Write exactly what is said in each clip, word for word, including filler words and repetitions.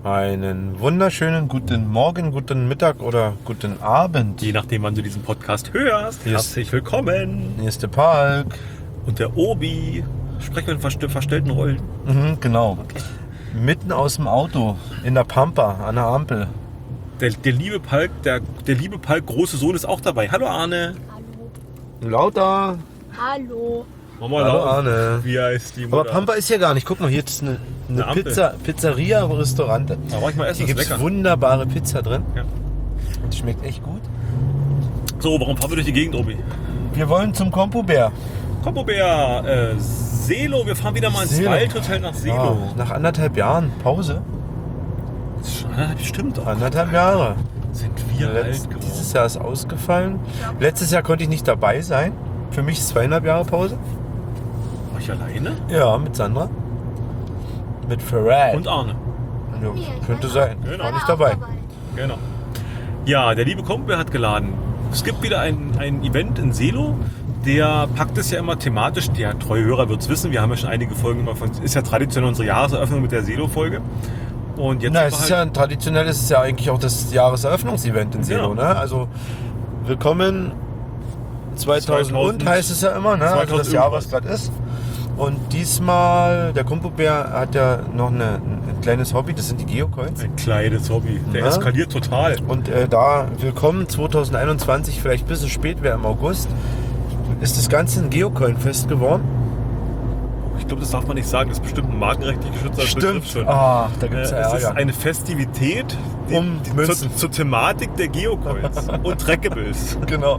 Einen wunderschönen guten Morgen, guten Mittag oder guten Abend. Je nachdem, wann du diesen Podcast hörst. Hier ist- Herzlich willkommen. Hier ist der Palk. Und der Obi. Sprechen wir in verst- verstellten Rollen. Mhm, genau. Mitten aus dem Auto, in der Pampa, an der Ampel. Der, der liebe Palk, der, der liebe Palk, große Sohn, ist auch dabei. Hallo Arne. Hallo. Lauter. Hallo. Mama Hallo laut. Anne. Wie heißt die Aber Mutter? Pampa ist hier gar nicht. Guck mal, hier ist eine, eine, Eine Ampel. Pizza, Pizzeria, Restaurante. Da war ich mal essen, Hier das gibt ist es lecker. wunderbare Pizza drin. Ja. Und schmeckt echt gut. So, warum fahren wir durch die Gegend, Obi? Wir wollen zum Kompobär. Kompobär, äh, Selo. Wir fahren wieder mal ins Selo. Waldhotel nach Selo. Ja, nach anderthalb Jahren Pause. Das ist schon anderthalb, stimmt auch. Anderthalb Jahre. Sind wir Letz, alt geworden. dieses Jahr ist ausgefallen. Letztes Jahr konnte ich nicht dabei sein. Für mich ist zweieinhalb Jahre Pause. War ich alleine? Ja, mit Sandra. Mit Ferrari. Und Arne. Ja, Nee, ich könnte war sein. Genau. War auch nicht dabei. Genau. Ja, der liebe Kompobär hat geladen. Es gibt wieder ein, ein Event in Selo. Der packt es ja immer thematisch. Der treue Hörer wird es wissen. Wir haben ja schon einige Folgen immer von. Ist ja traditionell unsere Jahreseröffnung mit der Selo-Folge. Und jetzt Na, sind es wir ist ja halt, traditionell ist es ja eigentlich auch das Jahreseröffnungsevent in Selo, Genau. ne? Also willkommen zweitausend, zweitausend und heißt es ja immer, ne? Also das zweitausend Jahr, was irgendwas. gerade ist. Und diesmal, der Kompobär hat ja noch eine, ein kleines Hobby, das sind die Geocoins. ein kleines Hobby. Der Ja. eskaliert total. Und äh, da willkommen zwanzig einundzwanzig, vielleicht ein bisschen spät wäre im August, ist das Ganze ein Geocoin-Fest geworden. Ich glaube, das darf man nicht sagen. Das ist bestimmt ein markenrechtlich geschützter Begriff schon. Ah, da Äh, gibt es ja es ist Ärger. eine Festivität die, Um die Münzen. zur, zur Thematik der Geocoins und Trackables. Genau.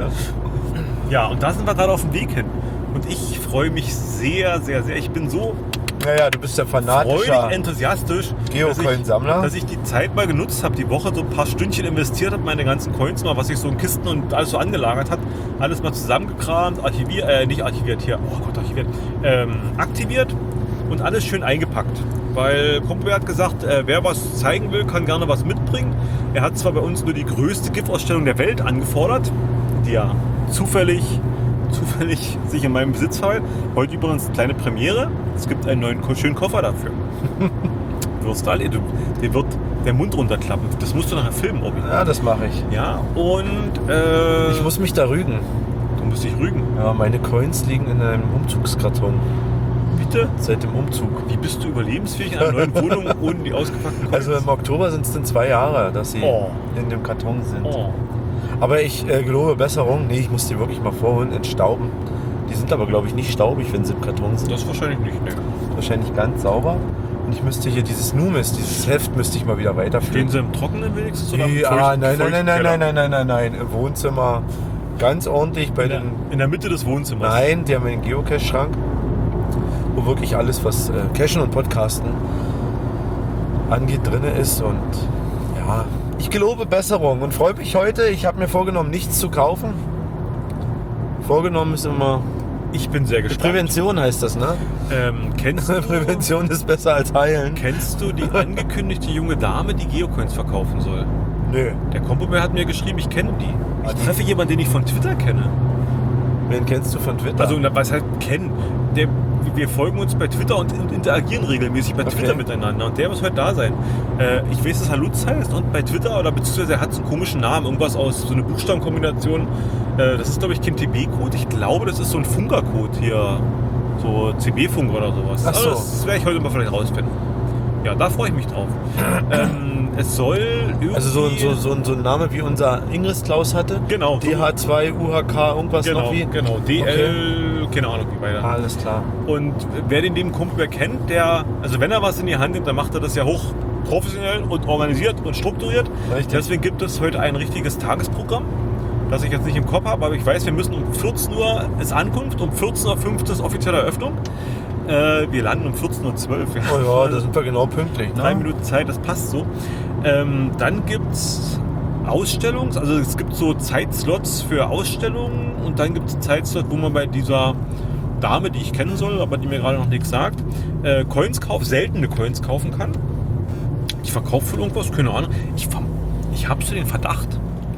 Ja, und da sind wir gerade auf dem Weg hin. Und ich freue mich sehr, sehr, sehr. Ich bin so Naja, du bist ja freudig fanatischer enthusiastisch, Geocoin-Sammler. dass ich, dass ich die Zeit mal genutzt habe, die Woche so ein paar Stündchen investiert habe, meine ganzen Coins mal, was sich so in Kisten und alles so angelagert hat, alles mal zusammengekramt, archiviert, äh, nicht archiviert hier, oh Gott, archiviert, ähm, aktiviert und alles schön eingepackt. Weil Kompobär hat gesagt, äh, wer was zeigen will, kann gerne was mitbringen. Er hat zwar bei uns nur die größte GIF-Ausstellung der Welt angefordert, die ja zufällig zufällig sich in meinem Besitz fallen. Heute übrigens eine kleine Premiere. Es gibt einen neuen ko- schönen Koffer dafür. Wirst du alle, du, dir wird der Mund runterklappen. Das musst du nachher filmen, Obi. Ja, das mache ich. Ja, und äh, Ich muss mich da rügen. du musst dich rügen. Ja, meine Coins liegen in einem Umzugskarton. Bitte? Seit dem Umzug. Wie bist du überlebensfähig in einer neuen Wohnung ohne die ausgepackten Coins? Also im Oktober sind es dann zwei Jahre, dass sie Oh. in dem Karton sind. oh. Aber ich äh, gelobe Besserung. Nee, ich muss die wirklich mal vorholen, entstauben. Die sind aber, glaube ich, nicht staubig, wenn sie im Karton sind. Das wahrscheinlich nicht, ne? Wahrscheinlich ganz sauber. Und ich müsste hier dieses Numis, dieses Heft, müsste ich mal wieder Stehen weiterführen. sie im Trockenen wenigstens oder im Ja, feuchten- nein, nein, feuchten nein, nein, Keller? nein, nein, nein, nein, nein. Im Wohnzimmer ganz ordentlich bei In der, den. in der Mitte des Wohnzimmers. Nein, die haben einen Geocache-Schrank, wo wirklich alles, was äh, Cachen und Podcasten angeht, drin ist. Und ja, ich gelobe Besserung und freue mich heute. Ich habe mir vorgenommen, nichts zu kaufen. Vorgenommen ist immer. Ich bin sehr gespannt. Prävention heißt das, ne? Ähm, kennst, du, Prävention ist besser als heilen. kennst du die angekündigte junge Dame, die Geocoins verkaufen soll? Nö. Der Kompobär hat mir geschrieben, ich kenne die. Ah, Ich die- treffe jemanden, den ich von Twitter kenne. Wen kennst du von Twitter? Also, na, was heißt kennen? Der, wir folgen uns bei Twitter und, und interagieren regelmäßig bei Okay. Twitter miteinander. Und der muss heute da sein. Äh, ich weiß, dass er Lutz heißt und bei Twitter, oder beziehungsweise er hat so einen komischen Namen, irgendwas aus, so eine Buchstabenkombination. Äh, das ist, glaube ich, kein T B-Code. Ich glaube, das ist so ein Funker-Code hier. So C B-Funk oder sowas. Ach so. Aber das werde ich heute mal vielleicht rausfinden. Ja, da freue ich mich drauf. ähm, es soll irgendwie... Also so, ein- so, so, ein- so ein Name wie unser Ingris Klaus hatte? Genau. D H zwei, U H K, irgendwas Genau, noch wie? genau. D L, keine Ahnung, wie weiter. Alles klar. Und wer den lieben Kompobär kennt, der, also wenn er was in die Hand nimmt, dann macht er das ja hoch professionell und organisiert und strukturiert. Richtig. Deswegen gibt es heute ein richtiges Tagesprogramm, das ich jetzt nicht im Kopf habe, aber ich weiß, wir müssen um vierzehn Uhr ist Ankunft, um vierzehn Uhr fünf ist offizielle Eröffnung. Äh, wir landen um vierzehn Uhr zwölf. Oh ja, da sind wir genau pünktlich. Drei Ne? Minuten Zeit, das passt so. Ähm, dann gibt es Ausstellungs-, also es gibt so Zeitslots für Ausstellungen und dann gibt es Zeitslots, wo man bei dieser Dame, die ich kennen soll, aber die mir gerade noch nichts sagt, äh, Coins kauft, seltene Coins kaufen kann. Ich verkaufe für irgendwas, keine Ahnung. Ich, verm- ich habe so den Verdacht,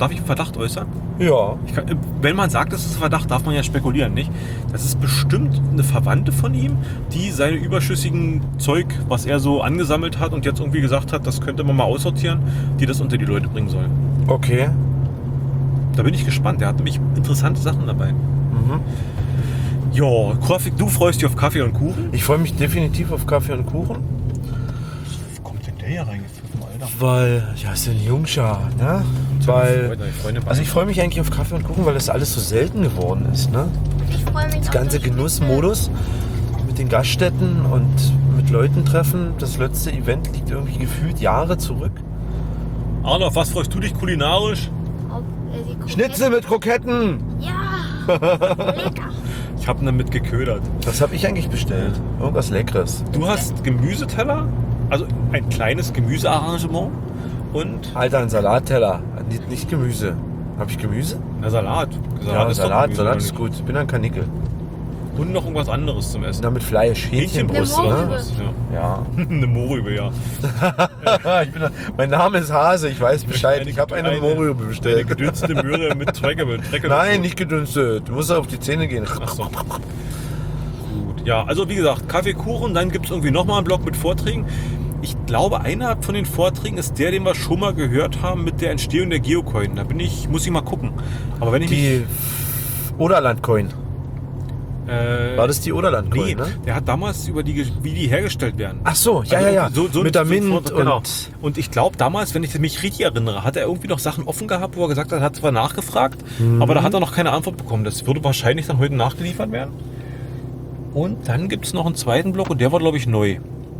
darf ich einen Verdacht äußern? Ja. Ich kann, wenn man sagt, es ist ein Verdacht, darf man ja spekulieren, nicht? Das ist bestimmt eine Verwandte von ihm, die seine überschüssigen Zeug, was er so angesammelt hat und jetzt irgendwie gesagt hat, das könnte man mal aussortieren, die das unter die Leute bringen soll. Okay. Da bin ich gespannt. Der hat nämlich interessante Sachen dabei. Mhm. Ja, du freust dich auf Kaffee und Kuchen? Ich freue mich definitiv auf Kaffee und Kuchen. Wo kommt denn der hier reingepfiffen, Alter? Weil, ja, ist ein Jungscher, ne? Weil, Freunde, also ich freue mich eigentlich auf Kaffee und Kuchen, weil das alles so selten geworden ist, ne? Ich freue mich Das auf ganze das Genussmodus mit den Gaststätten und mit Leuten treffen. Das letzte Event liegt irgendwie gefühlt Jahre zurück. Arno, auf was freust du dich kulinarisch? Auf, äh, die Kroketten. Schnitzel mit Kroketten! Ja, lecker. Ich habe damit geködert. Was habe ich eigentlich bestellt? Irgendwas Leckeres. Du hast Gemüseteller, also ein kleines Gemüsearrangement und Alter, ein Salatteller. Nicht, nicht Gemüse. Habe ich Gemüse? na, Salat. Ja, ist doch Salat, Gemüse, Salat oder ist nicht? gut. Ich bin ein Kanickel. Und noch irgendwas anderes zum Essen. Na, mit Fleisch. Hähnchenbrust, Eine ne? Morübe. Ja. Ja. Eine Morübe, ja. ich bin, mein Name ist Hase, ich weiß Bescheid. Ich habe eine Morübe Eine bestellt. gedünste Möhre mit Trecke. Trecke Nein, nicht gedünstet. Du musst auf die Zähne gehen. Ach so. Gut. Ja, also wie gesagt, Kaffee, Kuchen, dann gibt es irgendwie nochmal einen Block mit Vorträgen. Ich glaube, einer von den Vorträgen ist der, den wir schon mal gehört haben mit der Entstehung der Geocoin. Da bin ich, muss ich mal gucken. Aber wenn ich mich... Die Oderland-Coin. Äh, War das die Oderland-Coin, nee, ne? der hat damals über die, wie die hergestellt werden. Ach so, ja, Also ja, ja. so- so- mit der so- Mint so- genau. und... Und ich glaube damals, wenn ich mich richtig erinnere, hat er irgendwie noch Sachen offen gehabt, wo er gesagt hat, er hat zwar nachgefragt, Mhm. aber da hat er noch keine Antwort bekommen. Das würde wahrscheinlich dann heute nachgeliefert werden. Und dann gibt es noch einen zweiten Block und der war, glaube ich, neu.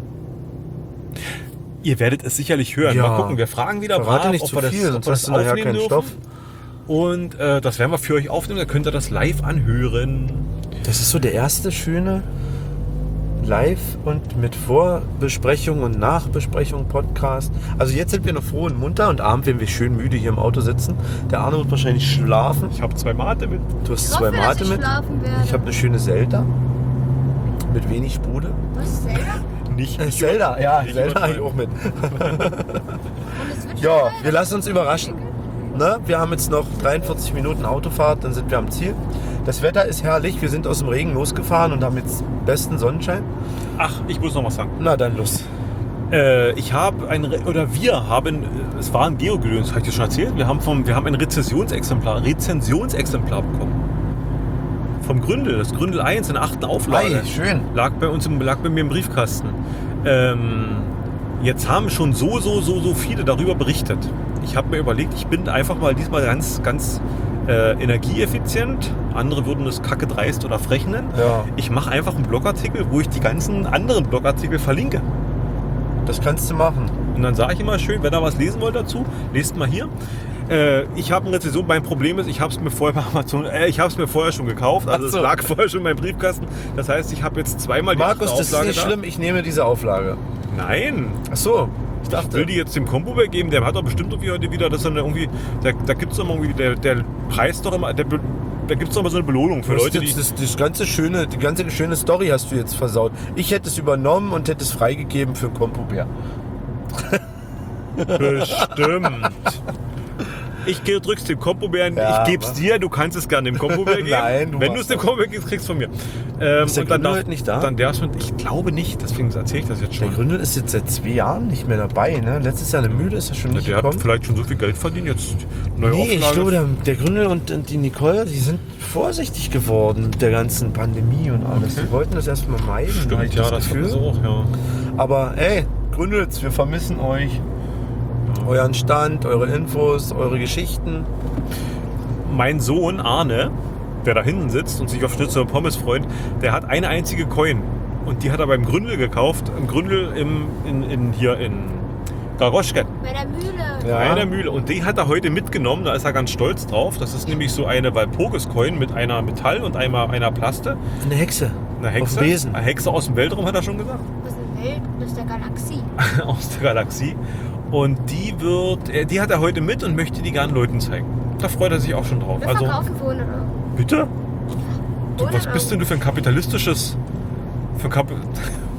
Ihr werdet es sicherlich hören. Ja. Mal gucken, wir fragen wieder Verrate brav, nicht ob zu wir das, viel, ob sonst wir hast das du nachher aufnehmen keinen dürfen. Stoff. Und äh, das werden wir für euch aufnehmen, dann könnt ihr das live anhören. Das ist so der erste schöne Live- und mit Vorbesprechung und Nachbesprechung Podcast. Also jetzt sind wir noch froh und munter und abend, wenn wir schön müde hier im Auto sitzen. Der Arne wird wahrscheinlich schlafen. Ich habe zwei Mate mit. Du hast Ich zwei hoffe, dass Mate ich mit. schlafen werde. Ich habe eine schöne Zelda. Mit wenig Bude. Was ist Zelda? Nicht Äh, Zelda, ja, nicht Zelda habe ich übertreiben. auch mit. Und es wird Ja, schon wir lassen uns überraschen. Ne? Wir haben jetzt noch dreiundvierzig Minuten Autofahrt, dann sind wir am Ziel. Das Wetter ist herrlich, wir sind aus dem Regen losgefahren und haben jetzt besten Sonnenschein. Ach, ich muss noch was sagen. Na dann los. Äh, ich habe ein, Re- oder wir haben, äh, es war ein Geogedöns, habe ich dir schon erzählt, wir haben, vom, wir haben ein Rezensionsexemplar, Rezensionsexemplar bekommen. Vom Gründel, das Gründel eins in der achten Auflage. Ei, schön. Lag bei uns, im, lag bei mir im Briefkasten. Ähm, jetzt haben schon so, so, so, so viele darüber berichtet. Ich habe mir überlegt, ich bin einfach mal diesmal ganz, ganz äh, energieeffizient. Andere würden es kacke dreist oder frech nennen. Ja. Ich mache einfach einen Blogartikel, wo ich die ganzen anderen Blogartikel verlinke. Das kannst du machen. Und dann sage ich immer schön, wenn ihr was lesen wollt dazu, lest mal hier. Äh, ich habe eine Rezension. Mein Problem ist, ich habe es mir vorher bei Amazon, äh, ich habe es mir vorher schon gekauft. Also Ach so. es lag vorher schon in meinem Briefkasten. Das heißt, ich habe jetzt zweimal die Markus, achte das ist Auflage nicht da. schlimm, ich nehme diese Auflage. Nein, Ach so, ich ich will dachte. die jetzt dem Kombo geben. Der hat doch bestimmt irgendwie heute wieder, dass er irgendwie, da, da gibt es doch immer irgendwie, der, der Preis doch immer, der, Be- da gibt es doch immer so eine Belohnung für Du hast Leute, die... jetzt das, das ganze schöne, die ganze schöne Story hast du jetzt versaut. Ich hätte es übernommen und hätte es freigegeben für Kompobär. Bestimmt. Ich geh- drück's dem Kompobären, Ja, ich geb's aber- dir, du kannst es gerne dem Kompobär geben. Nein, du Wenn du machst es dem das. Kompobär gibst, kriegst du von mir. Ähm, Ist der und dann Gründel darf- heute nicht da? Dann darfst du, ich glaube nicht, deswegen erzähle ich das jetzt Der schon. Gründel ist jetzt seit zwei Jahren nicht mehr dabei. Ne? Letztes Jahr eine Mühle ist er schon nicht Der hat gekommen. vielleicht schon so viel Geld verdient, jetzt neue Nee, ich Auflage. glaube, der, der Gründel und, und die Nicole, die sind vorsichtig geworden mit der ganzen Pandemie und alles. Okay. Die wollten das erstmal meiden, Stimmt, habe ich ja, das das Gefühl. ist auch, ja. Aber ey, Gründels, wir vermissen euch. Euren Stand, eure Infos, eure Geschichten. Mein Sohn Arne, der da hinten sitzt und sich auf Schnitzel und Pommes freut, der hat eine einzige Coin. Und die hat er beim Gründel gekauft. Im Gründel im, in, in, hier in Garoschken. Bei der Mühle. Ja. Bei einer Mühle. Und die hat er heute mitgenommen, da ist er ganz stolz drauf. Das ist nämlich so eine Walpurgis-Coin mit einer Metall und einmal einer Plaste. Eine Hexe. Eine Hexe. Auf dem Besen. Eine Hexe aus dem Weltraum, hat er schon gesagt. Das ist eine Welt, das ist der Galaxie. Aus der Galaxie. Und die wird, äh, die hat er heute mit und möchte die gerne Leuten zeigen. Da freut er sich auch schon drauf. Wir Also, verkaufen für hundert Euro. bitte? Du, was hundert bist denn du für ein kapitalistisches... Für ein Kap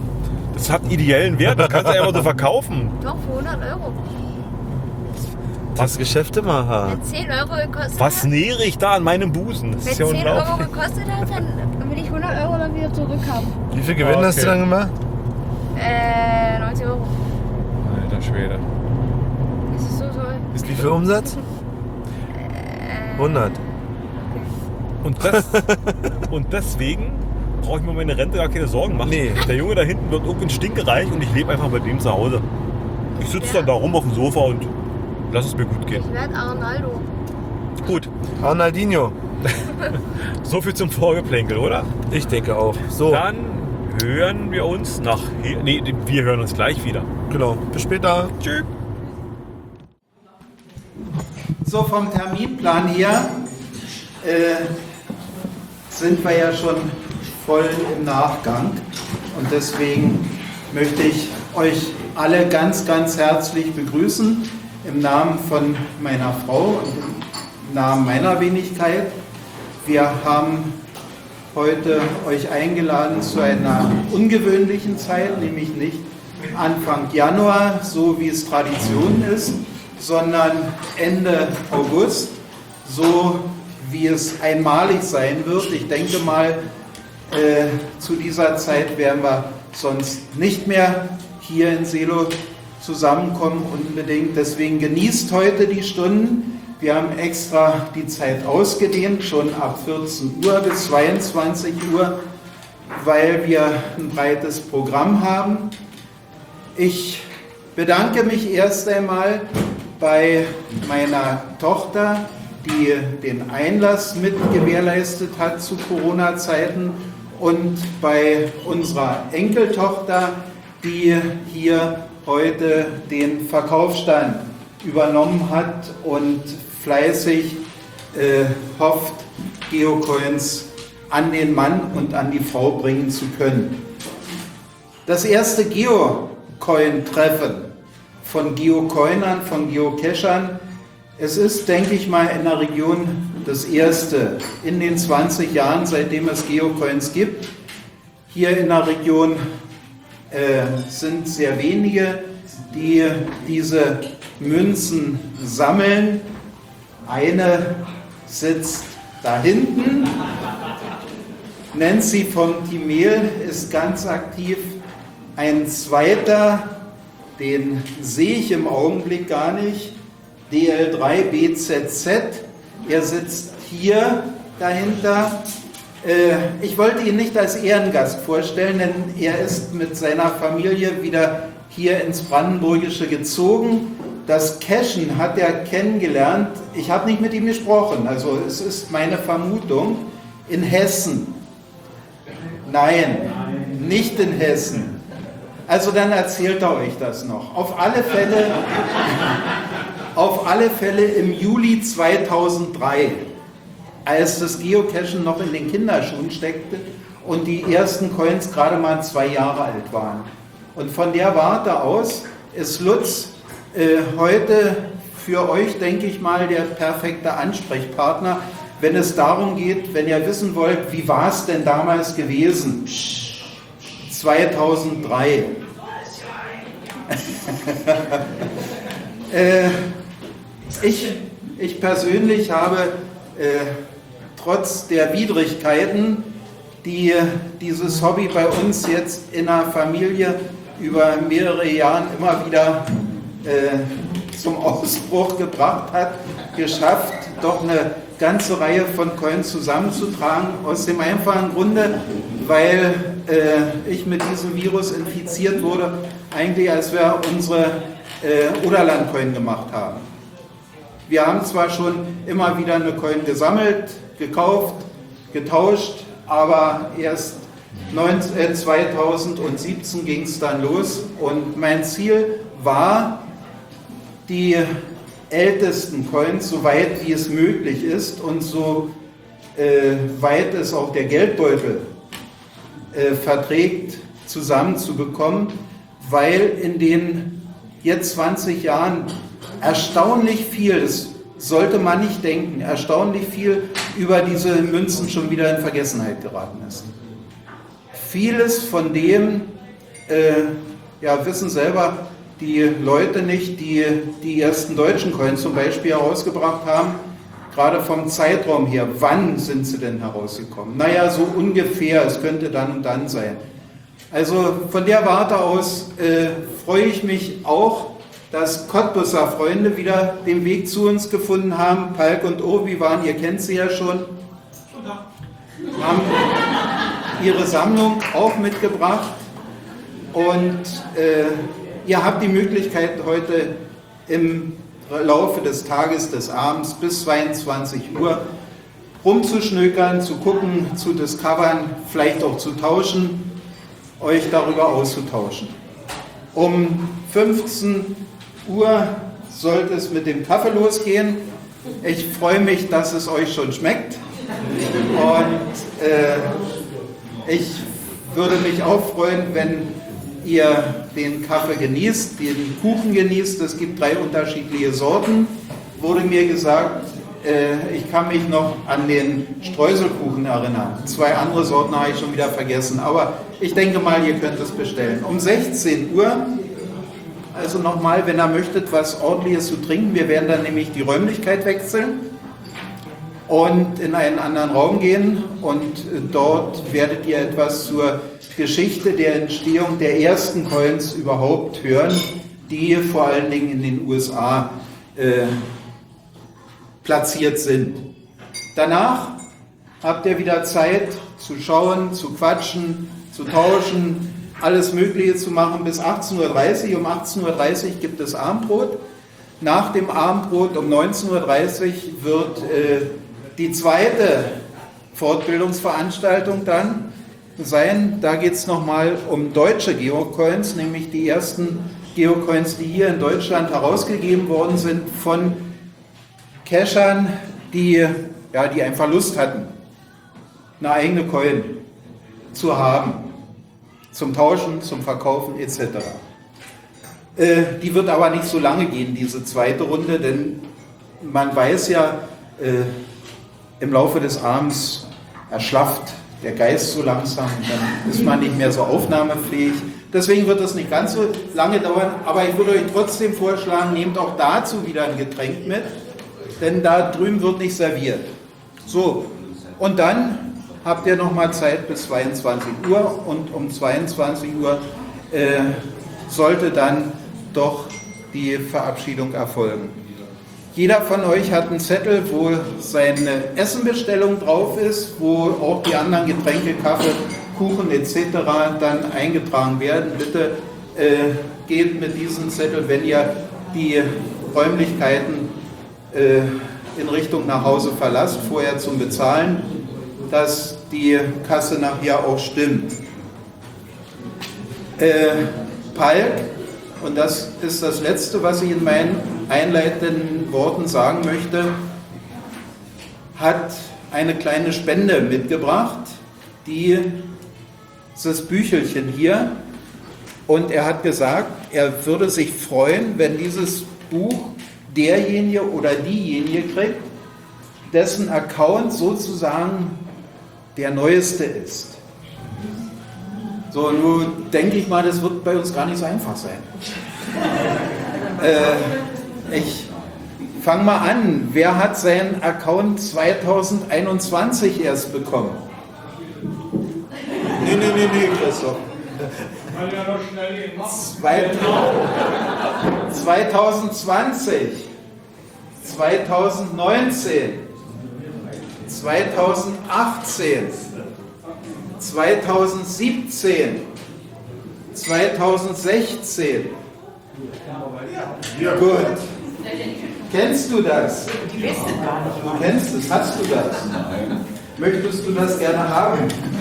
das hat einen ideellen Wert, das kannst du einfach so verkaufen. Doch, für hundert Euro. Das Geschäftemacher. Wenn zehn Euro gekostet Was hat, nähere ich da an meinem Busen? Das ist ja wenn zehn Euro unglaublich. gekostet hat, dann will ich hundert Euro dann wieder zurückhaben. Wie viel Gewinn Okay. hast du dann gemacht? Äh, neunzig Euro. Alter Schwede. Das ist so toll. Ist Wie viel Umsatz? Äh, hundert. Und, das, und deswegen brauche ich mir meine Rente gar keine Sorgen machen. Nee. Der Junge da hinten wird irgendwann stinkereich und ich lebe einfach bei dem zu Hause. Ich sitze dann da rum auf dem Sofa und lass es mir gut gehen. Ich werde Arnaldo. Gut, Arnaldinho. so viel zum Vorgeplänkel, oder? Ich denke auch. So, Dann hören wir uns nachher. Nee, wir hören uns gleich wieder. genau. Bis später. Tschüss. So, vom Terminplan her äh, sind wir ja schon voll im Nachgang und deswegen möchte ich euch alle ganz, ganz herzlich begrüßen im Namen von meiner Frau und im Namen meiner Wenigkeit. Wir haben heute euch eingeladen zu einer ungewöhnlichen Zeit, nämlich nicht Anfang Januar, so wie es Tradition ist, sondern Ende August, so wie es einmalig sein wird. Ich denke mal, äh, zu dieser Zeit werden wir sonst nicht mehr hier in Seelow zusammenkommen unbedingt. Deswegen genießt heute die Stunden. Wir haben extra die Zeit ausgedehnt, schon ab vierzehn Uhr bis zweiundzwanzig Uhr, weil wir ein breites Programm haben. Ich bedanke mich erst einmal bei meiner Tochter, die den Einlass mit gewährleistet hat zu Corona-Zeiten, und bei unserer Enkeltochter, die hier heute den Verkaufsstand übernommen hat und fleißig äh, hofft, Geocoins an den Mann und an die Frau bringen zu können. Das erste Geocoin-Treffen von Geocoinern, von Geocachern, es ist, denke ich mal, in der Region das erste in den zwanzig Jahren, seitdem es Geocoins gibt. Hier in der Region äh, sind sehr wenige, die diese Münzen sammeln. Eine sitzt da hinten. Nancy vom Timel ist ganz aktiv. Ein zweiter, den sehe ich im Augenblick gar nicht, D L drei B Z Z. Er sitzt hier dahinter. Ich wollte ihn nicht als Ehrengast vorstellen, denn er ist mit seiner Familie wieder hier ins Brandenburgische gezogen. Das Cashen hat er kennengelernt. Ich habe nicht mit ihm gesprochen, also es ist meine Vermutung, in Hessen. Nein, nicht in Hessen. Also dann erzählt er euch das noch. Auf alle Fälle, auf alle Fälle im Juli zweitausenddrei, als das Geocachen noch in den Kinderschuhen steckte und die ersten Coins gerade mal zwei Jahre alt waren. Und von der Warte aus ist Lutz äh, heute für euch, denke ich mal, der perfekte Ansprechpartner, wenn es darum geht, wenn ihr wissen wollt, wie war es denn damals gewesen? zweitausenddrei. äh, ich, ich persönlich habe äh, trotz der Widrigkeiten, die dieses Hobby bei uns jetzt in der Familie über mehrere Jahre immer wieder äh, zum Ausbruch gebracht hat, geschafft, doch eine ganze Reihe von Coins zusammenzutragen, aus dem einfachen Grunde, weil äh, ich mit diesem Virus infiziert wurde, eigentlich als wir unsere äh, Oderland-Coin gemacht haben. Wir haben zwar schon immer wieder eine Coin gesammelt, gekauft, getauscht, aber erst zweitausendsiebzehn ging es dann los und mein Ziel war, die ältesten Coins, so weit wie es möglich ist und so äh, weit es auch der Geldbeutel äh, verträgt, zusammenzubekommen, weil in den jetzt zwanzig Jahren erstaunlich viel, das sollte man nicht denken, erstaunlich viel über diese Münzen schon wieder in Vergessenheit geraten ist. Vieles von dem, äh, ja, wissen selber die Leute nicht, die die ersten deutschen Coins zum Beispiel herausgebracht haben, gerade vom Zeitraum her, wann sind sie denn herausgekommen? Naja, so ungefähr, es könnte dann und dann sein. Also von der Warte aus äh, freue ich mich auch, dass Cottbuser Freunde wieder den Weg zu uns gefunden haben. Palk und Obi waren, ihr kennt sie ja schon, haben ihre Sammlung auch mitgebracht. Und äh, ihr habt die Möglichkeit heute im Laufe des Tages, des Abends bis zweiundzwanzig Uhr rumzuschnökern, zu gucken, zu discovern, vielleicht auch zu tauschen, euch darüber auszutauschen. Um fünfzehn Uhr sollte es mit dem Kaffee losgehen. Ich freue mich, dass es euch schon schmeckt. Und äh, ich würde mich auch freuen, wenn ihr den Kaffee genießt, den Kuchen genießt. Es gibt drei unterschiedliche Sorten, wurde mir gesagt. Äh, ich kann mich noch an den Streuselkuchen erinnern. Zwei andere Sorten habe ich schon wieder vergessen, aber ich denke mal, ihr könnt es bestellen. Um sechzehn Uhr, also nochmal, wenn ihr möchtet, was Ordentliches zu trinken, wir werden dann nämlich die Räumlichkeit wechseln und in einen anderen Raum gehen und dort werdet ihr etwas zur Geschichte der Entstehung der ersten Coins überhaupt hören, die vor allen Dingen in den U S A äh, platziert sind. Danach habt ihr wieder Zeit zu schauen, zu quatschen, zu tauschen, alles Mögliche zu machen bis achtzehn Uhr dreißig. Um achtzehn Uhr dreißig gibt es Abendbrot. Nach dem Abendbrot um neunzehn Uhr dreißig wird äh, die zweite Fortbildungsveranstaltung dann sein. Da geht es nochmal um deutsche Geocoins, nämlich die ersten Geocoins, die hier in Deutschland herausgegeben worden sind von Cachern, die, ja, die einen Verlust hatten, eine eigene Coin zu haben, zum Tauschen, zum Verkaufen et cetera. Äh, die wird aber nicht so lange gehen, diese zweite Runde, denn man weiß ja, äh, im Laufe des Abends erschlafft der Geist so langsam, dann ist man nicht mehr so aufnahmefähig. Deswegen wird das nicht ganz so lange dauern, aber ich würde euch trotzdem vorschlagen, nehmt auch dazu wieder ein Getränk mit, denn da drüben wird nicht serviert. So, und dann habt ihr nochmal Zeit bis zweiundzwanzig Uhr und um zweiundzwanzig Uhr äh, sollte dann doch die Verabschiedung erfolgen. Jeder von euch hat einen Zettel, wo seine Essenbestellung drauf ist, wo auch die anderen Getränke, Kaffee, Kuchen et cetera dann eingetragen werden. Bitte äh, geht mit diesem Zettel, wenn ihr die Räumlichkeiten äh, in Richtung nach Hause verlasst, vorher zum Bezahlen, dass die Kasse nachher auch stimmt. Äh, Palk, und das ist das Letzte, was ich in meinen einleitenden Worten sagen möchte, hat eine kleine Spende mitgebracht, die das Büchelchen hier, und er hat gesagt, er würde sich freuen, wenn dieses Buch derjenige oder diejenige kriegt, dessen Account sozusagen der neueste ist. So, nun denke ich mal, das wird bei uns gar nicht so einfach sein. äh, ich fange mal an. Wer hat seinen Account zweitausendeinundzwanzig erst bekommen? Nee, nee, nee, nee, Christoph. zweitausendzwanzig, zweitausendneunzehn, zweitausendachtzehn, zweitausendsiebzehn, zweitausendsechzehn. Ja. Gut. Kennst du das? Die wissen gar nicht. Du kennst es, hast du das? Nein. Möchtest du das gerne haben?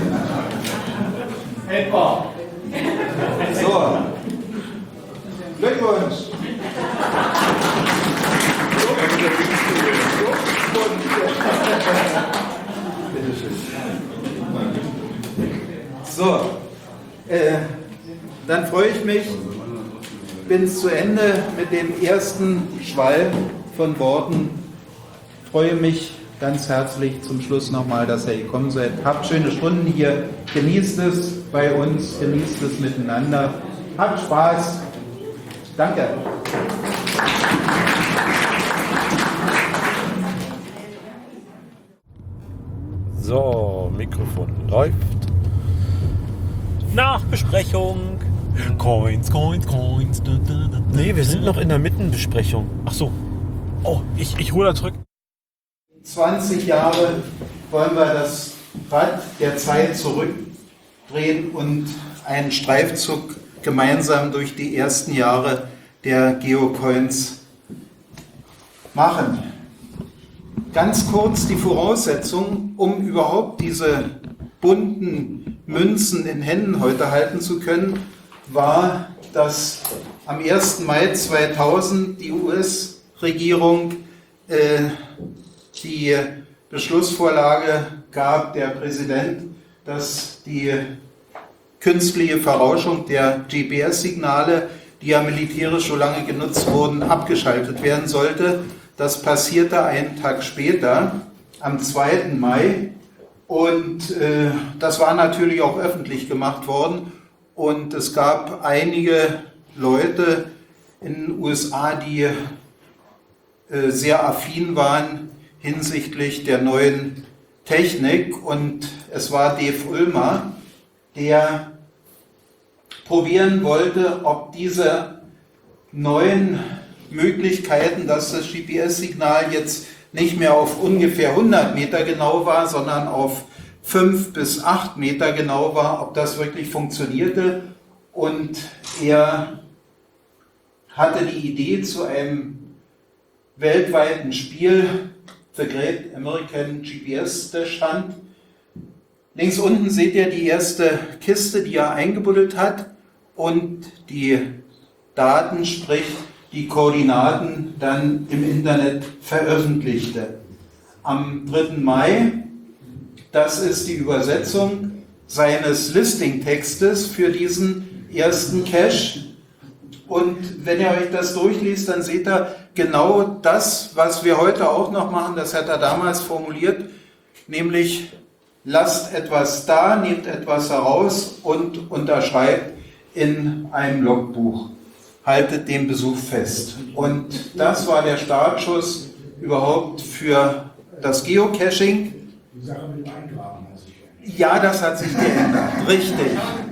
Etwa. So. Glückwunsch. So, äh, dann freue ich mich, bin zu Ende mit dem ersten Schwall von Worten. Freue mich ganz herzlich zum Schluss nochmal, dass ihr gekommen seid. Habt schöne Stunden hier, genießt es bei uns, genießt es miteinander, habt Spaß Danke. So, Mikrofon läuft. Nachbesprechung. Coins, Coins, Coins. Da, da, da, Nee, wir sind noch in der Mittenbesprechung. Ach so. Oh, ich, ich hole da zurück. zwanzig Jahre wollen wir das Rad der Zeit zurückdrehen und einen Streifzug gemeinsam durch die ersten Jahre der Geocoins machen. Ganz kurz die Voraussetzung, um überhaupt diese bunten Münzen in Händen heute halten zu können, war, dass am ersten Mai zweitausend die U S-Regierung äh, die Beschlussvorlage gab, der Präsident, dass die künstliche Verrauschung der G P S-Signale, die ja militärisch so lange genutzt wurden, abgeschaltet werden sollte. Das passierte einen Tag später, am zweiten Mai. Und äh, das war natürlich auch öffentlich gemacht worden. Und es gab einige Leute in den U S A, die äh, sehr affin waren hinsichtlich der neuen Technik. Und es war Dave Ulmer, der probieren wollte, ob diese neuen Möglichkeiten, dass das G P S-Signal jetzt nicht mehr auf ungefähr hundert Meter genau war, sondern auf fünf bis acht Meter genau war, ob das wirklich funktionierte. Und er hatte die Idee zu einem weltweiten Spiel, The Great American G P S-Stand. Links unten seht ihr die erste Kiste, die er eingebuddelt hat und die Daten, sprich die Koordinaten, dann im Internet veröffentlichte. Am dritten Mai, das ist die Übersetzung seines Listing-Textes für diesen ersten Cache. Und wenn ihr euch das durchliest, dann seht ihr genau das, was wir heute auch noch machen, das hat er damals formuliert, nämlich lasst etwas da, nehmt etwas heraus und unterschreibt in einem Logbuch. Haltet den Besuch fest. Und das war der Startschuss überhaupt für das Geocaching. Die Sache mit dem Eingraben hat sich geändert. Ja, das hat sich geändert, richtig.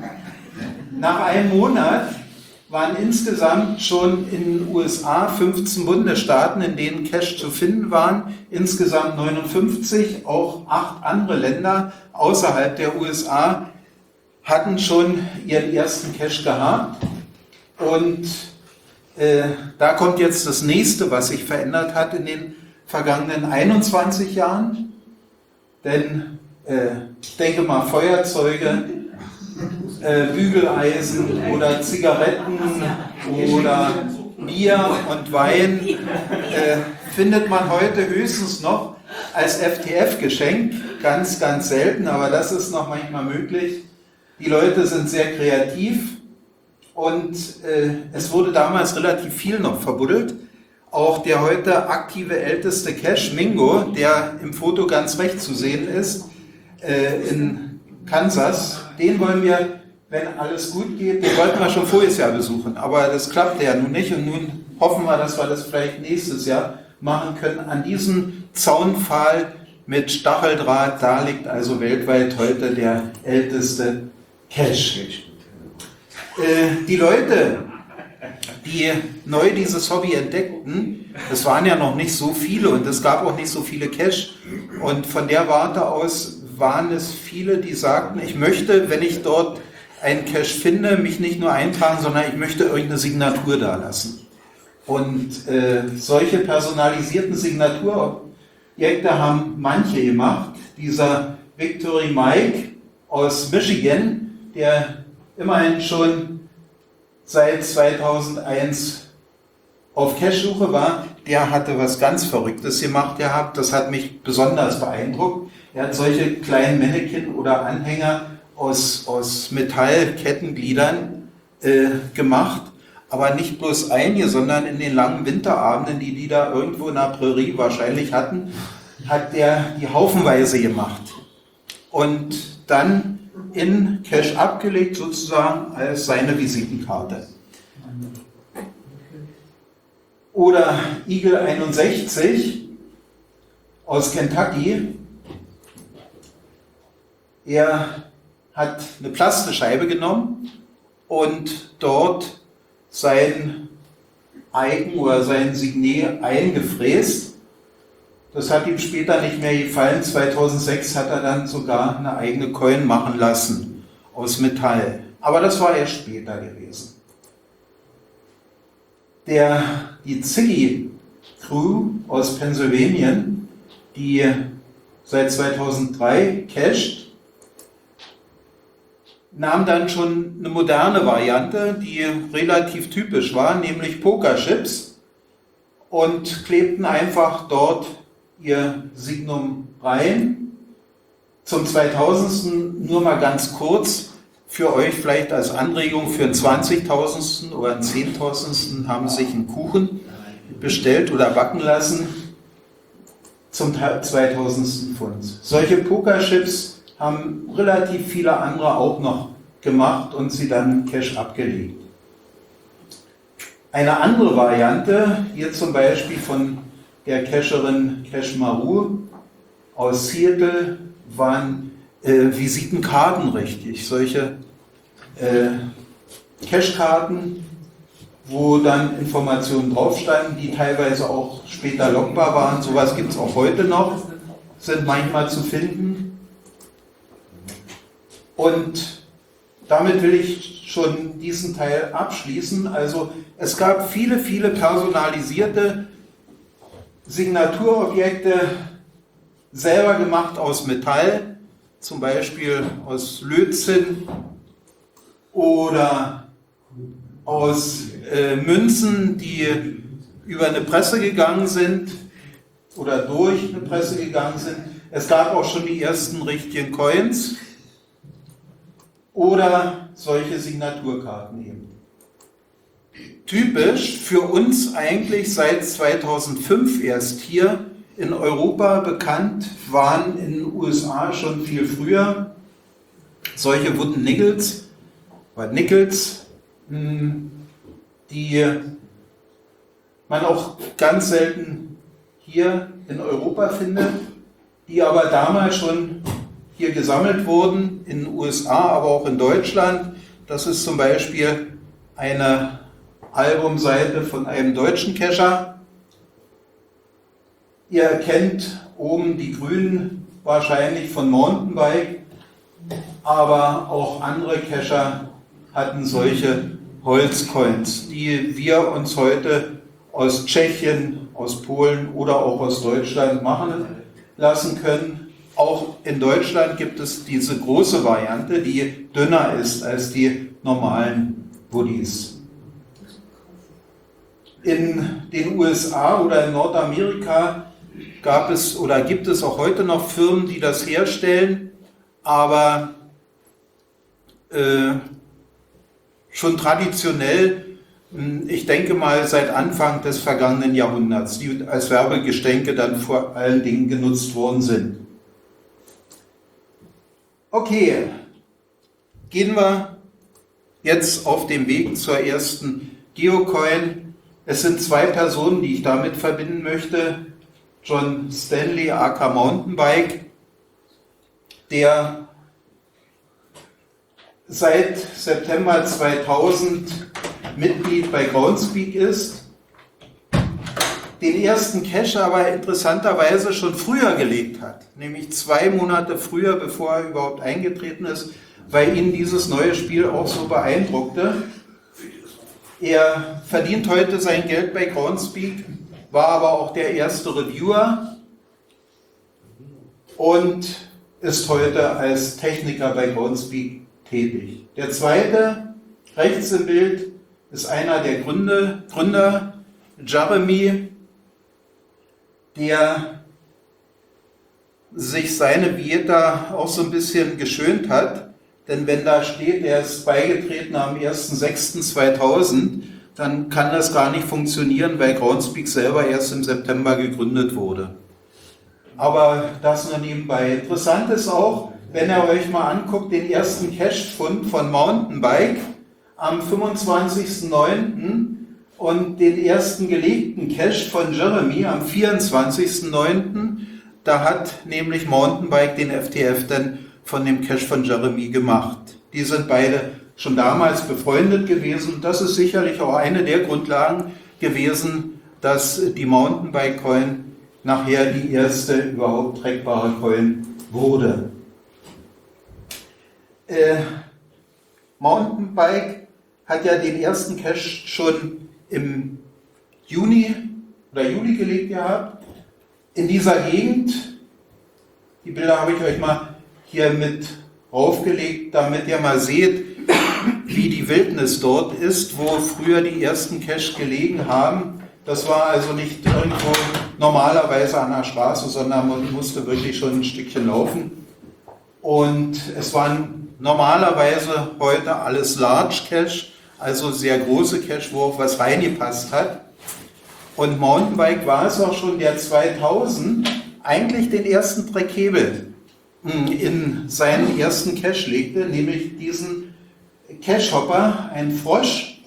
Nach einem Monat waren insgesamt schon in den U S A fünfzehn Bundesstaaten, in denen Cache zu finden waren, insgesamt neunundfünfzig, auch acht andere Länder außerhalb der U S A hatten schon ihren ersten Cache gehabt. Und äh, da kommt jetzt das nächste, was sich verändert hat in den vergangenen einundzwanzig Jahren. Denn äh, ich denke mal, Feuerzeuge, äh, Bügeleisen oder Zigaretten oder Bier und Wein äh, findet man heute höchstens noch als F T F-Geschenk. Ganz, ganz selten, aber das ist noch manchmal möglich. Die Leute sind sehr kreativ. Und äh, es wurde damals relativ viel noch verbuddelt. Auch der heute aktive älteste Cache, Mingo, der im Foto ganz rechts zu sehen ist, äh, in Kansas, den wollen wir, wenn alles gut geht, den wollten wir schon voriges Jahr besuchen. Aber das klappte ja nun nicht und nun hoffen wir, dass wir das vielleicht nächstes Jahr machen können. An diesem Zaunpfahl mit Stacheldraht, da liegt also weltweit heute der älteste Cache. Die Leute, die neu dieses Hobby entdeckten, es waren ja noch nicht so viele und es gab auch nicht so viele Cache. Und von der Warte aus waren es viele, die sagten, ich möchte, wenn ich dort einen Cache finde, mich nicht nur eintragen, sondern ich möchte irgendeine Signatur da lassen. Und äh, solche personalisierten Signaturobjekte haben manche gemacht. Dieser Victory Mike aus Michigan, der immerhin schon seit zweitausendeins auf Cache-Suche war, der hatte was ganz Verrücktes gemacht gehabt. Das hat mich besonders beeindruckt. Er hat solche kleinen Mannequin oder Anhänger aus, aus Metallkettengliedern äh, gemacht. Aber nicht bloß einige, sondern in den langen Winterabenden, die die da irgendwo in der Prärie wahrscheinlich hatten, hat der die haufenweise gemacht. Und dann in Cache abgelegt, sozusagen als seine Visitenkarte. Oder Eagle einundsechzig aus Kentucky. Er hat eine Plastescheibe genommen und dort sein Icon oder sein Signet eingefräst. Das hat ihm später nicht mehr gefallen. zweitausendsechs hat er dann sogar eine eigene Coin machen lassen aus Metall. Aber das war erst später gewesen. Der, die Ziggy Crew aus Pennsylvania, die seit zweitausenddrei casht, nahm dann schon eine moderne Variante, die relativ typisch war, nämlich Pokerchips, und klebten einfach dort ihr Signum rein. Zum zweitausendsten nur mal ganz kurz für euch vielleicht als Anregung: für einen zwanzigtausendsten oder einen zehntausendsten haben sie sich einen Kuchen bestellt oder backen lassen zum zweitausendsten Pfund. Solche Pokerchips haben relativ viele andere auch noch gemacht und sie dann Cash abgelegt. Eine andere Variante, hier zum Beispiel von der Cacherin Cash Maru aus Seattle, waren äh, Visitenkarten, richtig. Solche äh, Cashkarten, wo dann Informationen drauf standen, die teilweise auch später lockbar waren. Sowas gibt es auch heute noch, sind manchmal zu finden. Und damit will ich schon diesen Teil abschließen. Also es gab viele, viele personalisierte Signaturobjekte, selber gemacht aus Metall, zum Beispiel aus Lötzinn oder aus äh, Münzen, die über eine Presse gegangen sind oder durch eine Presse gegangen sind. Es gab auch schon die ersten richtigen Coins. Oder solche Signaturkarten eben. Typisch für uns eigentlich seit zweitausendfünf erst hier in Europa bekannt, waren in den U S A schon viel früher solche Wooden Nickels, oder Nickels, die man auch ganz selten hier in Europa findet, die aber damals schon hier gesammelt wurden, in den U S A, aber auch in Deutschland. Das ist zum Beispiel eine Albumseite von einem deutschen Cacher. Ihr erkennt oben die grünen wahrscheinlich von Mountainbike, aber auch andere Cacher hatten solche Holzcoins, die wir uns heute aus Tschechien, aus Polen oder auch aus Deutschland machen lassen können. Auch in Deutschland gibt es diese große Variante, die dünner ist als die normalen Woodies. In den U S A oder in Nordamerika gab es oder gibt es auch heute noch Firmen, die das herstellen, aber äh, schon traditionell, ich denke mal seit Anfang des vergangenen Jahrhunderts, die als Werbegestänke dann vor allen Dingen genutzt worden sind. Okay, gehen wir jetzt auf den Weg zur ersten Geocoin. Es sind zwei Personen, die ich damit verbinden möchte. John Stanley aka Mountainbike, der seit September zweitausend Mitglied bei Groundspeak ist, den ersten Cache aber interessanterweise schon früher gelegt hat, nämlich zwei Monate früher, bevor er überhaupt eingetreten ist, weil ihn dieses neue Spiel auch so beeindruckte. Er verdient heute sein Geld bei Groundspeak, war aber auch der erste Reviewer und ist heute als Techniker bei Groundspeak tätig. Der zweite, rechts im Bild, ist einer der Gründer, Gründer Jeremy, der sich seine Vieta auch so ein bisschen geschönt hat, denn wenn da steht, er ist beigetreten am ersten sechsten zweitausend, dann kann das gar nicht funktionieren, weil Groundspeak selber erst im September gegründet wurde. Aber das nur nebenbei. Interessant ist auch, wenn ihr euch mal anguckt, den ersten Cache-Fund von Mountainbike am fünfundzwanzigsten neunten und den ersten gelegten Cache von Jeremy am vierundzwanzigsten neunten Da hat nämlich Mountainbike den F T F dann von dem Cache von Jeremy gemacht. Die sind beide schon damals befreundet gewesen. Das ist sicherlich auch eine der Grundlagen gewesen, dass die Mountainbike-Coin nachher die erste überhaupt trackbare Coin wurde. Äh, Mountainbike hat ja den ersten Cache schon im Juni oder Juli gelegt gehabt. In dieser Gegend, die Bilder habe ich euch mal hier mit aufgelegt, damit ihr mal seht, wie die Wildnis dort ist, wo früher die ersten Cache gelegen haben. Das war also nicht irgendwo normalerweise an der Straße, sondern man musste wirklich schon ein Stückchen laufen. Und es waren normalerweise heute alles Large Cache, also sehr große Cache, wo auch was reingepasst hat. Und Mountainbike war es auch schon, der zweitausend eigentlich den ersten Treckhebel in seinen ersten Cache legte, nämlich diesen Cache-Hopper, ein Frosch,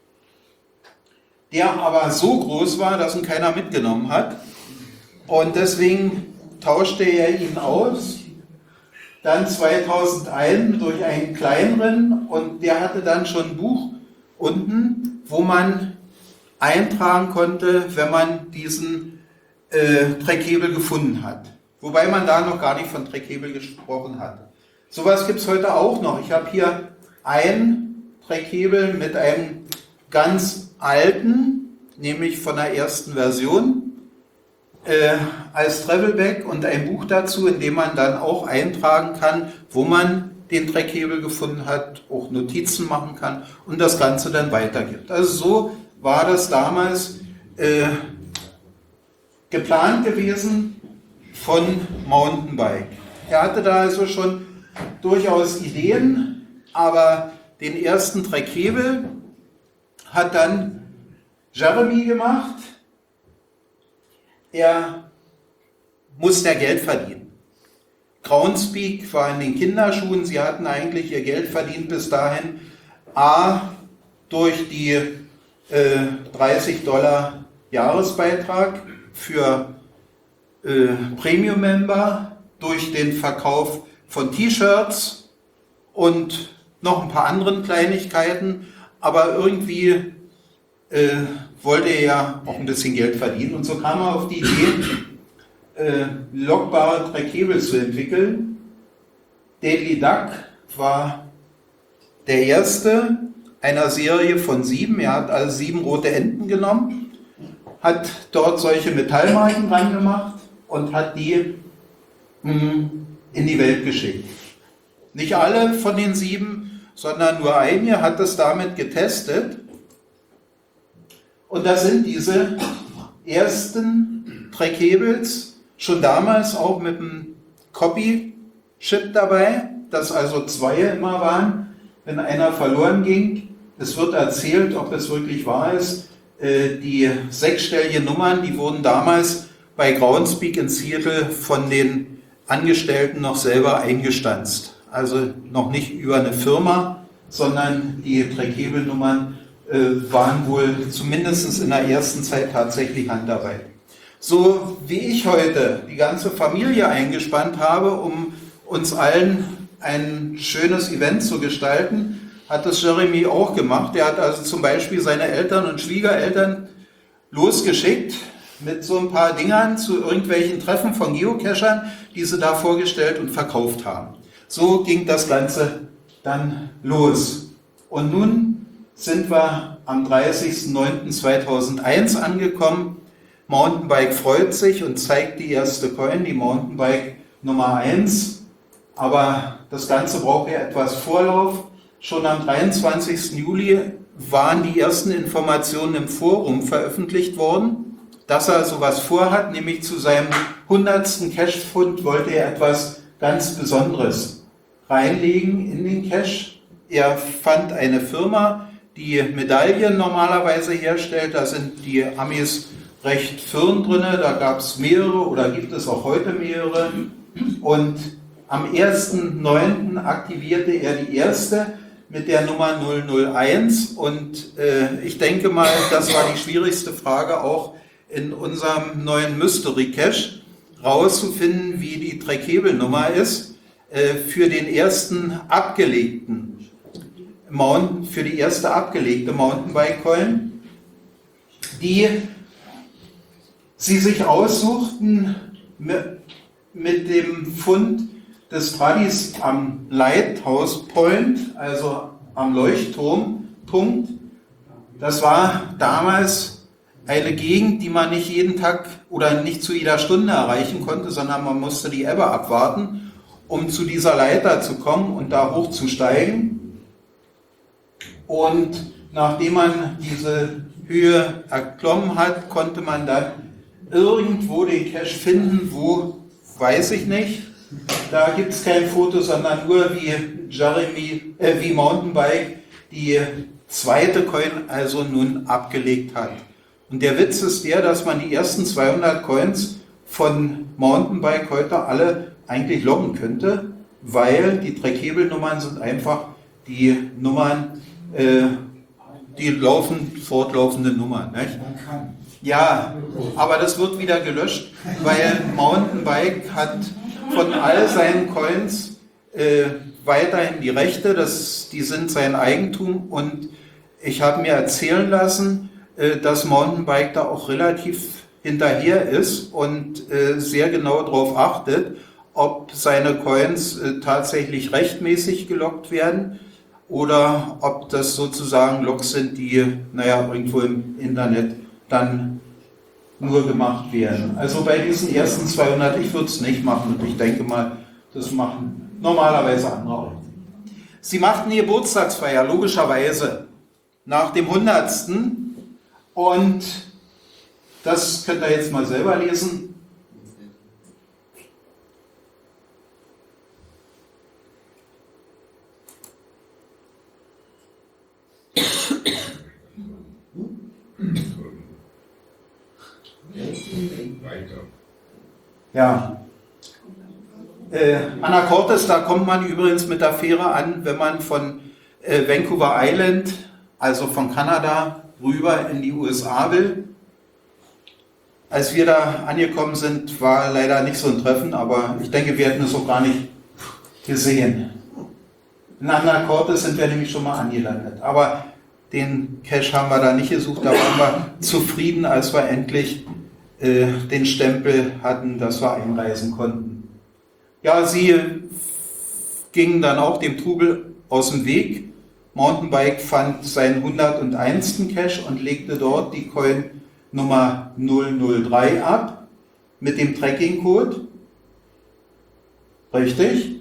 der aber so groß war, dass ihn keiner mitgenommen hat. Und deswegen tauschte er ihn aus, dann zweitausendeins durch einen kleineren, und der hatte dann schon ein Buch unten, wo man eintragen konnte, wenn man diesen äh, Treckhebel gefunden hat. Wobei man da noch gar nicht von Treckhebel gesprochen hat. Sowas gibt es heute auch noch. Ich habe hier einen Treckhebel mit einem ganz alten, nämlich von der ersten Version, äh, als Travelback und ein Buch dazu, in dem man dann auch eintragen kann, wo man den Treckhebel gefunden hat, auch Notizen machen kann und das Ganze dann weitergibt. Also so war das damals äh, geplant gewesen von Mountainbike. Er hatte da also schon durchaus Ideen, aber den ersten Treckhebel hat dann Jeremy gemacht. Er musste ja Geld verdienen. Groundspeak war in den Kinderschuhen. Sie hatten eigentlich ihr Geld verdient bis dahin A durch die äh, dreißig Dollar Jahresbeitrag für äh, Premium-Member, durch den Verkauf von T-Shirts und noch ein paar anderen Kleinigkeiten, aber irgendwie äh, wollte er ja auch ein bisschen Geld verdienen und so kam er auf die Idee, äh, logbare Treckhebel zu entwickeln. Deadly Duck war der erste einer Serie von sieben. Er hat also sieben rote Enten genommen, hat dort solche Metallmarken dran gemacht und hat die mh, in die Welt geschickt. Nicht alle von den sieben, sondern nur einige, hat es damit getestet. Und da sind diese ersten Treckhebels schon damals auch mit einem Copy-Chip dabei, dass also zwei immer waren, wenn einer verloren ging. Es wird erzählt, ob es wirklich wahr ist, die sechsstelligen Nummern, die wurden damals bei Groundspeak in Seattle von den Angestellten noch selber eingestanzt. Also noch nicht über eine Firma, sondern die Treckhebelnummern äh, waren wohl zumindest in der ersten Zeit tatsächlich Handarbeit. So wie ich heute die ganze Familie eingespannt habe, um uns allen ein schönes Event zu gestalten, hat das Jeremy auch gemacht. Er hat also zum Beispiel seine Eltern und Schwiegereltern losgeschickt mit so ein paar Dingern zu irgendwelchen Treffen von Geocachern, die sie da vorgestellt und verkauft haben. So ging das Ganze dann los. Und nun sind wir am dreißigsten neunten zweitausendeins angekommen. Mountainbike freut sich und zeigt die erste Coin, die Mountainbike Nummer eins. Aber das Ganze braucht ja etwas Vorlauf. Schon am dreiundzwanzigsten Juli waren die ersten Informationen im Forum veröffentlicht worden, dass er sowas vorhat, nämlich zu seinem hundertsten Cache-Fund wollte er etwas ganz Besonderes reinlegen in den Cache. Er fand eine Firma, die Medaillen normalerweise herstellt. Da sind die Amis recht firm drin. Da gab es mehrere oder gibt es auch heute mehrere. Und am ersten neunten aktivierte er die erste, mit der Nummer null null eins und äh, ich denke mal, das war die schwierigste Frage auch in unserem neuen Mystery Cache, rauszufinden, wie die Treckhebelnummer ist äh, für den ersten abgelegten Mountain, für die erste abgelegte Mountainbike-Coin, die sie sich aussuchten mit, mit dem Fund des Tradis am Lighthouse Point, also am Leuchtturmpunkt. Das war damals eine Gegend, die man nicht jeden Tag oder nicht zu jeder Stunde erreichen konnte, sondern man musste die Ebbe abwarten, um zu dieser Leiter zu kommen und da hochzusteigen. Und nachdem man diese Höhe erklommen hat, konnte man dann irgendwo den Cache finden, wo, weiß ich nicht. Da gibt es kein Foto, sondern nur wie Jeremy, äh, wie Mountainbike die zweite Coin also nun abgelegt hat. Und der Witz ist der, dass man die ersten zweihundert Coins von Mountainbike heute alle eigentlich loggen könnte, weil die Treckhebelnummern sind einfach die Nummern, äh, die laufen, fortlaufende Nummern. Nicht? Man kann. Ja, aber das wird wieder gelöscht, weil Mountainbike hat von all seinen Coins äh, weiterhin die Rechte, das, die sind sein Eigentum und ich habe mir erzählen lassen, äh, dass Mountainbike da auch relativ hinterher ist und äh, sehr genau darauf achtet, ob seine Coins äh, tatsächlich rechtmäßig gelockt werden oder ob das sozusagen Logs sind, die, naja, irgendwo im Internet dann nur gemacht werden. Also bei diesen ersten zweihundert, ich würde es nicht machen und ich denke mal, das machen normalerweise andere auch. Sie machten die Geburtstagsfeier, logischerweise, nach dem hundertsten und das könnt ihr jetzt mal selber lesen. Ja. Äh, Anacortes, da kommt man übrigens mit der Fähre an, wenn man von äh, Vancouver Island, also von Kanada, rüber in die U S A will. Als wir da angekommen sind, war leider nicht so ein Treffen, aber ich denke, wir hätten es auch gar nicht gesehen. In Anacortes sind wir nämlich schon mal angelandet, aber den Cache haben wir da nicht gesucht, da waren wir zufrieden, als wir endlich äh, den Stempel hatten, dass wir einreisen konnten. Ja, sie gingen dann auch dem Trubel aus dem Weg. Mountainbike fand seinen hunderteins. Cache und legte dort die Coin Nummer null null drei ab mit dem Tracking-Code. Richtig?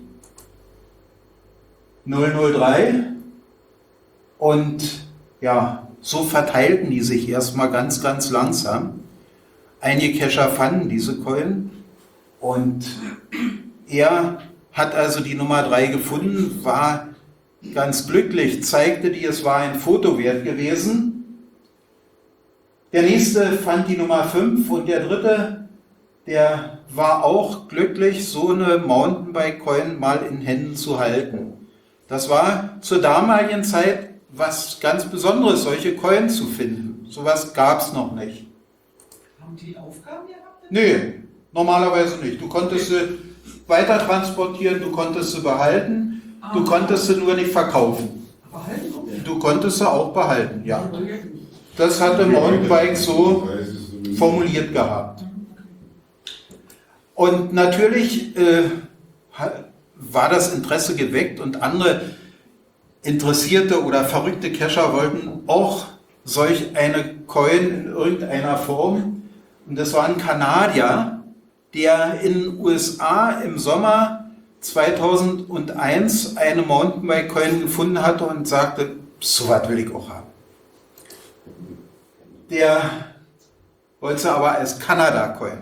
null null drei. Und ja, so verteilten die sich erstmal ganz, ganz langsam. Einige Cacher fanden diese Coin und er hat also die Nummer drei gefunden, war ganz glücklich, zeigte die, es war ein Foto wert gewesen. Der nächste fand die Nummer fünf und der dritte, der war auch glücklich, so eine Mountainbike-Coin mal in Händen zu halten. Das war zur damaligen Zeit was ganz Besonderes, solche Coins zu finden. Sowas gab es noch nicht. Haben die Aufgaben gehabt? Nö, normalerweise nicht. Du konntest sie weiter transportieren, du konntest sie behalten, du konntest sie nur nicht verkaufen. Behalten? Du konntest sie auch behalten, ja. Das hatte Mountainbike so formuliert gehabt. Und natürlich äh, war das Interesse geweckt und andere interessierte oder verrückte Cacher wollten auch solch eine Coin in irgendeiner Form. Und das war ein Kanadier, der in den U S A im Sommer zweitausendeins eine Mountainbike-Coin gefunden hatte und sagte, so was will ich auch haben. Der wollte sie aber als Kanada-Coin.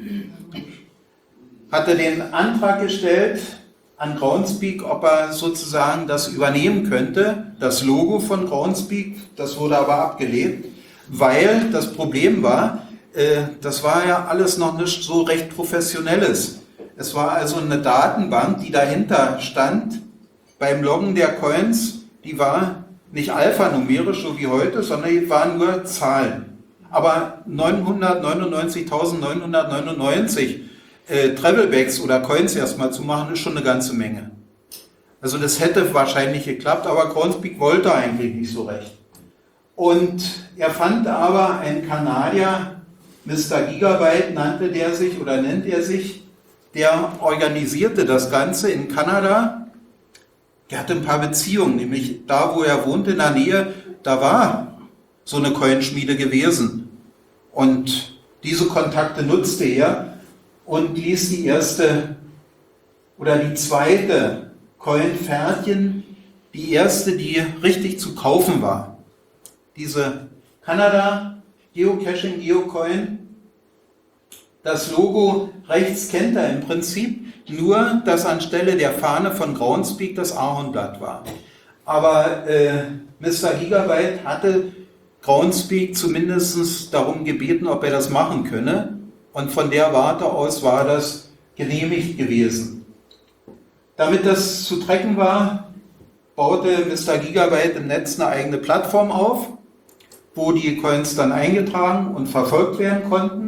Hatte den Antrag gestellt an Groundspeak, ob er sozusagen das übernehmen könnte, das Logo von Groundspeak, das wurde aber abgelehnt, weil das Problem war, äh, das war ja alles noch nicht so recht Professionelles. Es war also eine Datenbank, die dahinter stand, beim Loggen der Coins die war nicht alphanumerisch, so wie heute, sondern die waren nur Zahlen. Aber neunhundertneunundneunzigtausendneunhundertneunundneunzig äh, Travelbacks oder Coins erstmal zu machen, ist schon eine ganze Menge. Also das hätte wahrscheinlich geklappt, aber Groundspeak wollte eigentlich nicht so recht. Und er fand aber einen Kanadier, Mister Gigabyte nannte der sich oder nennt er sich, der organisierte das Ganze in Kanada. Der hatte ein paar Beziehungen, nämlich da, wo er wohnte in der Nähe, da war so eine Coinschmiede gewesen. Und diese Kontakte nutzte er und ließ die erste oder die zweite Coin fertigen, die erste, die richtig zu kaufen war. Diese Kanada Geocaching Geocoin. Das Logo rechts kennt er im Prinzip, nur dass anstelle der Fahne von Groundspeak das Ahornblatt war. Aber äh, Mister Gigabyte hatte Groundspeak zumindest darum gebeten, ob er das machen könne. Und von der Warte aus war das genehmigt gewesen. Damit das zu tracken war, baute Mister Gigabyte im Netz eine eigene Plattform auf, wo die Coins dann eingetragen und verfolgt werden konnten.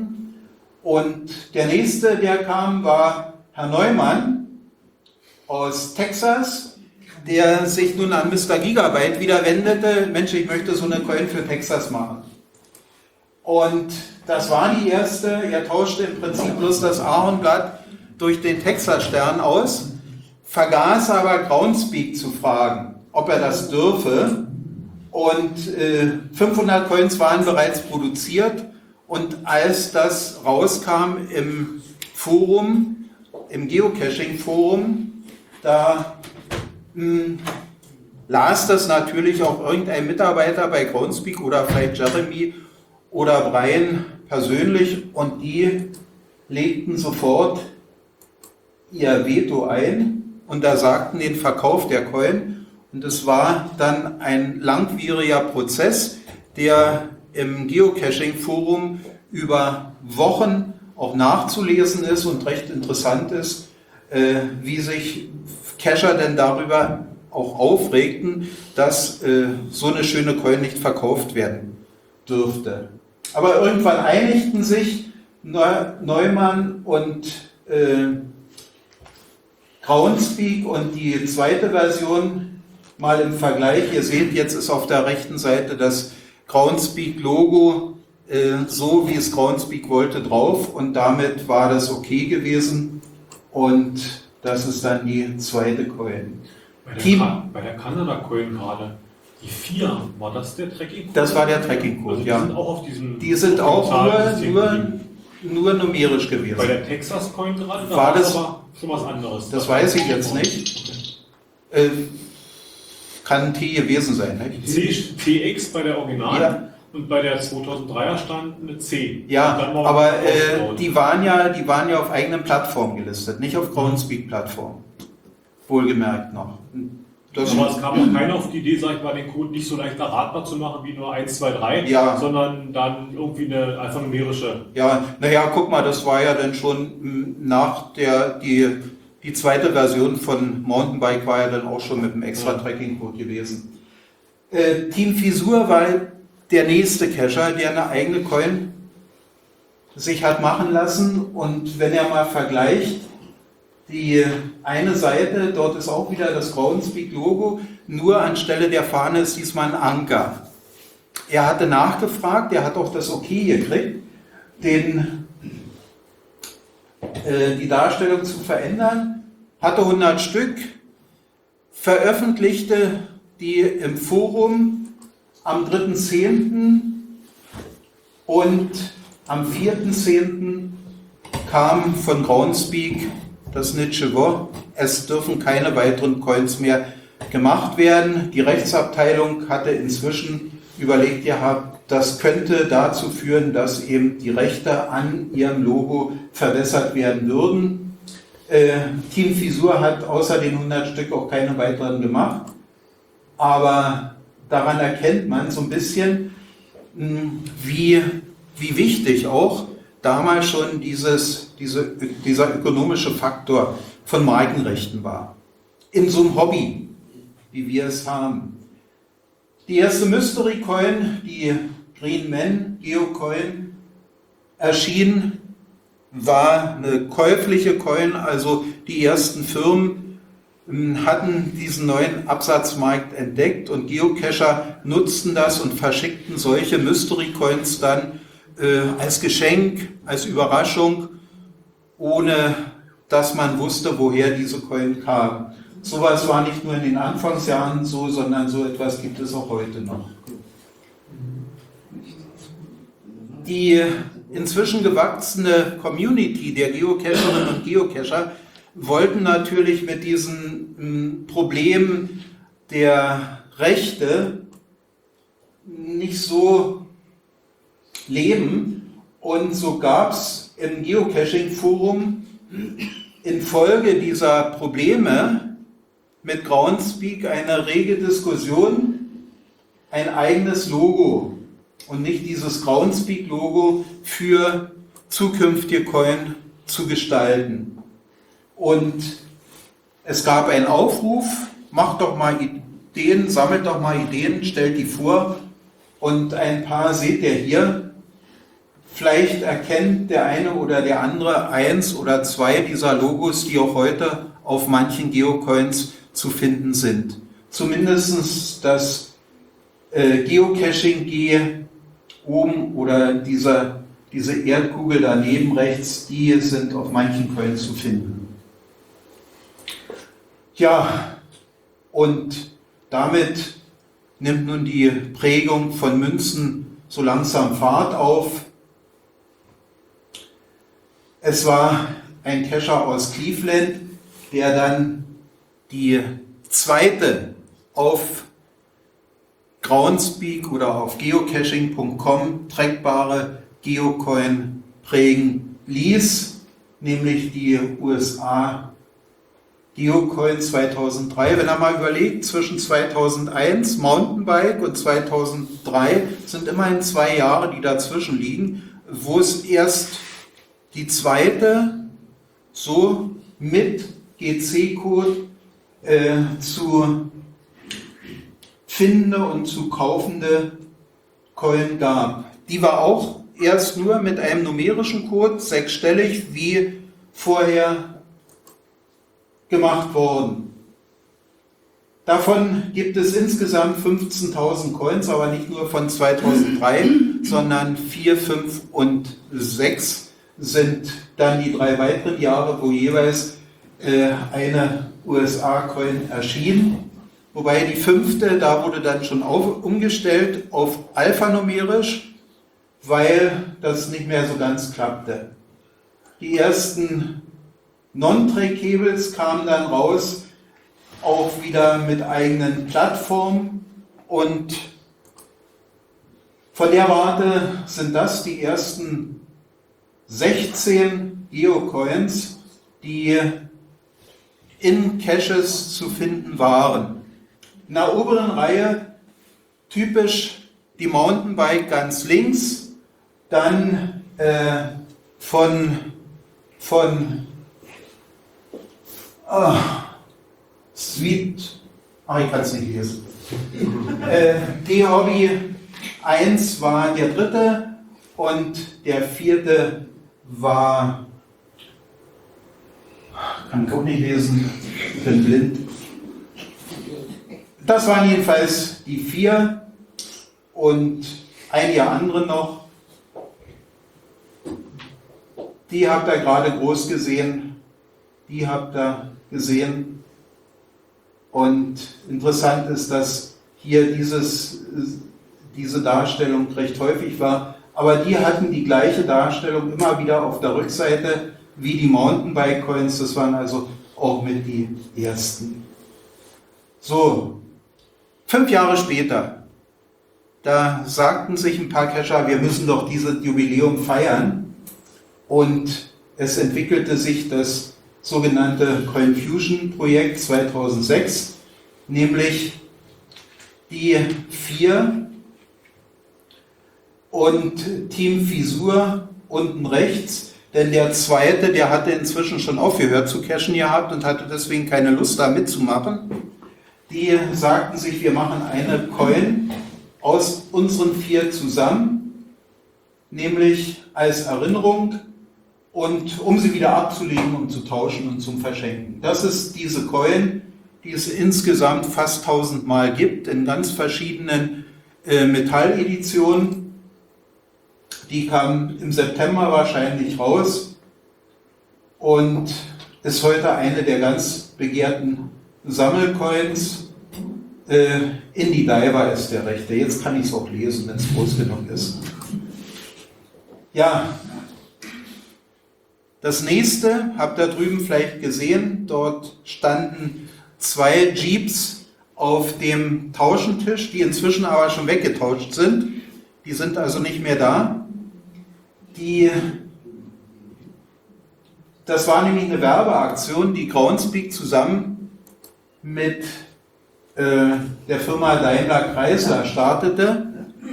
Und der nächste, der kam, war Herr Neumann aus Texas, der sich nun an Mister Gigabyte wieder wendete. Mensch, ich möchte so eine Coin für Texas machen. Und das war die erste. Er tauschte im Prinzip bloß das Ahornblatt durch den Texas-Stern aus, vergaß aber Groundspeak zu fragen, ob er das dürfe. Und äh, fünfhundert Coins waren bereits produziert. Und als das rauskam im Forum, im Geocaching-Forum, da mh, las das natürlich auch irgendein Mitarbeiter bei Groundspeak oder vielleicht Jeremy oder Brian persönlich und die legten sofort ihr Veto ein und da sagten den Verkauf der Coin. Und es war dann ein langwieriger Prozess, der im Geocaching-Forum über Wochen auch nachzulesen ist und recht interessant ist, äh, wie sich Cacher denn darüber auch aufregten, dass äh, so eine schöne Coin nicht verkauft werden dürfte. Aber irgendwann einigten sich Neumann und äh, Groundspeak und die zweite Version mal im Vergleich. Ihr seht, jetzt ist auf der rechten Seite das Groundspeak-Logo äh, so, wie es Groundspeak wollte, drauf und damit war das okay gewesen und das ist dann die zweite Coin. Bei der, Team, Ka- bei der Kanada-Coin gerade, die vier, war das der Tracking-Code? Das war der Tracking-Code, also die ja. Sind auch auf diesem die sind auch nur, nur, nur numerisch gewesen. Bei der Texas-Coin gerade, da war das aber schon was anderes. Das, das weiß ich jetzt nicht. Okay. Äh, Kann T gewesen sein. Ne? C, T X bei der Original ja. Und bei der zweitausenddreier stand eine C. Ja, aber äh, die, waren ja, die waren ja auf eigenen Plattformen gelistet, nicht auf Groundspeak-Plattformen. Wohlgemerkt noch. Das aber es kam auch keiner auf die Idee, sag ich mal, den Code nicht so leicht erratbar zu machen wie nur eins, zwei, drei, ja. sondern dann irgendwie eine alphanumerische. Ja, naja, guck mal, das war ja dann schon nach der, die, die zweite Version von Mountainbike war ja dann auch schon mit einem extra ja. Tracking-Code gewesen. Äh, Team Fisur war der nächste Cacher, der eine eigene Coin sich hat machen lassen und wenn er mal vergleicht, die eine Seite, dort ist auch wieder das Groundspeak-Logo, nur anstelle der Fahne ist diesmal ein Anker. Er hatte nachgefragt, er hat auch das Okay gekriegt, den, äh, die Darstellung zu verändern, hatte hundert Stück, veröffentlichte die im Forum am dritten zehnten und am vierten zehnten kam von Groundspeak das Nitschewo. Es dürfen keine weiteren Coins mehr gemacht werden. Die Rechtsabteilung hatte inzwischen überlegt gehabt, das könnte dazu führen, dass eben die Rechte an ihrem Logo verbessert werden würden. Äh, Team Fisur hat außer den hundert Stück auch keine weiteren gemacht. Aber daran erkennt man so ein bisschen, wie, wie wichtig auch damals schon dieses, diese, dieser ökonomische Faktor von Markenrechten war. In so einem Hobby, wie wir es haben. Die erste Mystery Coin, die Green Man Geocoin, erschien, war eine käufliche Coin, also die ersten Firmen ähm, hatten diesen neuen Absatzmarkt entdeckt und Geocacher nutzten das und verschickten solche Mystery Coins dann äh, als Geschenk, als Überraschung, ohne dass man wusste, woher diese Coin kam. Sowas war nicht nur in den Anfangsjahren so, sondern so etwas gibt es auch heute noch. Die inzwischen gewachsene Community der Geocacherinnen und Geocacher wollten natürlich mit diesen m, Problemen der Rechte nicht so leben. Und so gab es im Geocaching-Forum infolge dieser Probleme mit Groundspeak eine rege Diskussion, ein eigenes Logo und nicht dieses Groundspeak-Logo für zukünftige Coin zu gestalten. Und es gab einen Aufruf, macht doch mal Ideen, sammelt doch mal Ideen, stellt die vor und ein paar seht ihr hier. Vielleicht erkennt der eine oder der andere eins oder zwei dieser Logos, die auch heute auf manchen Geocoins zu finden sind. Zumindest das äh, Geocaching-G oben oder dieser, diese Erdkugel daneben rechts, die sind auf manchen Coins zu finden. Ja, und damit nimmt nun die Prägung von Münzen so langsam Fahrt auf. Es war ein Cacher aus Cleveland, der dann die zweite auf Groundspeak oder auf geocaching punkt com trackbare Geocoin prägen ließ, nämlich die U S A Geocoin zweitausenddrei. Wenn er mal überlegt, zwischen zweitausendeins Mountainbike und zweitausenddrei sind immerhin zwei Jahre, die dazwischen liegen, wo es erst die zweite so mit G C-Code äh, zu findende und zu kaufende Coin gab. Die war auch erst nur mit einem numerischen Code, sechsstellig, wie vorher gemacht worden. Davon gibt es insgesamt fünfzehntausend Coins, aber nicht nur von zweitausenddrei, sondern vier, fünf und sechs sind dann die drei weiteren Jahre, wo jeweils äh, eine U S A-Coin erschien. Wobei die fünfte, da wurde dann schon auf, umgestellt auf alphanumerisch, weil das nicht mehr so ganz klappte. Die ersten Non-Track-Cables kamen dann raus, auch wieder mit eigenen Plattformen, und von der Warte sind das die ersten sechzehn Geocoins, die in Caches zu finden waren. In der oberen Reihe typisch die Mountainbike ganz links, dann äh, von, von oh, Sweet, ach, ich kann es nicht lesen. äh, T-Hobby eins war der dritte und der vierte war, kann ich auch nicht lesen, ich bin blind. Das waren jedenfalls die vier und einige andere noch. Die habt ihr gerade groß gesehen, die habt ihr gesehen. Und interessant ist, dass hier dieses, diese Darstellung recht häufig war, aber die hatten die gleiche Darstellung immer wieder auf der Rückseite wie die Mountainbike-Coins. Das waren also auch mit die ersten. So. Fünf Jahre später, da sagten sich ein paar Cacher, wir müssen doch dieses Jubiläum feiern, und es entwickelte sich das sogenannte CoinFusion-Projekt zweitausendsechs, nämlich die vier und Team Fisur unten rechts, denn der zweite, der hatte inzwischen schon aufgehört zu cachen gehabt und hatte deswegen keine Lust da mitzumachen. die sagten sich, wir machen eine Coin aus unseren vier zusammen, nämlich als Erinnerung und um sie wieder abzulegen und zu tauschen und zum Verschenken. Das ist diese Coin, die es insgesamt fast tausendmal gibt, in ganz verschiedenen äh, Metalleditionen. Die kam im September wahrscheinlich raus und ist heute eine der ganz begehrten Sammelcoins. Äh, Indie Diver ist der rechte. Jetzt kann ich es auch lesen, wenn es groß genug ist. Ja, das nächste habt ihr drüben vielleicht gesehen. Dort standen zwei Jeeps auf dem Tauschentisch, die inzwischen aber schon weggetauscht sind. Die sind also nicht mehr da. Die, das war nämlich eine Werbeaktion, die Groundspeak zusammen mit äh, der Firma Daimler Chrysler startete,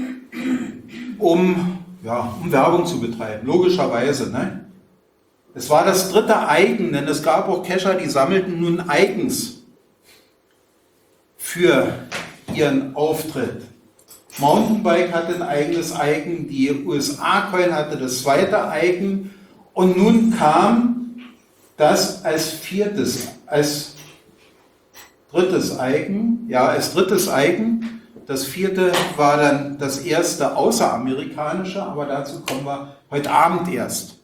um, ja, um Werbung zu betreiben, logischerweise. Ne? Es war das dritte Icon, denn es gab auch Cacher, die sammelten nun Icons für ihren Auftritt. Mountainbike hatte ein eigenes Icon, die U S A-Coin hatte das zweite Icon und nun kam das als viertes, als drittes Icon, ja, als drittes Icon. Das vierte war dann das erste außeramerikanische, aber dazu kommen wir heute Abend erst.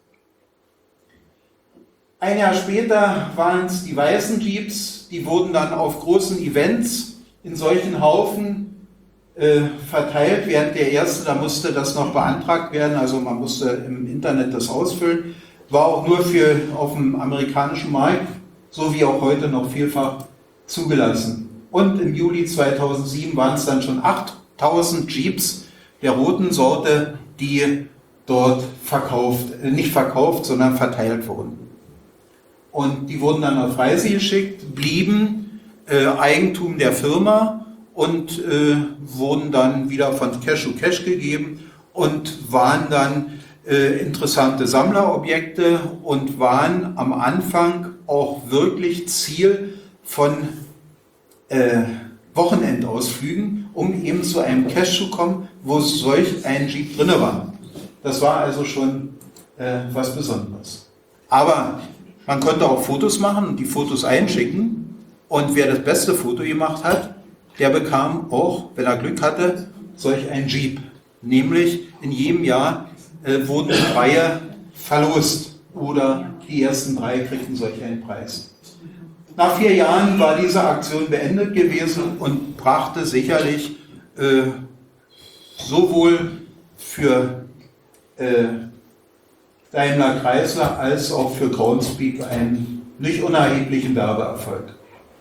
Ein Jahr später waren es die weißen Jeeps, die wurden dann auf großen Events in solchen Haufen äh, verteilt, während der erste, da musste das noch beantragt werden, also man musste im Internet das ausfüllen, war auch nur für auf dem amerikanischen Markt, so wie auch heute noch vielfach zugelassen. Und im Juli zweitausendsieben waren es dann schon achttausend Jeeps der roten Sorte, die dort verkauft, äh, nicht verkauft, sondern verteilt wurden. Und die wurden dann auf Reise geschickt, blieben äh, Eigentum der Firma und äh, wurden dann wieder von Cash to Cash gegeben und waren dann äh, interessante Sammlerobjekte und waren am Anfang auch wirklich Ziel von äh, Wochenendausflügen, um eben zu einem Cache zu kommen, wo solch ein Jeep drin war. Das war also schon äh, was Besonderes. Aber man konnte auch Fotos machen und die Fotos einschicken und wer das beste Foto gemacht hat, der bekam auch, wenn er Glück hatte, solch ein Jeep. Nämlich in jedem Jahr äh, wurden Reihe verlost oder die ersten drei kriegten solch einen Preis. Nach vier Jahren war diese Aktion beendet gewesen und brachte sicherlich äh, sowohl für äh, Daimler Chrysler als auch für Groundspeak einen nicht unerheblichen Werbeerfolg.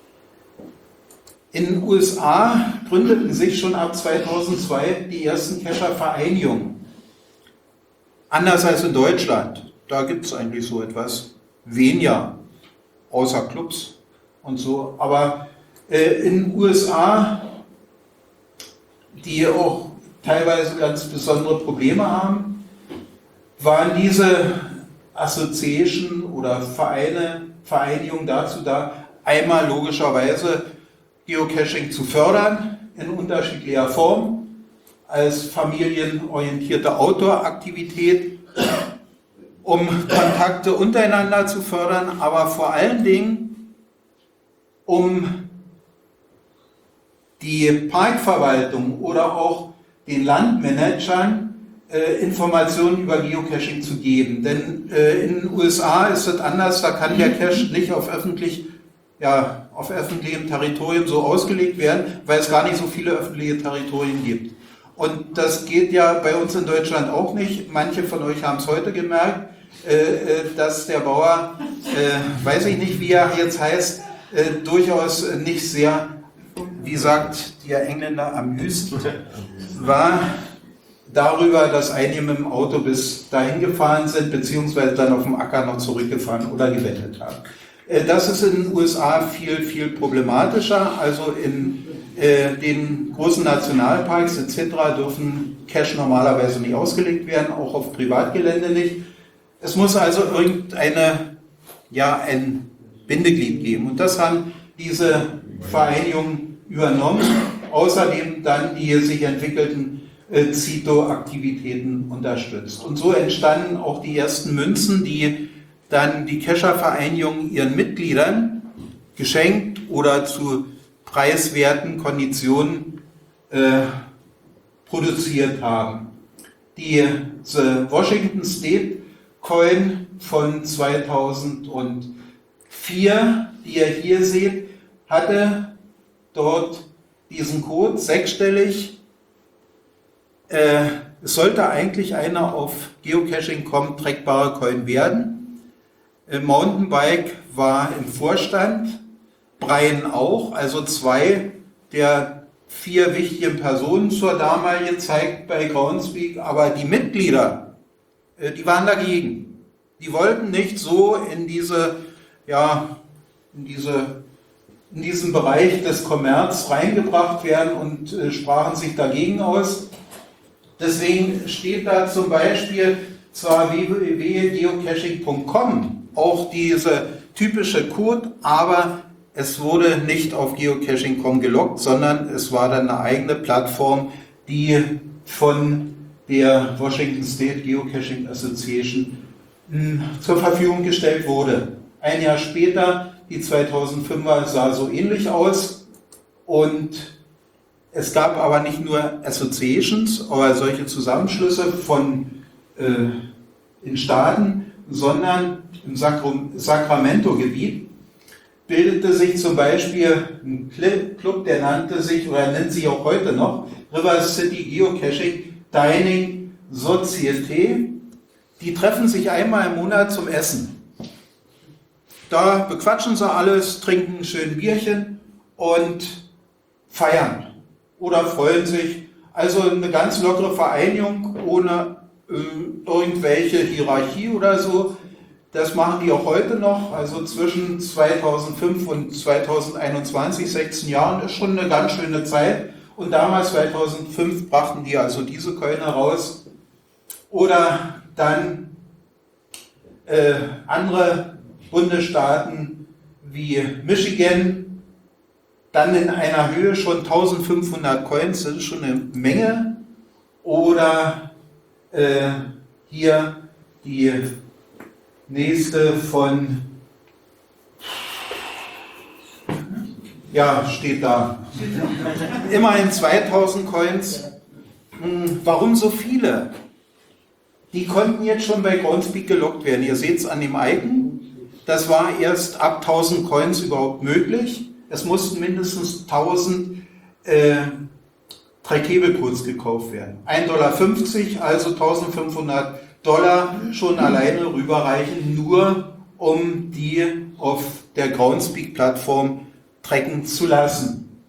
In den U S A gründeten sich schon ab zweitausendzwei die ersten Cacher-Vereinigungen. Anders als in Deutschland, da gibt es eigentlich so etwas weniger, außer Clubs und so. Aber äh, in den U S A, die auch teilweise ganz besondere Probleme haben, waren diese Association oder Vereine, Vereinigungen dazu da, einmal logischerweise Geocaching zu fördern in unterschiedlicher Form, als familienorientierte Outdoor-Aktivität, um Kontakte untereinander zu fördern, aber vor allen Dingen, um die Parkverwaltung oder auch den Landmanagern Äh, Informationen über Geocaching zu geben. Denn äh, in den U S A ist es anders, da kann der Cache nicht auf, öffentlich, ja, auf öffentlichem Territorium so ausgelegt werden, weil es gar nicht so viele öffentliche Territorien gibt. Und das geht ja bei uns in Deutschland auch nicht. Manche von euch haben es heute gemerkt, äh, äh, dass der Bauer, äh, weiß ich nicht, wie er jetzt heißt, äh, durchaus nicht sehr, wie sagt der Engländer, amüsed war darüber, dass einige mit dem Auto bis dahin gefahren sind, beziehungsweise dann auf dem Acker noch zurückgefahren oder gewettet haben. Das ist in den U S A viel, viel problematischer. Also in äh, den großen Nationalparks et cetera dürfen Cache normalerweise nicht ausgelegt werden, auch auf Privatgelände nicht. Es muss also irgendeine, ja, ein Bindeglied geben. Und das haben diese Vereinigungen übernommen. Außerdem dann die sich entwickelten äh, Zito-Aktivitäten unterstützt. Und so entstanden auch die ersten Münzen, die dann die Kescher-Vereinigung ihren Mitgliedern geschenkt oder zu preiswerten Konditionen äh, produziert haben. Die The Washington State Coin von zweitausendvier, die ihr hier seht, hatte dort diesen Code sechsstellig. Äh, es sollte eigentlich eine auf Geocaching Punkt com trackbare Coin werden. Äh, Mountainbike war im Vorstand, Brian auch, also zwei der vier wichtigen Personen zur damaligen Zeit bei Groundspeak, aber die Mitglieder, äh, die waren dagegen. Die wollten nicht so in diese, ja, in diese, in diesen Bereich des Kommerz reingebracht werden und äh, sprachen sich dagegen aus. Deswegen steht da zum Beispiel zwar w w w punkt geocaching punkt com, auch diese typische Code, aber es wurde nicht auf Geocaching Punkt com geloggt, sondern es war dann eine eigene Plattform, die von der Washington State Geocaching Association mh, zur Verfügung gestellt wurde. Ein Jahr später, die zweitausendfünfer, sah so ähnlich aus und es gab aber nicht nur Associations oder solche Zusammenschlüsse von äh, in Staaten, sondern im Sacramento-Gebiet bildete sich zum Beispiel ein Club, der nannte sich oder nennt sich auch heute noch River City Geocaching Dining Society. Die treffen sich einmal im Monat zum Essen. Da bequatschen sie alles, trinken ein schön Bierchen und feiern oder freuen sich. Also eine ganz lockere Vereinigung ohne äh, irgendwelche Hierarchie oder so. Das machen die auch heute noch. Also zwischen zweitausendfünf und zweitausendeinundzwanzig, sechzehn Jahren, ist schon eine ganz schöne Zeit. Und damals, zweitausendfünf, brachten die also diese Coin heraus. Oder dann äh, andere Bundesstaaten wie Michigan, dann in einer Höhe schon eintausendfünfhundert Coins, das ist schon eine Menge. Oder äh, hier die nächste von, ja, steht da, immerhin zweitausend Coins. Warum so viele? Die konnten jetzt schon bei Groundspeak gelockt werden. Ihr seht es an dem Icon. Das war erst ab tausend Coins überhaupt möglich. Es mussten mindestens tausend äh, Trackable-Codes gekauft werden. ein Dollar fünfzig, also eintausendfünfhundert Dollar schon alleine rüberreichen, nur um die auf der Groundspeak-Plattform tracken zu lassen.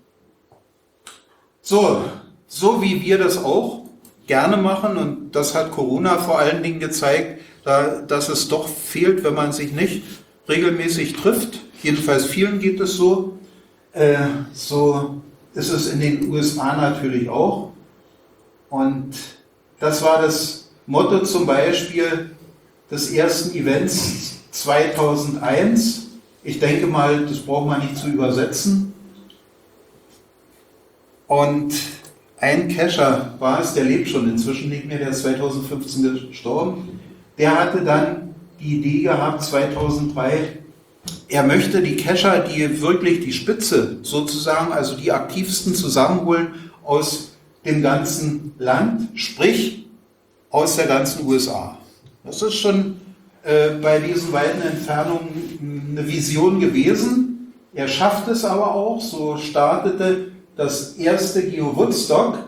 So, so wie wir das auch gerne machen, und das hat Corona vor allen Dingen gezeigt, da, dass es doch fehlt, wenn man sich nicht regelmäßig trifft. Jedenfalls vielen geht es so. Äh, so ist es in den U S A natürlich auch. Und das war das Motto zum Beispiel des ersten Events zweitausendeins. Ich denke mal, das braucht man nicht zu übersetzen. Und ein Cacher war es, der lebt schon inzwischen nicht mehr, der ist zweitausendfünfzehn gestorben. Der hatte dann die Idee gehabt, zweitausenddrei, er möchte die Cacher, die wirklich die Spitze sozusagen, also die aktivsten zusammenholen aus dem ganzen Land, sprich aus der ganzen U S A. Das ist schon äh, bei diesen weiten Entfernungen eine Vision gewesen. Er schafft es aber auch, so startete das erste Geo Woodstock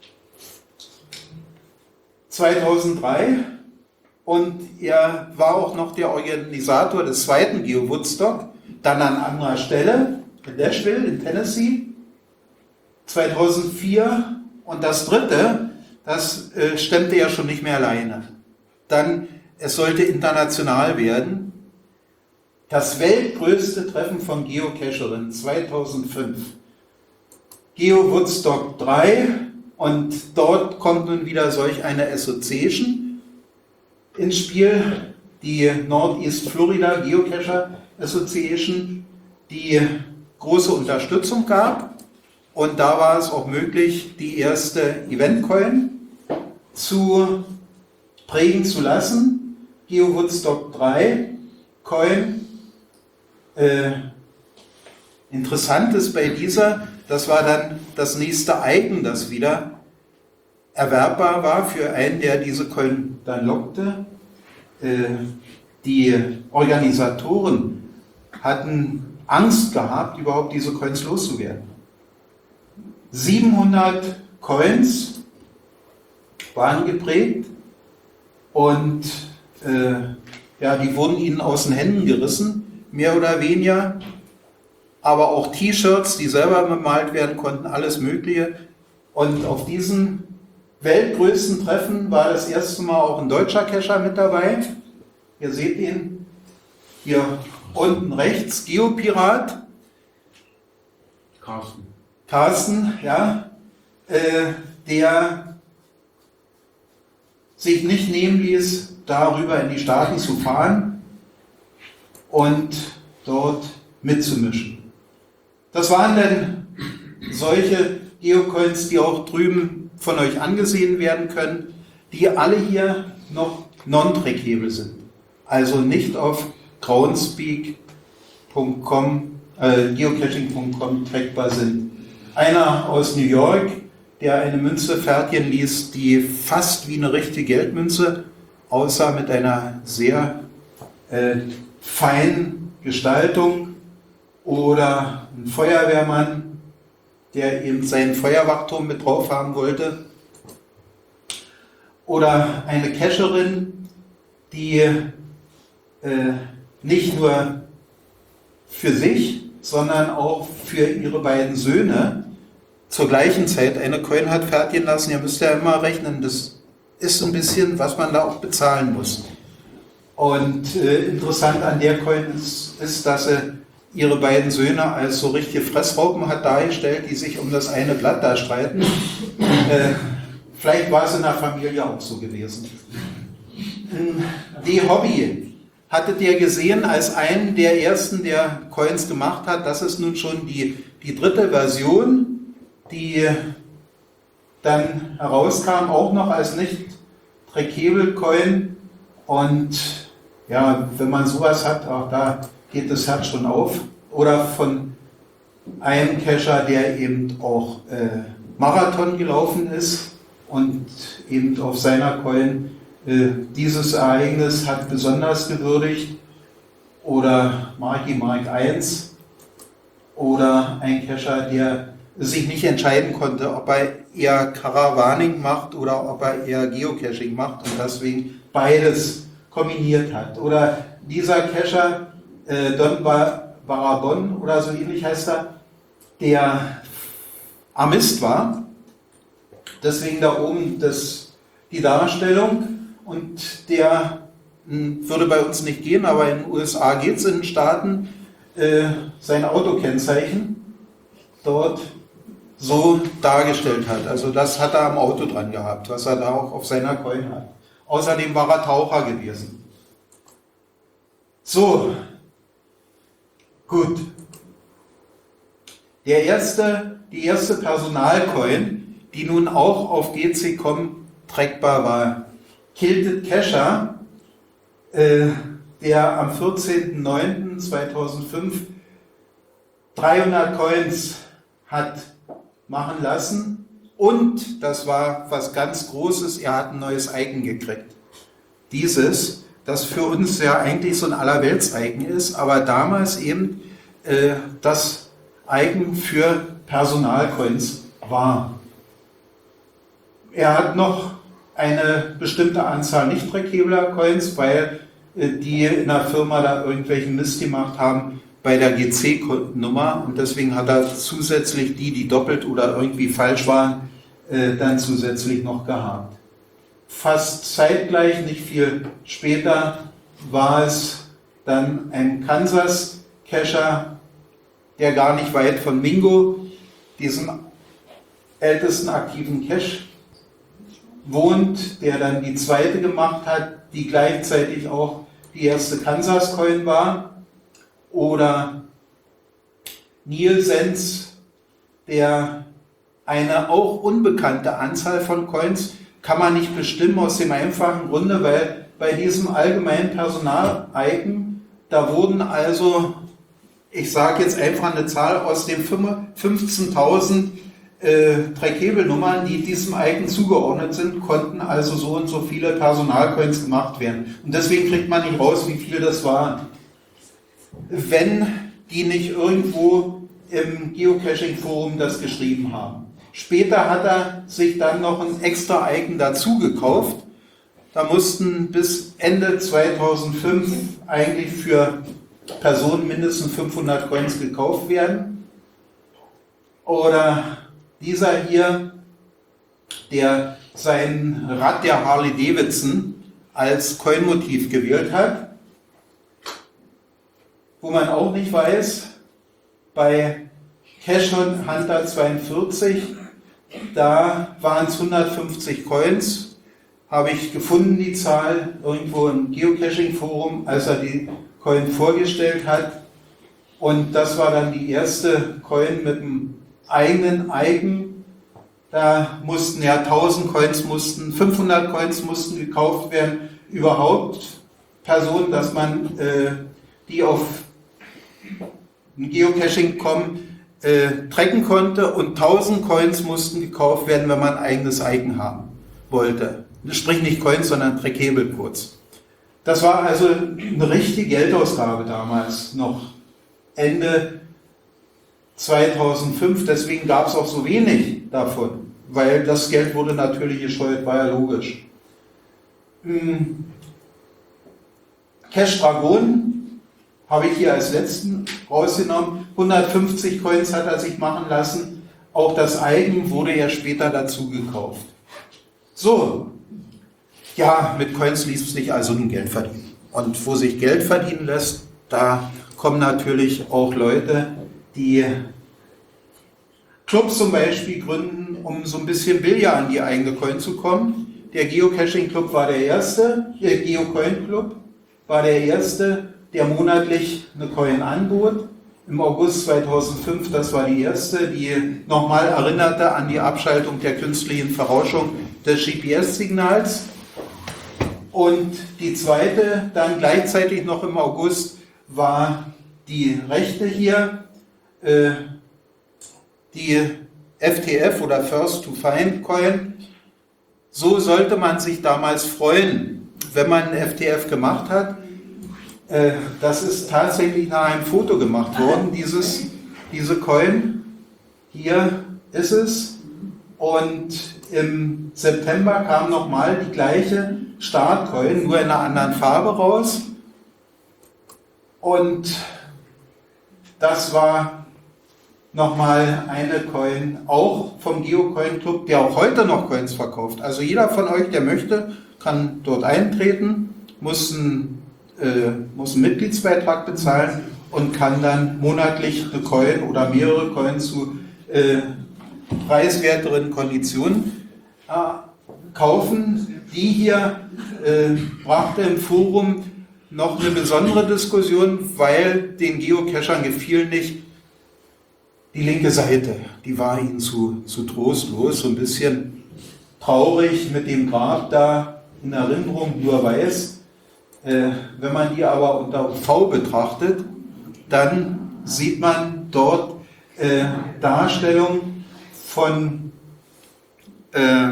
zweitausenddrei und er war auch noch der Organisator des zweiten Geo Woodstock, dann an anderer Stelle, in Nashville, in Tennessee, zweitausendvier, und das dritte, das äh, stemmte er schon nicht mehr alleine. Dann, es sollte international werden. Das weltgrößte Treffen von Geocacherinnen zweitausendfünf. Geo Woodstock drei, und dort kommt nun wieder solch eine Association ins Spiel, die Northeast Florida Geocacher Association, die große Unterstützung gab. Und da war es auch möglich, die erste Event-Coin zu prägen zu lassen. Geo Woodstock drei Coin. Äh, interessant ist bei dieser, das war dann das nächste Icon, das wieder erwerbbar war für einen, der diese Coin dann lockte. Äh, die Organisatoren hatten Angst gehabt, überhaupt diese Coins loszuwerden. siebenhundert Coins waren geprägt und äh, ja, die wurden ihnen aus den Händen gerissen, mehr oder weniger. Aber auch T-Shirts, die selber bemalt werden konnten, alles Mögliche. Und auf diesen weltgrößten Treffen war das erste Mal auch ein deutscher Cacher mit dabei. Ihr seht ihn hier unten rechts, Geopirat. Carsten. Carsten, ja, äh, der sich nicht nehmen ließ, darüber in die Staaten zu fahren und dort mitzumischen. Das waren dann solche Geocoins, die auch drüben von euch angesehen werden können, die alle hier noch non-trackable sind. Also nicht auf groundspeak punkt com, äh, geocaching punkt com trackbar sind. Einer aus New York, der eine Münze fertigen ließ, die fast wie eine richtige Geldmünze aussah, mit einer sehr äh, feinen Gestaltung. Oder ein Feuerwehrmann, der eben seinen Feuerwachturm mit drauf haben wollte. Oder eine Cacherin, die äh, nicht nur für sich, sondern auch für ihre beiden Söhne zur gleichen Zeit eine Coin hat fertigen lassen. Ihr müsst ja immer rechnen, das ist ein bisschen, was man da auch bezahlen muss. Und äh, interessant an der Coin ist, ist, dass sie ihre beiden Söhne als so richtige Fressraupen hat dargestellt, die sich um das eine Blatt da streiten. Äh, vielleicht war es in der Familie auch so gewesen. Die Hobby hattet ihr gesehen als einen der ersten, der Coins gemacht hat. Das ist nun schon die, die dritte Version, die dann herauskam, auch noch als nicht-trackable-Coin. Und ja, wenn man sowas hat, auch da geht das Herz schon auf. Oder von einem Cacher, der eben auch äh, Marathon gelaufen ist und eben auf seiner Coin äh, dieses Ereignis hat besonders gewürdigt. Oder Marky Mark eins. Oder ein Cacher, der sich nicht entscheiden konnte, ob er eher Caravaning macht oder ob er eher Geocaching macht und deswegen beides kombiniert hat. Oder dieser Cacher, äh, Don Barabon oder so ähnlich heißt er, der Amist war, deswegen da oben das, die Darstellung, und der mh, würde bei uns nicht gehen, aber in den U S A geht es, in den Staaten, äh, sein Autokennzeichen dort so dargestellt hat. Also das hat er am Auto dran gehabt, was er da auch auf seiner Coin hat. Außerdem war er Taucher gewesen. So, gut. Der erste, die erste Personalcoin, die nun auch auf G C punkt com trackbar war, Kilted Cacher, äh, der am vierzehnten neunten zweitausendfünf dreihundert Coins hat machen lassen, und das war was ganz Großes, er hat ein neues Icon gekriegt. Dieses, das für uns ja eigentlich so ein Allerwelts-Icon ist, aber damals eben äh, das Icon für Personalcoins war. Er hat noch eine bestimmte Anzahl nicht trackabler Coins, weil äh, die in der Firma da irgendwelchen Mist gemacht haben bei der G C-Nummer, und deswegen hat er zusätzlich die, die doppelt oder irgendwie falsch waren, äh, dann zusätzlich noch gehabt. Fast zeitgleich, nicht viel später, war es dann ein Kansas-Cacher, der gar nicht weit von Mingo, diesem ältesten aktiven Cache, wohnt, der dann die zweite gemacht hat, die gleichzeitig auch die erste Kansas-Coin war. Oder Nielsens, der eine auch unbekannte Anzahl von Coins kann man nicht bestimmen, aus dem einfachen Grunde, weil bei diesem allgemeinen Personal-Icon, da wurden also, ich sage jetzt einfach eine Zahl aus den fünfzehntausend äh, Trekebel-Nummern, die diesem Icon zugeordnet sind, konnten also so und so viele Personalcoins gemacht werden. Und deswegen kriegt man nicht raus, wie viele das waren, wenn die nicht irgendwo im Geocaching-Forum das geschrieben haben. Später hat er sich dann noch ein extra Icon dazu gekauft. Da mussten bis Ende zweitausendfünf eigentlich für Personen mindestens fünfhundert Coins gekauft werden. Oder dieser hier, der sein Rad der Harley Davidson als Coin-Motiv gewählt hat, wo man auch nicht weiß, bei Cache Hunter zweiundvierzig, da waren es hundertfünfzig Coins, habe ich gefunden, die Zahl, irgendwo im Geocaching-Forum, als er die Coin vorgestellt hat. Und das war dann die erste Coin mit einem eigenen Icon. Da mussten ja tausend Coins, mussten, fünfhundert Coins mussten gekauft werden, überhaupt Personen, dass man äh, die auf ein Geocaching kommen, äh, tracken konnte, und tausend Coins mussten gekauft werden, wenn man ein eigenes Icon haben wollte. Sprich nicht Coins, sondern Trackable kurz. Das war also eine richtige Geldausgabe damals, noch Ende zweitausendfünf, deswegen gab es auch so wenig davon, weil das Geld wurde natürlich gescheut, war ja logisch. Hm. Cache Dragon habe ich hier als letzten rausgenommen. hundertfünfzig Coins hat er sich machen lassen. Auch das Icon wurde ja später dazu gekauft. So, ja, mit Coins ließ sich also nun Geld verdienen. Und wo sich Geld verdienen lässt, da kommen natürlich auch Leute, die Clubs zum Beispiel gründen, um so ein bisschen billiger an die eigene Coin zu kommen. Der Geocaching Club war der erste, der Geocoin Club war der erste, der monatlich eine Coin anbot. Im August zweitausendfünf, das war die erste, die nochmal erinnerte an die Abschaltung der künstlichen Verrauschung des G P S-Signals. Und die zweite, dann gleichzeitig noch im August, war die rechte hier, äh, die F T F oder First to Find Coin. So sollte man sich damals freuen, wenn man ein F T F gemacht hat. Äh, das ist tatsächlich nach einem Foto gemacht worden, dieses, diese Coin. Hier ist es. Und im September kam nochmal die gleiche Startcoin, nur in einer anderen Farbe raus. Und das war nochmal eine Coin, auch vom Geocoin Club, der auch heute noch Coins verkauft. Also jeder von euch, der möchte, kann dort eintreten, muss einen, äh, muss einen Mitgliedsbeitrag bezahlen und kann dann monatlich eine Coin oder mehrere Coins zu äh, preiswerteren Konditionen äh, kaufen. Die hier äh, brachte im Forum noch eine besondere Diskussion, weil den Geocachern gefiel nicht die linke Seite. Die war ihnen zu, zu trostlos, so ein bisschen traurig mit dem Grab da in Erinnerung, nur weiß. Äh, wenn man die aber unter V betrachtet, dann sieht man dort äh, Darstellung von äh,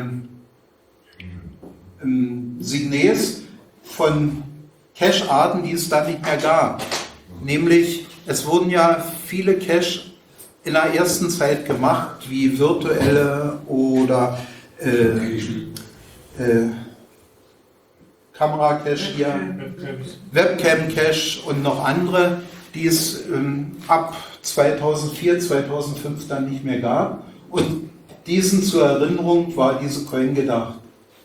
Signes von Cache-Arten, die es dann nicht mehr gab. Nämlich, es wurden ja viele Cache in der ersten Zeit gemacht, wie virtuelle oder äh, äh, Kamera-Cache hier, Webcam-Cache und noch andere, die es ähm, ab zweitausendvier, zweitausendfünf dann nicht mehr gab. Und diesen zur Erinnerung war diese Coin gedacht.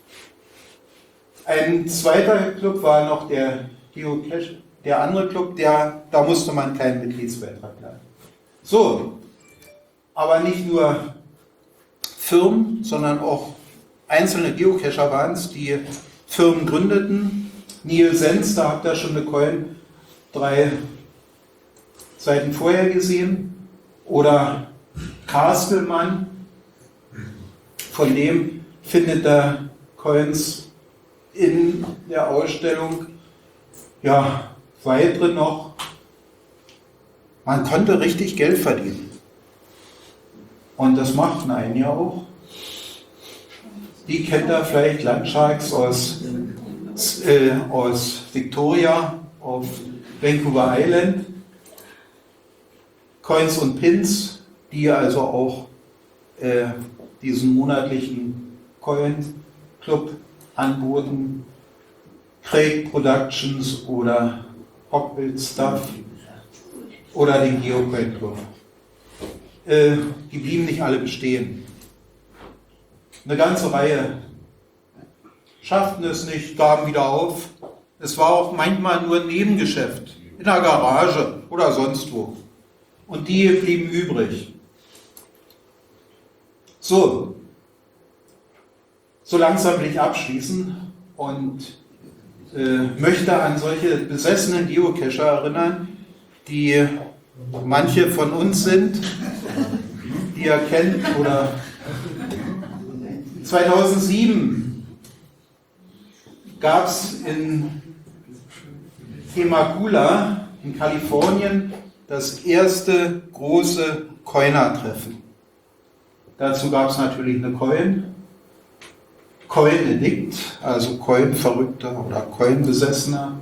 Ein zweiter Club war noch der Geocache, der andere Club, der, da musste man keinen Mitgliedsbeitrag leisten. So, aber nicht nur Firmen, sondern auch einzelne Geocacher waren es, die Firmen gründeten. Neil Sens, da habt ihr schon eine Coin drei Seiten vorher gesehen. Oder Kastelmann, von dem findet er Coins in der Ausstellung. Ja, weitere noch. Man konnte richtig Geld verdienen. Und das machten einen ja auch. Die kennt ihr vielleicht, Landsharks aus, äh, aus Victoria auf Vancouver Island. Coins und Pins, die also auch äh, diesen monatlichen Coin-Club anboten. Craig Productions oder Rockbill Stuff oder den Geocoin Club. Äh, die blieben nicht alle bestehen. Eine ganze Reihe schafften es nicht, gaben wieder auf. Es war auch manchmal nur ein Nebengeschäft, in der Garage oder sonst wo. Und die blieben übrig. So, so langsam will ich abschließen und äh, möchte an solche besessenen Geocacher erinnern, die manche von uns sind, die ihr kennt, oder zweitausendsieben gab es in Temecula in Kalifornien das erste große Coiner-Treffen. Dazu gab es natürlich eine Coin, Coin-Addict, also Coin-Verrückter oder Coin-Besessener.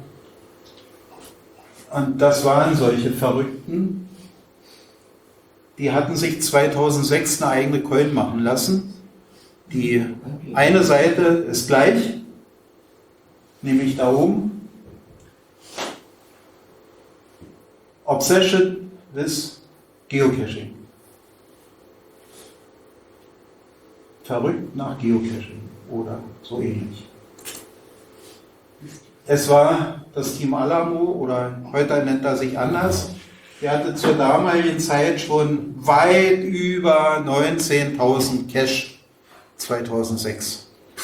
Und das waren solche Verrückten, die hatten sich zweitausendsechs eine eigene Coin machen lassen. Die eine Seite ist gleich, nämlich da oben. Obsession with Geocaching. Verrückt nach Geocaching oder so ähnlich. Es war das Team Alamo, oder heute nennt er sich anders. Der hatte zur damaligen Zeit schon weit über neunzehntausend Cache zweitausendsechs.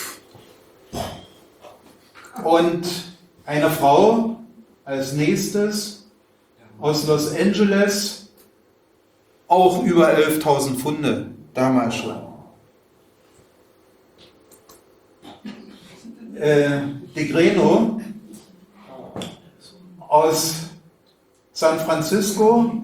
Und eine Frau als nächstes aus Los Angeles, auch über elftausend Pfunde, damals schon. Äh, De Greno aus San Francisco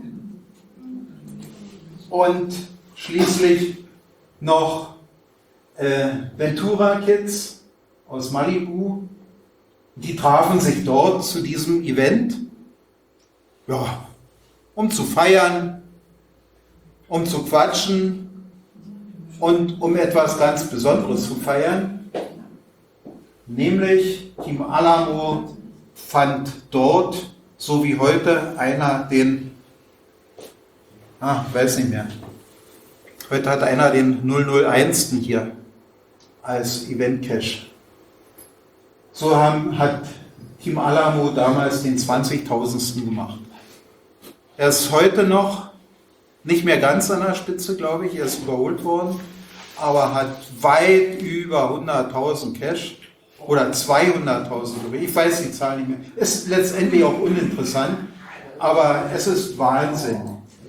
und schließlich noch äh, Ventura Kids aus Malibu. Die trafen sich dort zu diesem Event, ja, um zu feiern, um zu quatschen und um etwas ganz Besonderes zu feiern, nämlich Team Alamo fand dort, so wie heute, einer den, ah, weiß nicht mehr, heute hat einer den null null eins hier als Event-Cache. So haben, hat Team Alamo damals den zwanzigtausendsten gemacht. Er ist heute noch nicht mehr ganz an der Spitze, glaube ich, er ist überholt worden, aber hat weit über hunderttausend Cache oder zweihunderttausend, ich weiß die Zahl nicht mehr. Ist letztendlich auch uninteressant, aber es ist Wahnsinn.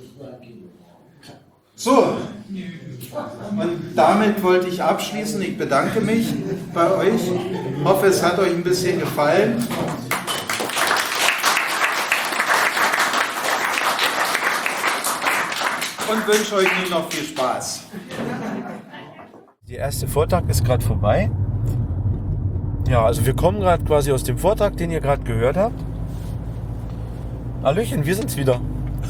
So, und damit wollte ich abschließen. Ich bedanke mich bei euch. Ich hoffe, es hat euch ein bisschen gefallen. Und wünsche euch nun noch viel Spaß. Der erste Vortrag ist gerade vorbei. Ja, also wir kommen gerade quasi aus dem Vortrag, den ihr gerade gehört habt. Hallöchen, wir sind's wieder.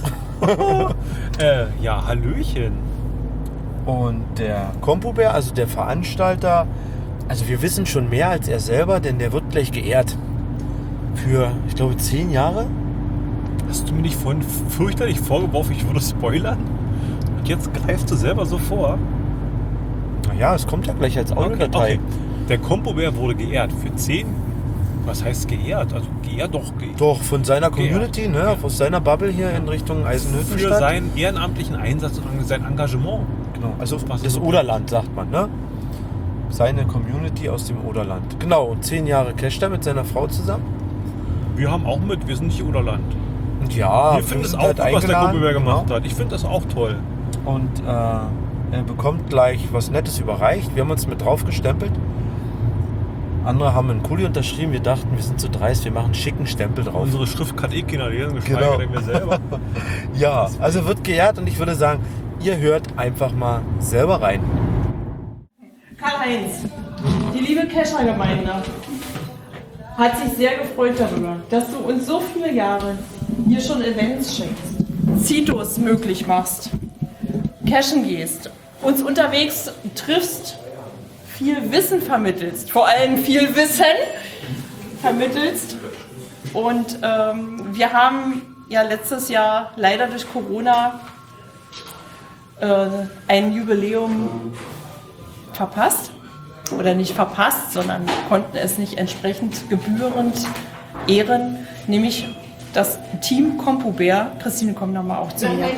äh, ja, Hallöchen. Und der Kompubär, also der Veranstalter, also wir wissen schon mehr als er selber, denn der wird gleich geehrt. Für, ich glaube, zehn Jahre. Hast du mir nicht vorhin fürchterlich vorgeworfen, ich würde spoilern? Und jetzt greifst du selber so vor? Naja, es kommt ja gleich als Audiodatei. Okay, okay. Der Kompubär wurde geehrt für zehn. Was heißt geehrt? Also geehrt doch. Ge- Doch, von seiner Community, geehrt. ne, aus seiner Bubble hier in Richtung Eisenhüttenstadt. Für seinen ehrenamtlichen Einsatz und sein Engagement. Genau, also Was das so- Oderland, sagt man, ne? Seine Community aus dem Oderland. Genau, und zehn Jahre Cache da mit seiner Frau zusammen. Wir haben auch mit, wir sind nicht Oderland. Und ja, Wir finden es sind auch halt gut, was der eingeladen, Kompubär gemacht genau. hat. Ich finde das auch toll. Und äh, äh, bekommt gleich was Nettes überreicht. Wir haben uns mit drauf gestempelt. Andere haben einen Kuli unterschrieben. Wir dachten, wir sind so dreist, wir machen einen schicken Stempel drauf. Unsere Schrift kann eh keiner lesen, geschweige Genau. denn wir selber. Ja, also wird geehrt und ich würde sagen, ihr hört einfach mal selber rein. Karl-Heinz, die liebe Kescher-Gemeinde hat sich sehr gefreut darüber, dass du uns so viele Jahre hier schon Events schenkst, Zitos möglich machst, cashen gehst, uns unterwegs triffst, viel Wissen vermittelst, vor allem viel Wissen vermittelst. Und ähm, wir haben ja letztes Jahr leider durch Corona äh, ein Jubiläum verpasst. Oder nicht verpasst, sondern konnten es nicht entsprechend gebührend ehren, nämlich das Team Compubär. Christine, komm noch mal auch zu mir.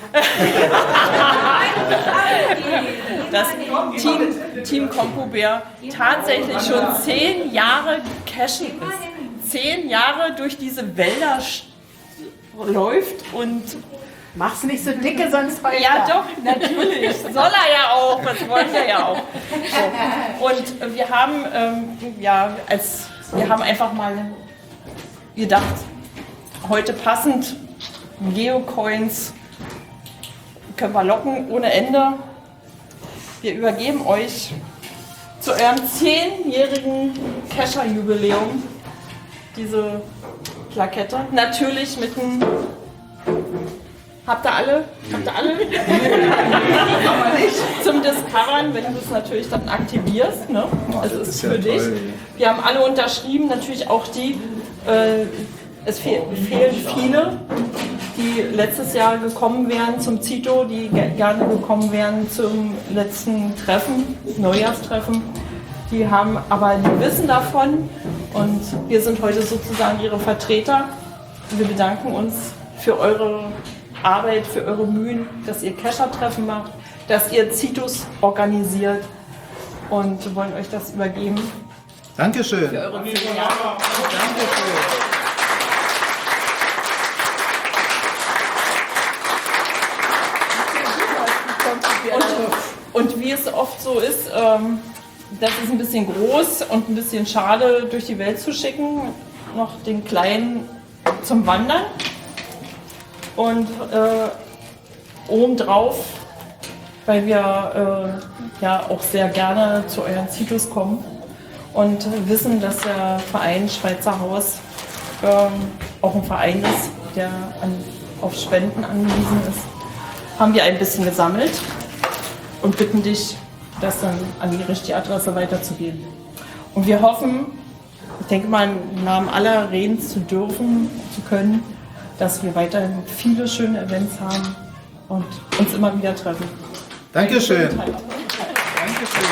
Das Team, Team Compubär tatsächlich schon zehn Jahre cashen ist. Zehn Jahre durch diese Wälder läuft und Mach's nicht so dicke, sonst heult ja, er. doch, natürlich. Soll er ja auch. Das wollen wir ja auch. So. Und wir haben, ähm, ja, als, wir haben einfach mal gedacht, heute passend Geocoins können wir locken ohne Ende. Wir übergeben euch zu eurem zehnjährigen Kescher-Jubiläum diese Plakette. Natürlich mit einem. Habt ihr alle? Habt ihr alle? Zum Discovern, wenn du es natürlich dann aktivierst. Ne? Es ist, ist für ja dich. Toll. Wir haben alle unterschrieben, natürlich auch die. Äh, es fehl, fehlen viele, die letztes Jahr gekommen wären zum Zito, die ge- gerne gekommen wären zum letzten Treffen, Neujahrstreffen. Die haben aber die wissen davon und wir sind heute sozusagen ihre Vertreter. Wir bedanken uns für eure Arbeit, für eure Mühen, dass ihr Kescher-Treffen macht, dass ihr Zitos organisiert und wollen euch das übergeben. Dankeschön. Für eure zehn Jahre. Dankeschön. Und, und wie es oft so ist, ähm, das ist ein bisschen groß und ein bisschen schade durch die Welt zu schicken, noch den Kleinen zum Wandern. Und äh, obendrauf, weil wir äh, ja auch sehr gerne zu euren Zitos kommen und wissen, dass der Verein Schweizer Haus ähm, auch ein Verein ist, der an, auf Spenden angewiesen ist, haben wir ein bisschen gesammelt und bitten dich, das dann an die richtige Adresse weiterzugeben. Und wir hoffen, ich denke mal, im Namen aller reden zu dürfen, zu können, dass wir weiterhin viele schöne Events haben und uns immer wieder treffen. Dankeschön. Dankeschön. Dankeschön.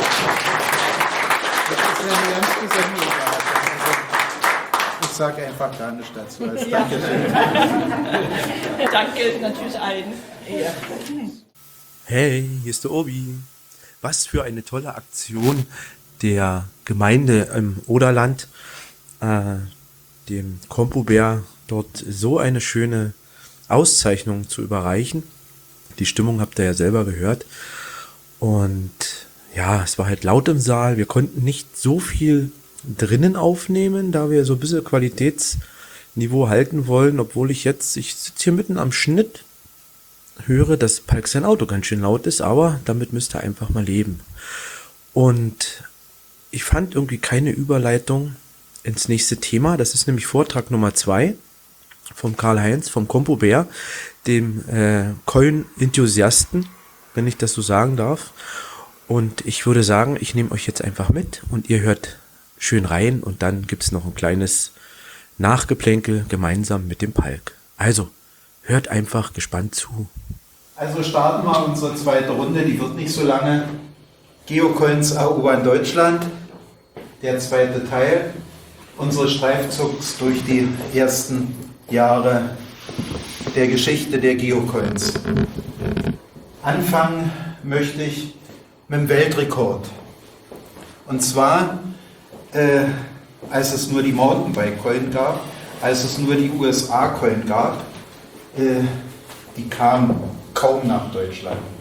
Das ist ja eine ganz besondere Sache. Ich sage einfach gar nichts dazu. Also Ja. Dankeschön. Danke natürlich allen. Ja. Hey, hier ist der Obi. Was für eine tolle Aktion der Gemeinde im Oderland, äh, dem Compubär, dort so eine schöne Auszeichnung zu überreichen. Die Stimmung habt ihr ja selber gehört. Und ja, es war halt laut im Saal. Wir konnten nicht so viel drinnen aufnehmen, da wir so ein bisschen Qualitätsniveau halten wollen, obwohl ich jetzt, ich sitze hier mitten am Schnitt, höre, dass Palk sein Auto ganz schön laut ist, aber damit müsst ihr einfach mal leben. Und ich fand irgendwie keine Überleitung ins nächste Thema. Das ist nämlich Vortrag Nummer zwei vom Karl-Heinz, vom Compubär, dem äh, Coin-Enthusiasten, wenn ich das so sagen darf. Und ich würde sagen, ich nehme euch jetzt einfach mit und ihr hört schön rein und dann gibt es noch ein kleines Nachgeplänkel gemeinsam mit dem Palk. Also, hört einfach gespannt zu. Also starten wir unsere zweite Runde, die wird nicht so lange. Geocoins erobern Deutschland, der zweite Teil unseres Streifzugs durch die ersten Jahre der Geschichte der Geocoins. Anfangen möchte ich mit dem Weltrekord. Und zwar, äh, als es nur die Mountainbike-Coin gab, als es nur die U S A-Coin gab, äh, die kamen kaum nach Deutschland.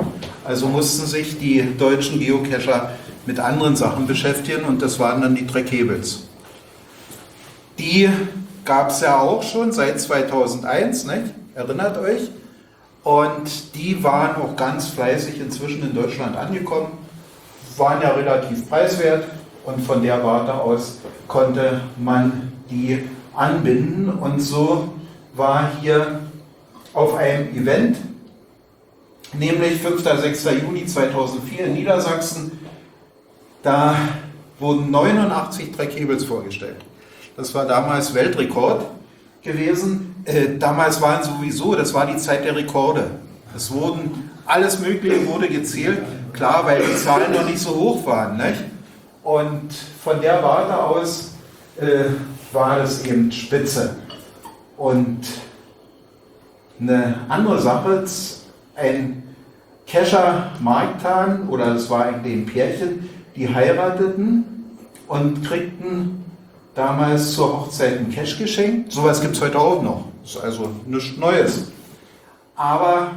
Also mussten sich die deutschen Geocacher mit anderen Sachen beschäftigen und das waren dann die Trackables. Die gab es ja auch schon seit zweitausendeins, nicht? Erinnert euch? Und die waren auch ganz fleißig inzwischen in Deutschland angekommen, waren ja relativ preiswert und von der Warte aus konnte man die anbinden. Und so war hier auf einem Event, nämlich fünfter und sechster Juni zweitausendvier in Niedersachsen, da wurden neunundachtzig Trackables vorgestellt. Das war damals Weltrekord gewesen. Äh, damals waren sowieso, das war die Zeit der Rekorde. Es wurden, alles Mögliche wurde gezählt, klar, weil die Zahlen noch nicht so hoch waren, nicht? Und von der Warte aus äh, war das eben spitze. Und eine andere Sache, ein Kescher Marktan, oder das war eigentlich ein Pärchen, die heirateten und kriegten damals zur Hochzeit ein Cash geschenkt. Sowas gibt es heute auch noch. Das ist also nichts Neues. Aber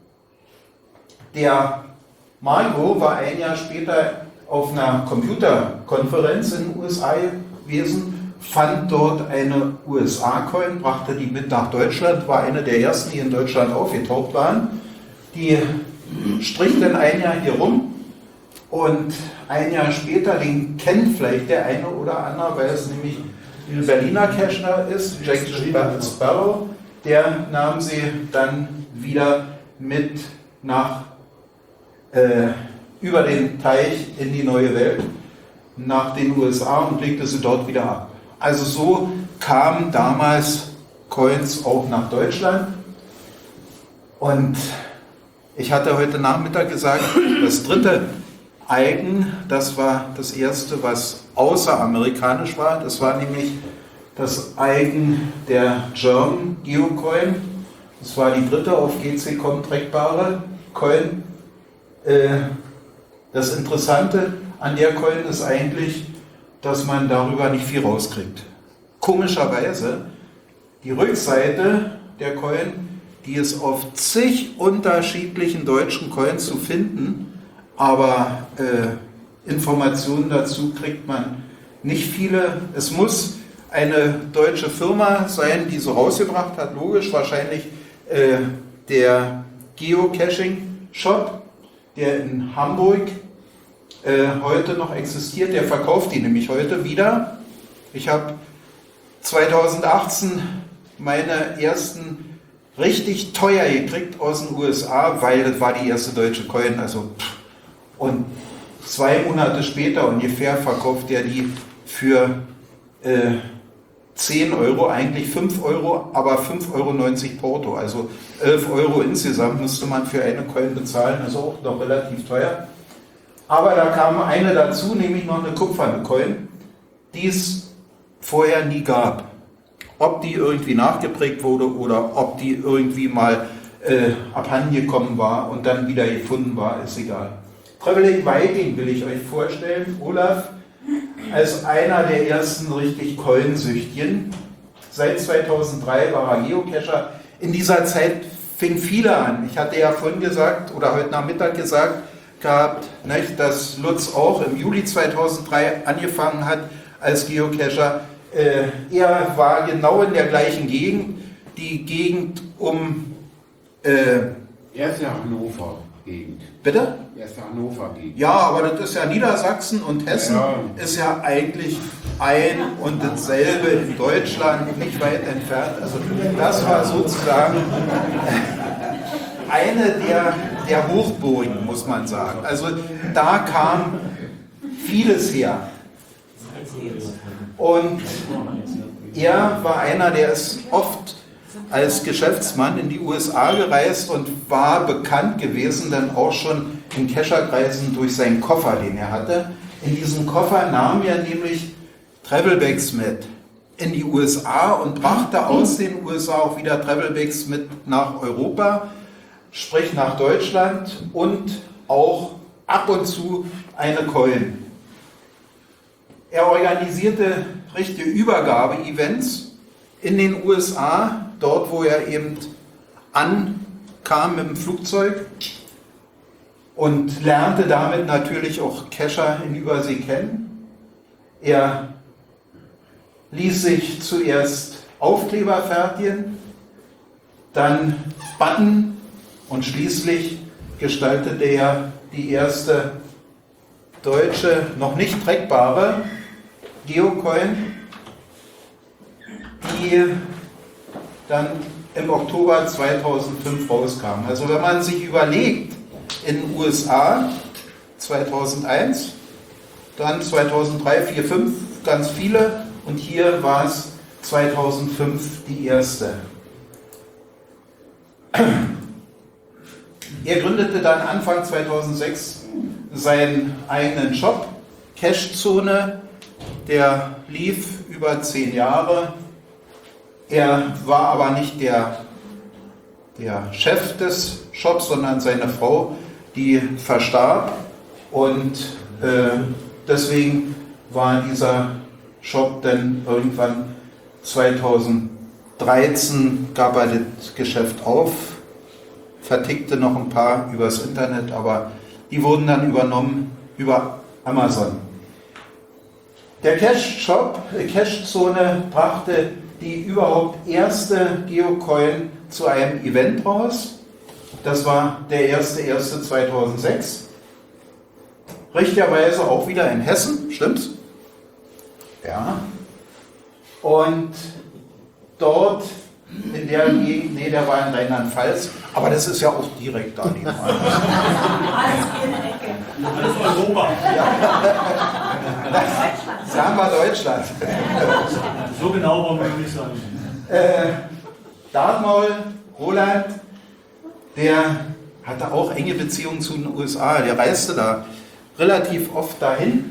der Marco war ein Jahr später auf einer Computerkonferenz in den U S A gewesen, fand dort eine U S A-Coin, brachte die mit nach Deutschland, war eine der ersten, die in Deutschland aufgetaucht waren. Die strich dann ein Jahr hier rum und ein Jahr später, den kennt vielleicht der eine oder andere, weil es nämlich ein Berliner Cacher ist, Jack Sparrow, der nahm sie dann wieder mit nach äh, über den Teich in die neue Welt, nach den U S A und legte sie dort wieder ab. Also so kamen damals Coins auch nach Deutschland. Und ich hatte heute Nachmittag gesagt, das dritte Eigen, das war das erste, was außeramerikanisch war. Das war nämlich das Eigen der German Geocoin. Das war die dritte auf G C Com trackbare Coin. Das Interessante an der Coin ist eigentlich, dass man darüber nicht viel rauskriegt. Komischerweise, die Rückseite der Coin, die ist auf zig unterschiedlichen deutschen Coins zu finden, aber äh, Informationen dazu kriegt man nicht viele. Es muss eine deutsche Firma sein, die so rausgebracht hat, logisch, wahrscheinlich äh, der Geocaching-Shop, der in Hamburg äh, heute noch existiert, der verkauft die nämlich heute wieder. Ich habe zweitausendachtzehn meine ersten richtig teuer gekriegt aus den U S A, weil das war die erste deutsche Coin. Also, und zwei Monate später ungefähr verkauft er die für äh, zehn Euro, eigentlich fünf Euro, aber fünf Euro neunzig Porto. Also elf Euro insgesamt müsste man für eine Coin bezahlen, also auch noch relativ teuer. Aber da kam eine dazu, nämlich noch eine kupferne Coin, die es vorher nie gab. Ob die irgendwie nachgeprägt wurde oder ob die irgendwie mal äh, abhandengekommen war und dann wieder gefunden war, ist egal. Traveling Viking will ich euch vorstellen. Olaf als einer der ersten richtig Coinsüchtigen. Seit zweitausenddrei war er Geocacher. In dieser Zeit fing viele an. Ich hatte ja vorhin gesagt oder heute Nachmittag gesagt gehabt, nicht, dass Lutz auch im Juli zweitausenddrei angefangen hat als Geocacher. Äh, er war genau in der gleichen Gegend, die Gegend um... Äh, er ist ja Hannover-Gegend. Bitte? Er ist ja Hannover-Gegend. Ja, aber das ist ja Niedersachsen und Hessen ja. Ist ja eigentlich ein und dasselbe in Deutschland, nicht weit entfernt. Also das war sozusagen eine der, der Hochburgen, muss man sagen. Also da kam vieles her. Und er war einer, der ist oft als Geschäftsmann in die U S A gereist und war bekannt gewesen, dann auch schon in Cacherkreisen durch seinen Koffer, den er hatte. In diesem Koffer nahm er nämlich Travelbags mit in die U S A und brachte aus den U S A auch wieder Travelbags mit nach Europa, sprich nach Deutschland und auch ab und zu eine Coin. Er organisierte richtige Übergabe-Events in den U S A, dort wo er eben ankam mit dem Flugzeug. und lernte damit natürlich auch Kescher in Übersee kennen. Er ließ sich zuerst Aufkleber fertigen, dann Button und schließlich gestaltete er die erste deutsche, noch nicht trackbare Geocoin, die dann im Oktober zweitausendfünf rauskam. Also wenn man sich überlegt, in den U S A zweitausendeins, dann zweitausenddrei, vier, fünf, ganz viele und hier war es zweitausendfünf die erste. Er gründete dann Anfang zweitausendsechs seinen eigenen Shop, Cashzone, der lief über zehn Jahre. Er war aber nicht der, der Chef des Shops, sondern seine Frau, die verstarb und äh, deswegen war dieser Shop dann irgendwann zweitausenddreizehn gab er das Geschäft auf, vertickte noch ein paar übers Internet, aber die wurden dann übernommen über Amazon. Der Cash-Shop, die Cash-Zone brachte die überhaupt erste Geocoin zu einem Event raus. Das war der erste erste zweitausendsechs. Richtigerweise auch wieder in Hessen, stimmt's? Ja. Und dort in der Gegend, nee, der war in Rheinland-Pfalz, aber das ist ja auch direkt da nebenan. Alles Europa. Sagen wir Deutschland. So genau wollen wir nicht sagen. Äh, Dartmaul, Roland, der hatte auch enge Beziehungen zu den U S A. Der reiste da relativ oft dahin.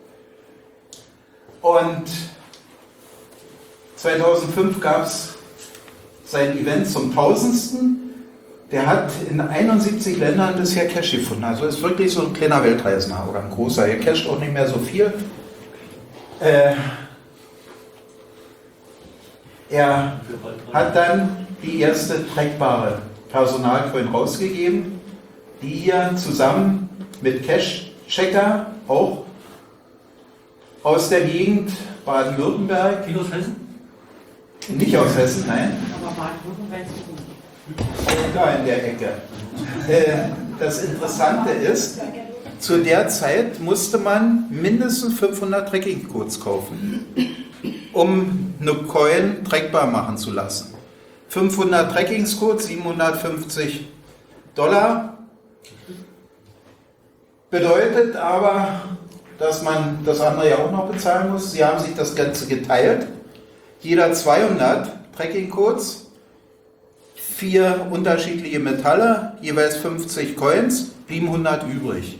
Und zweitausendfünf gab es sein Event zum tausendsten. Der hat in einundsiebzig Ländern bisher Cash gefunden. Also ist wirklich so ein kleiner Weltreisender oder ein großer. Er casht auch nicht mehr so viel. Äh, er hat dann die erste trackbare Personalcoin rausgegeben, die hier zusammen mit Cash-Checker auch aus der Gegend Baden-Württemberg. Aus Hessen? Nicht aus Hessen, nein. Aber Baden-Württemberg ist gut. Da in der Ecke. Äh, das Interessante ist, zu der Zeit musste man mindestens fünfhundert Tracking-Codes kaufen, um eine Coin trackbar machen zu lassen. fünfhundert Tracking-Codes, siebenhundertfünfzig Dollar. Bedeutet aber, dass man das andere ja auch noch bezahlen muss. Sie haben sich das Ganze geteilt. Jeder zweihundert Tracking-Codes, vier unterschiedliche Metalle, jeweils fünfzig Coins, blieben hundert übrig.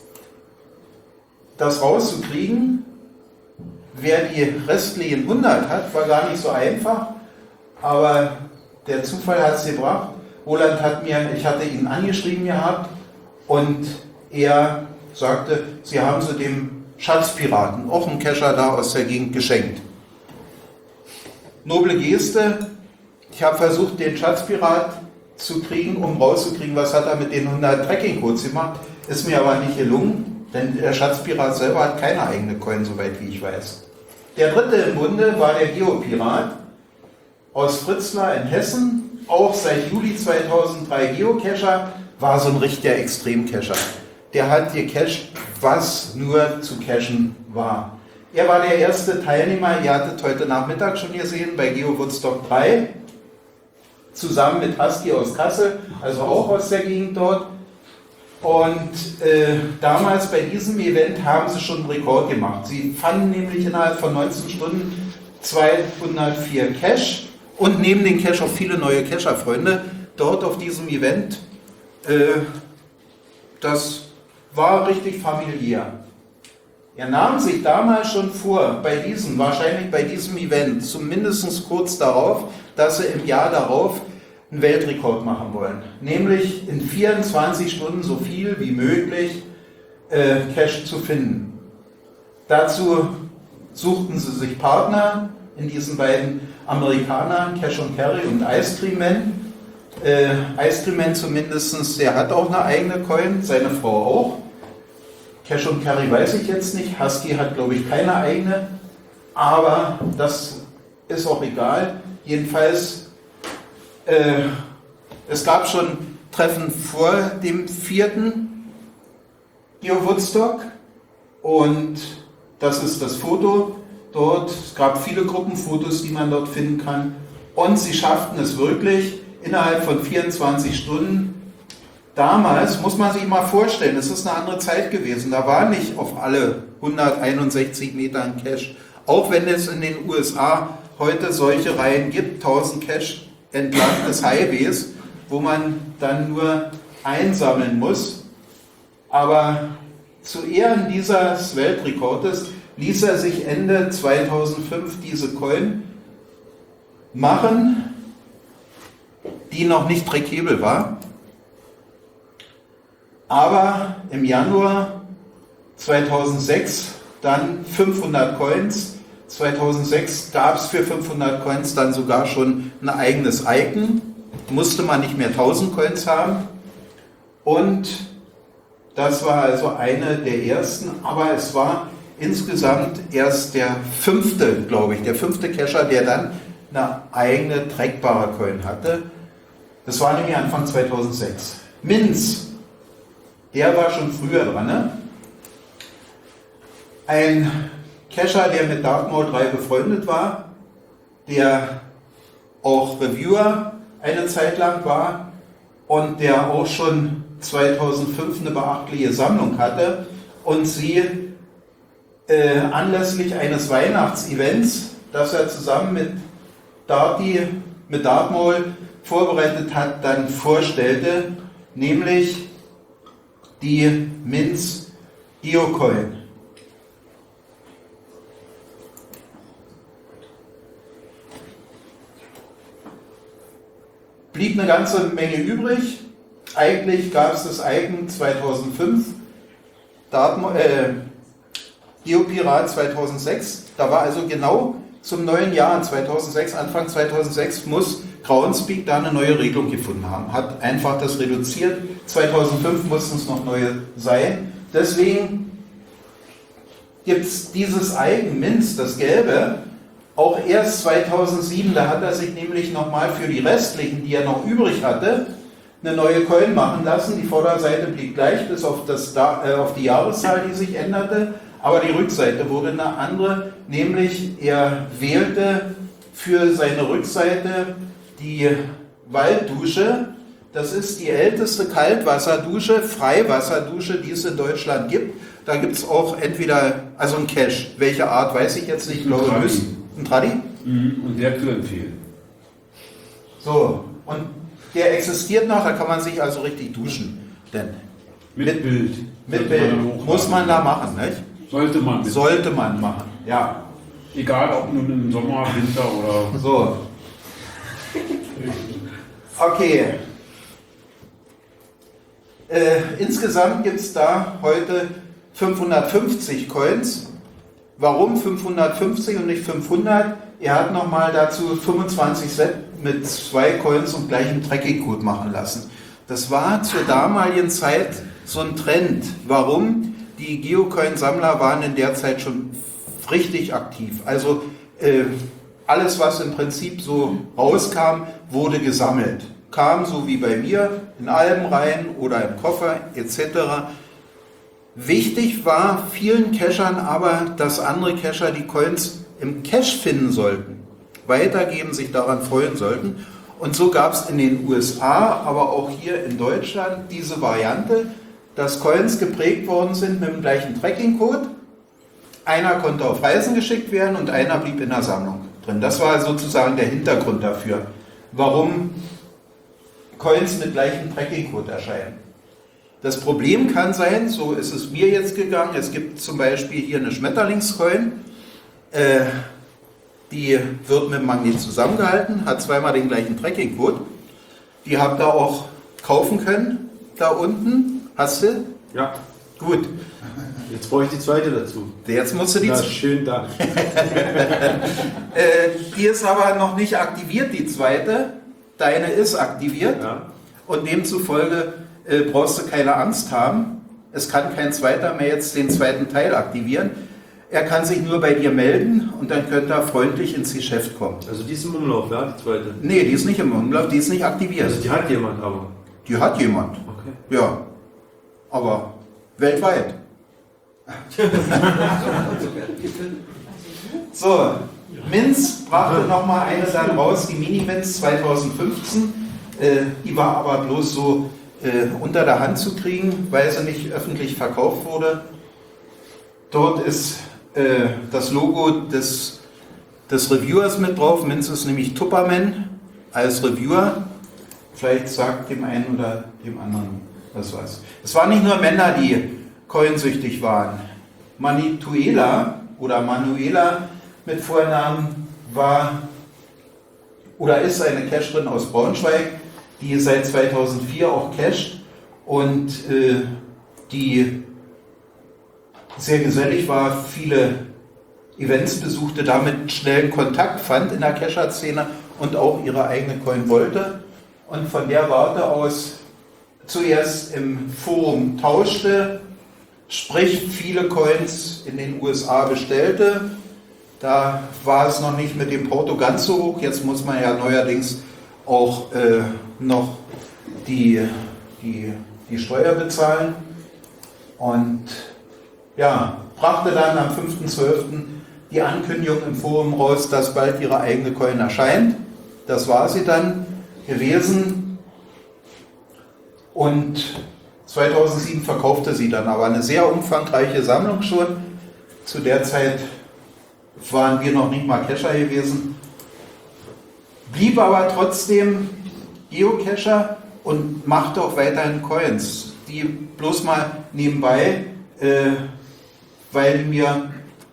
Das rauszukriegen, wer die restlichen hundert hat, war gar nicht so einfach, aber der Zufall hat es gebracht. Roland hat mir, ich hatte ihn angeschrieben gehabt und er sagte, sie haben sie dem Schatzpiraten, auch einen Cacher da aus der Gegend, geschenkt. Noble Geste. Ich habe versucht, den Schatzpirat zu kriegen, um rauszukriegen, was hat er mit den hundert Tracking-Codes gemacht. Ist mir aber nicht gelungen, denn der Schatzpirat selber hat keine eigene Coin, soweit wie ich weiß. Der dritte im Bunde war der Geopirat aus Fritzlar in Hessen, auch seit Juli zweitausenddrei Geocacher, war so ein richtiger Extremcacher. Der hat gecached, was nur zu cachen war. Er war der erste Teilnehmer, ihr hattet heute Nachmittag schon gesehen, bei Geo Woodstock drei, zusammen mit Husky aus Kassel, also auch aus der Gegend dort. Und äh, damals bei diesem Event haben sie schon einen Rekord gemacht. Sie fanden nämlich innerhalb von neunzehn Stunden zweihundertvier Cache und neben den Cache auch viele neue Cacher-Freunde dort auf diesem Event. Äh, das war richtig familiär. Er nahm sich damals schon vor, bei diesem, wahrscheinlich bei diesem Event, zumindest kurz darauf, dass sie im Jahr darauf einen Weltrekord machen wollen. Nämlich in vierundzwanzig Stunden so viel wie möglich äh, Cache zu finden. Dazu suchten sie sich Partner in diesen beiden Amerikanern, Cash und Carry und Ice Cream Man. Äh, Ice Cream Man zumindest, der hat auch eine eigene Coin, seine Frau auch. Cash und Carry weiß ich jetzt nicht. Husky hat, glaube ich, keine eigene. Aber das ist auch egal. Jedenfalls, äh, es gab schon Treffen vor dem vierten Geo Woodstock. Und das ist das Foto dort. Es gab viele Gruppenfotos, die man dort finden kann. Und sie schafften es wirklich innerhalb von vierundzwanzig Stunden. Damals muss man sich mal vorstellen, es ist eine andere Zeit gewesen. Da war nicht auf alle hunderteinundsechzig Meter ein Cache. Auch wenn es in den U S A heute solche Reihen gibt, tausend Cache entlang des Highways, wo man dann nur einsammeln muss. Aber zu Ehren dieses Weltrekordes ließ er sich Ende zweitausendfünf diese Coin machen, die noch nicht trackable war. Aber im Januar zweitausendsechs dann fünfhundert Coins. zweitausendsechs gab es für fünfhundert Coins dann sogar schon ein eigenes Icon. Musste man nicht mehr tausend Coins haben. Und das war also eine der ersten, aber es war insgesamt erst der fünfte, glaube ich, der fünfte Cacher, der dann eine eigene trackbare Coin hatte. Das war nämlich Anfang zweitausendsechs. Minz, der war schon früher dran. Ne? Ein Cacher, der mit Dartmoor drei befreundet war, der auch Reviewer eine Zeit lang war und der auch schon zweitausendfünf eine beachtliche Sammlung hatte und sie äh, anlässlich eines Weihnachtsevents, das er zusammen mit Darty, mit Dartmoor vorbereitet hat, dann vorstellte, nämlich die Minz Geocoin. Blieb eine ganze Menge übrig. Eigentlich gab es das Icon zweitausendfünf, Dartmoor, äh, Geopirat zweitausendsechs. Da war also genau zum neuen Jahr zweitausendsechs, Anfang zweitausendsechs, muss Groundspeak da eine neue Regelung gefunden haben. Hat einfach das reduziert. zweitausendfünf mussten es noch neue sein. Deswegen gibt es dieses Icon Minz, das Gelbe, auch erst zweitausendsieben. Da hat er sich nämlich nochmal für die restlichen, die er noch übrig hatte, eine neue Coin machen lassen. Die Vorderseite blieb gleich, bis auf, das, äh, auf die Jahreszahl, die sich änderte. Aber die Rückseite wurde eine andere, nämlich er wählte für seine Rückseite die Walddusche. Das ist die älteste Kaltwasserdusche, Freiwasserdusche, die es in Deutschland gibt. Da gibt es auch entweder, also ein Cache, welche Art, weiß ich jetzt nicht, glaube ich. Ein Tradi? Mhm. Und der zu empfehlen. So, und der existiert noch, da kann man sich also richtig duschen. Denn Mit, mit Bild. Mit Bild muss man da machen, nicht? Sollte man. Mit. Sollte man machen, ja. Egal, ob nun im Sommer, Winter oder... So. Okay. Äh, insgesamt gibt es da heute fünfhundertfünfzig Coins. Warum fünfhundertfünfzig und nicht fünfhundert? Er hat nochmal dazu fünfundzwanzig Set mit zwei Coins und gleichem Tracking-Code machen lassen. Das war zur damaligen Zeit so ein Trend. Warum? Die Geocoin-Sammler waren in der Zeit schon richtig aktiv. Also äh, alles, was im Prinzip so rauskam, wurde gesammelt. Kam, so wie bei mir, in Alben rein oder im Koffer et cetera. Wichtig war vielen Cachern aber, dass andere Cacher die Coins im Cache finden sollten, weitergeben, sich daran freuen sollten. Und so gab es in den U S A, aber auch hier in Deutschland diese Variante, dass Coins geprägt worden sind mit dem gleichen Tracking-Code. Einer konnte auf Reisen geschickt werden und einer blieb in der Sammlung drin. Das war sozusagen der Hintergrund dafür, warum Coins mit gleichem Tracking-Code erscheinen. Das Problem kann sein, so ist es mir jetzt gegangen, es gibt zum Beispiel hier eine Schmetterlingscoin, äh, die wird mit dem Magnet zusammengehalten, hat zweimal den gleichen Tracking-Code. Die habt ihr auch kaufen können, da unten. Hast du? Ja. Gut. Jetzt brauche ich die zweite dazu. Jetzt musst du die... Na, schönen Dank. äh, die ist aber noch nicht aktiviert, die zweite. deine ist aktiviert Ja. und demzufolge äh, brauchst du keine Angst haben. Es kann kein zweiter mehr jetzt den zweiten Teil aktivieren. Er kann sich nur bei dir melden und dann könnte er freundlich ins Geschäft kommen. Also die ist im Umlauf, ja, die zweite. Nee, die ist nicht im Umlauf, die ist nicht aktiviert. Also die hat jemand aber. Die hat jemand. Okay. Ja, aber weltweit. So, Minz brachte nochmal eine dann raus, die Mini-Minz zwanzig fünfzehn. Äh, die war aber bloß so äh, unter der Hand zu kriegen, weil sie nicht öffentlich verkauft wurde. Dort ist äh, das Logo des, des Reviewers mit drauf. Minz ist nämlich Tupperman als Reviewer. Vielleicht sagt dem einen oder dem anderen das was. Es waren nicht nur Männer, die coinsüchtig waren. Manituela oder Manuela mit Vornamen war oder ist eine Cacherin aus Braunschweig, die seit zweitausendvier auch cached und äh, die sehr gesellig war, viele Events besuchte, damit schnellen Kontakt fand in der Cacher-Szene und auch ihre eigene Coin wollte. Und von der Warte aus zuerst im Forum tauschte, sprich viele Coins in den U S A bestellte. Da war es noch nicht mit dem Porto ganz so hoch. Jetzt muss man ja neuerdings auch äh, noch die, die, die Steuer bezahlen. Und ja, brachte dann am fünften zwölften die Ankündigung im Forum raus, dass bald ihre eigene Coin erscheint. Das war sie dann gewesen. Und zweitausendsieben verkaufte sie dann aber eine sehr umfangreiche Sammlung schon. Zu der Zeit waren wir noch nicht mal Cacher gewesen. Blieb aber trotzdem Geocacher und machte auch weiterhin Coins. Die bloß mal nebenbei, äh, weil mir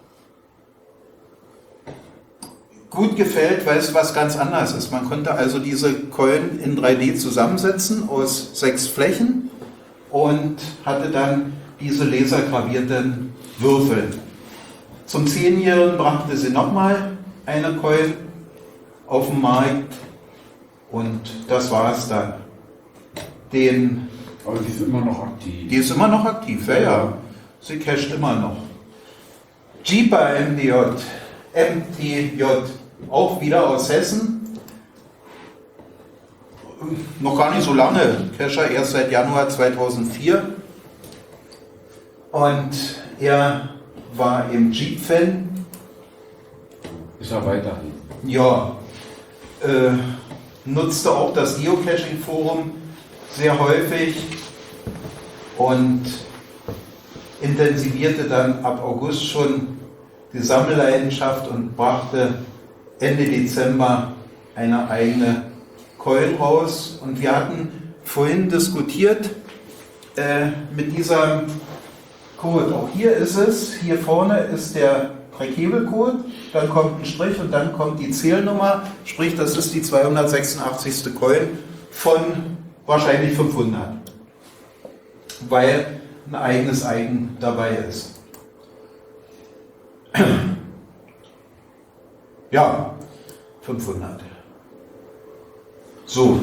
gut gefällt, weil es was ganz anderes ist. Man konnte also diese Coin in drei D zusammensetzen aus sechs Flächen und hatte dann diese lasergravierten Würfel. Zum Zehnjährigen brachte sie nochmal eine Coin auf den Markt und das war es dann. Den, Aber die ist immer noch aktiv. die ist immer noch aktiv, ja, ja. Sie casht immer noch. Jeeper M D J, M T J, auch wieder aus Hessen. Noch gar nicht so lange, Cacher erst seit Januar zweitausendvier. Und er war im Jeep-Fan. Ist er weiterhin. Ja, äh, nutzte auch das Geocaching-Forum sehr häufig und intensivierte dann ab August schon die Sammelleidenschaft und brachte Ende Dezember eine eigene Coin raus. Und wir hatten vorhin diskutiert äh, mit diesem Code. Auch hier ist es, hier vorne ist der Präkebel-Code, dann kommt ein Strich und dann kommt die Zählnummer, sprich das ist die zweihundertsechsundachtzigste Coin von wahrscheinlich fünfhundert, weil ein eigenes Eigen dabei ist. Ja, fünfhundert. So.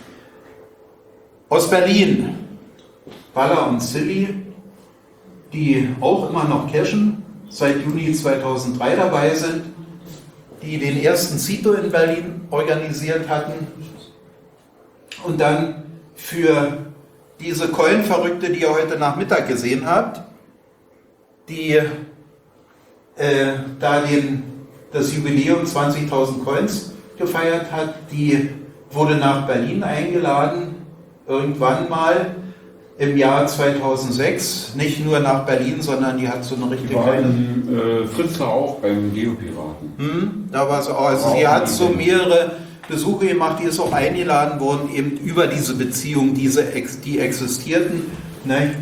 Aus Berlin, Baller und Silly, die auch immer noch cashen, seit Juni zweitausenddrei dabei sind, die den ersten Cito in Berlin organisiert hatten und dann für diese Coin-Verrückte, die ihr heute Nachmittag gesehen habt, die äh, da den, das Jubiläum zwanzigtausend Coins gefeiert hat, die wurde nach Berlin eingeladen, irgendwann mal im Jahr zweitausendsechs, nicht nur nach Berlin, sondern die hat so eine richtige... Die war in äh, Fritzlar auch beim Geopiraten. Hm, da war sie auch. Also sie hat so mehrere Besuche gemacht, die ist auch eingeladen worden, eben über diese Beziehungen, diese, die existierten. Ne?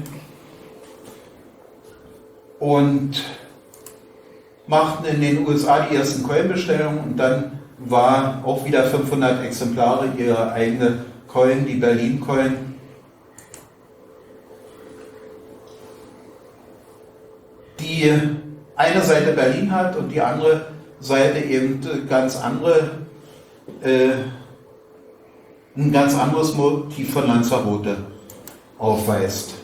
Und machten in den U S A die ersten Coin-Bestellungen und dann war auch wieder fünfhundert Exemplare ihre eigene Coin, die Berlin-Coin. Die eine Seite Berlin hat und die andere Seite eben ganz andere äh, ein ganz anderes Motiv von Lanzarote aufweist.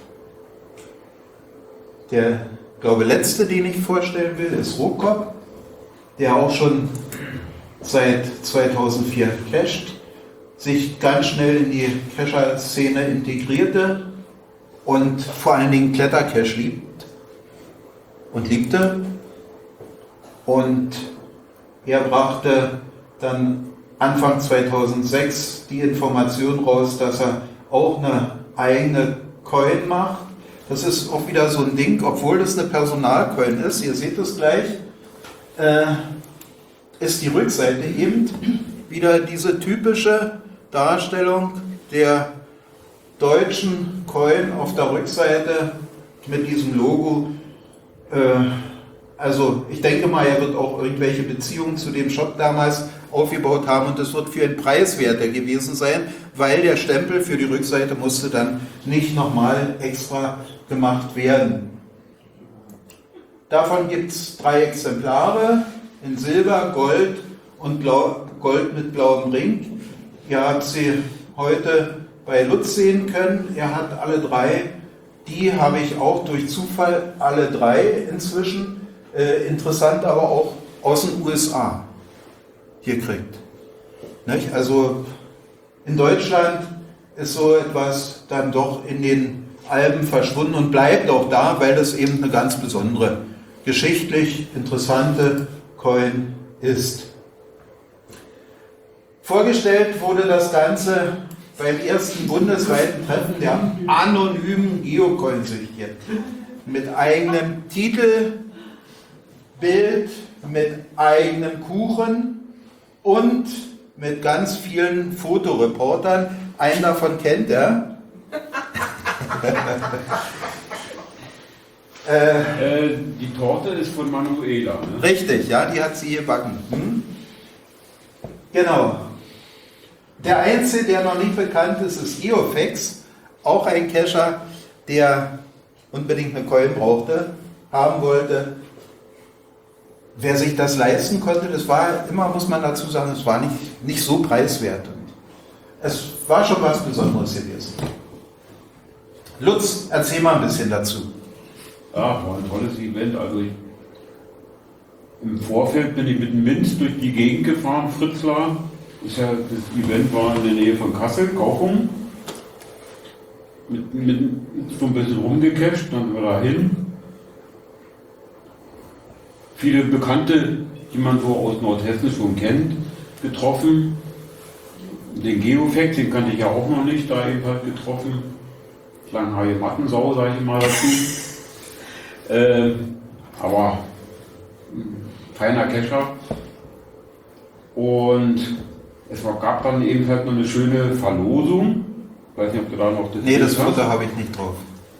Der, glaube letzte, den ich vorstellen will, ist Rokop, der auch schon seit zweitausendvier cached, sich ganz schnell in die Cacher-Szene integrierte und vor allen Dingen Klettercache liebt und liebte. Und er brachte dann Anfang zweitausendsechs die Information raus, dass er auch eine eigene Coin macht. Das ist auch wieder so ein Ding, obwohl das eine Personalcoin ist, ihr seht es gleich, äh, ist die Rückseite eben wieder diese typische Darstellung der deutschen Coin auf der Rückseite mit diesem Logo. Äh, also ich denke mal, er wird auch irgendwelche Beziehungen zu dem Shop damals aufgebaut haben und das wird für ihn preiswerter gewesen sein, weil der Stempel für die Rückseite musste dann nicht nochmal extra gemacht werden. Davon gibt es drei Exemplare in Silber, Gold und Blau, Gold mit blauem Ring. Ihr habt sie heute bei Lutz sehen können. Er hat alle drei. Die habe ich auch durch Zufall alle drei inzwischen. Äh, interessant aber auch aus den U S A hier kriegt. Nicht? Also in Deutschland ist so etwas dann doch in den Alben verschwunden und bleibt auch da, weil das eben eine ganz besondere, geschichtlich interessante Coin ist. Vorgestellt wurde das Ganze beim ersten bundesweiten Treffen der anonymen Geocoin-Süchtigen mit eigenem Titel, Bild, mit eigenem Kuchen und mit ganz vielen Fotoreportern. Einen davon kennt er. äh, äh, die Torte ist von Manuela. Ne? Richtig, ja, die hat sie gebacken. Hm? Genau. Der Einzige, der noch nicht bekannt ist, ist Geofex, auch ein Cacher, der unbedingt eine Coin brauchte, haben wollte. Wer sich das leisten konnte, das war immer, muss man dazu sagen, es war nicht, nicht so preiswert. Es war schon was Besonderes gewesen. Lutz, erzähl mal ein bisschen dazu. Ja, war ein tolles Event. Also ich, im Vorfeld bin ich mit dem Minz durch die Gegend gefahren, Fritzlar. Ist ja, das Event war in der Nähe von Kassel, Kaufung. Mit, mit so ein bisschen rumgecatcht, dann sind wir da hin. Viele Bekannte, die man so aus Nordhessen schon kennt, getroffen. Den Geofex, den kannte ich ja auch noch nicht, da eben halt getroffen. Langhaarige Mattensau, sage ich mal dazu. äh, aber feiner Cacher. Und es gab dann eben halt noch eine schöne Verlosung. Ich weiß nicht, ob du da noch das Nee, das hast. Foto habe ich nicht drauf.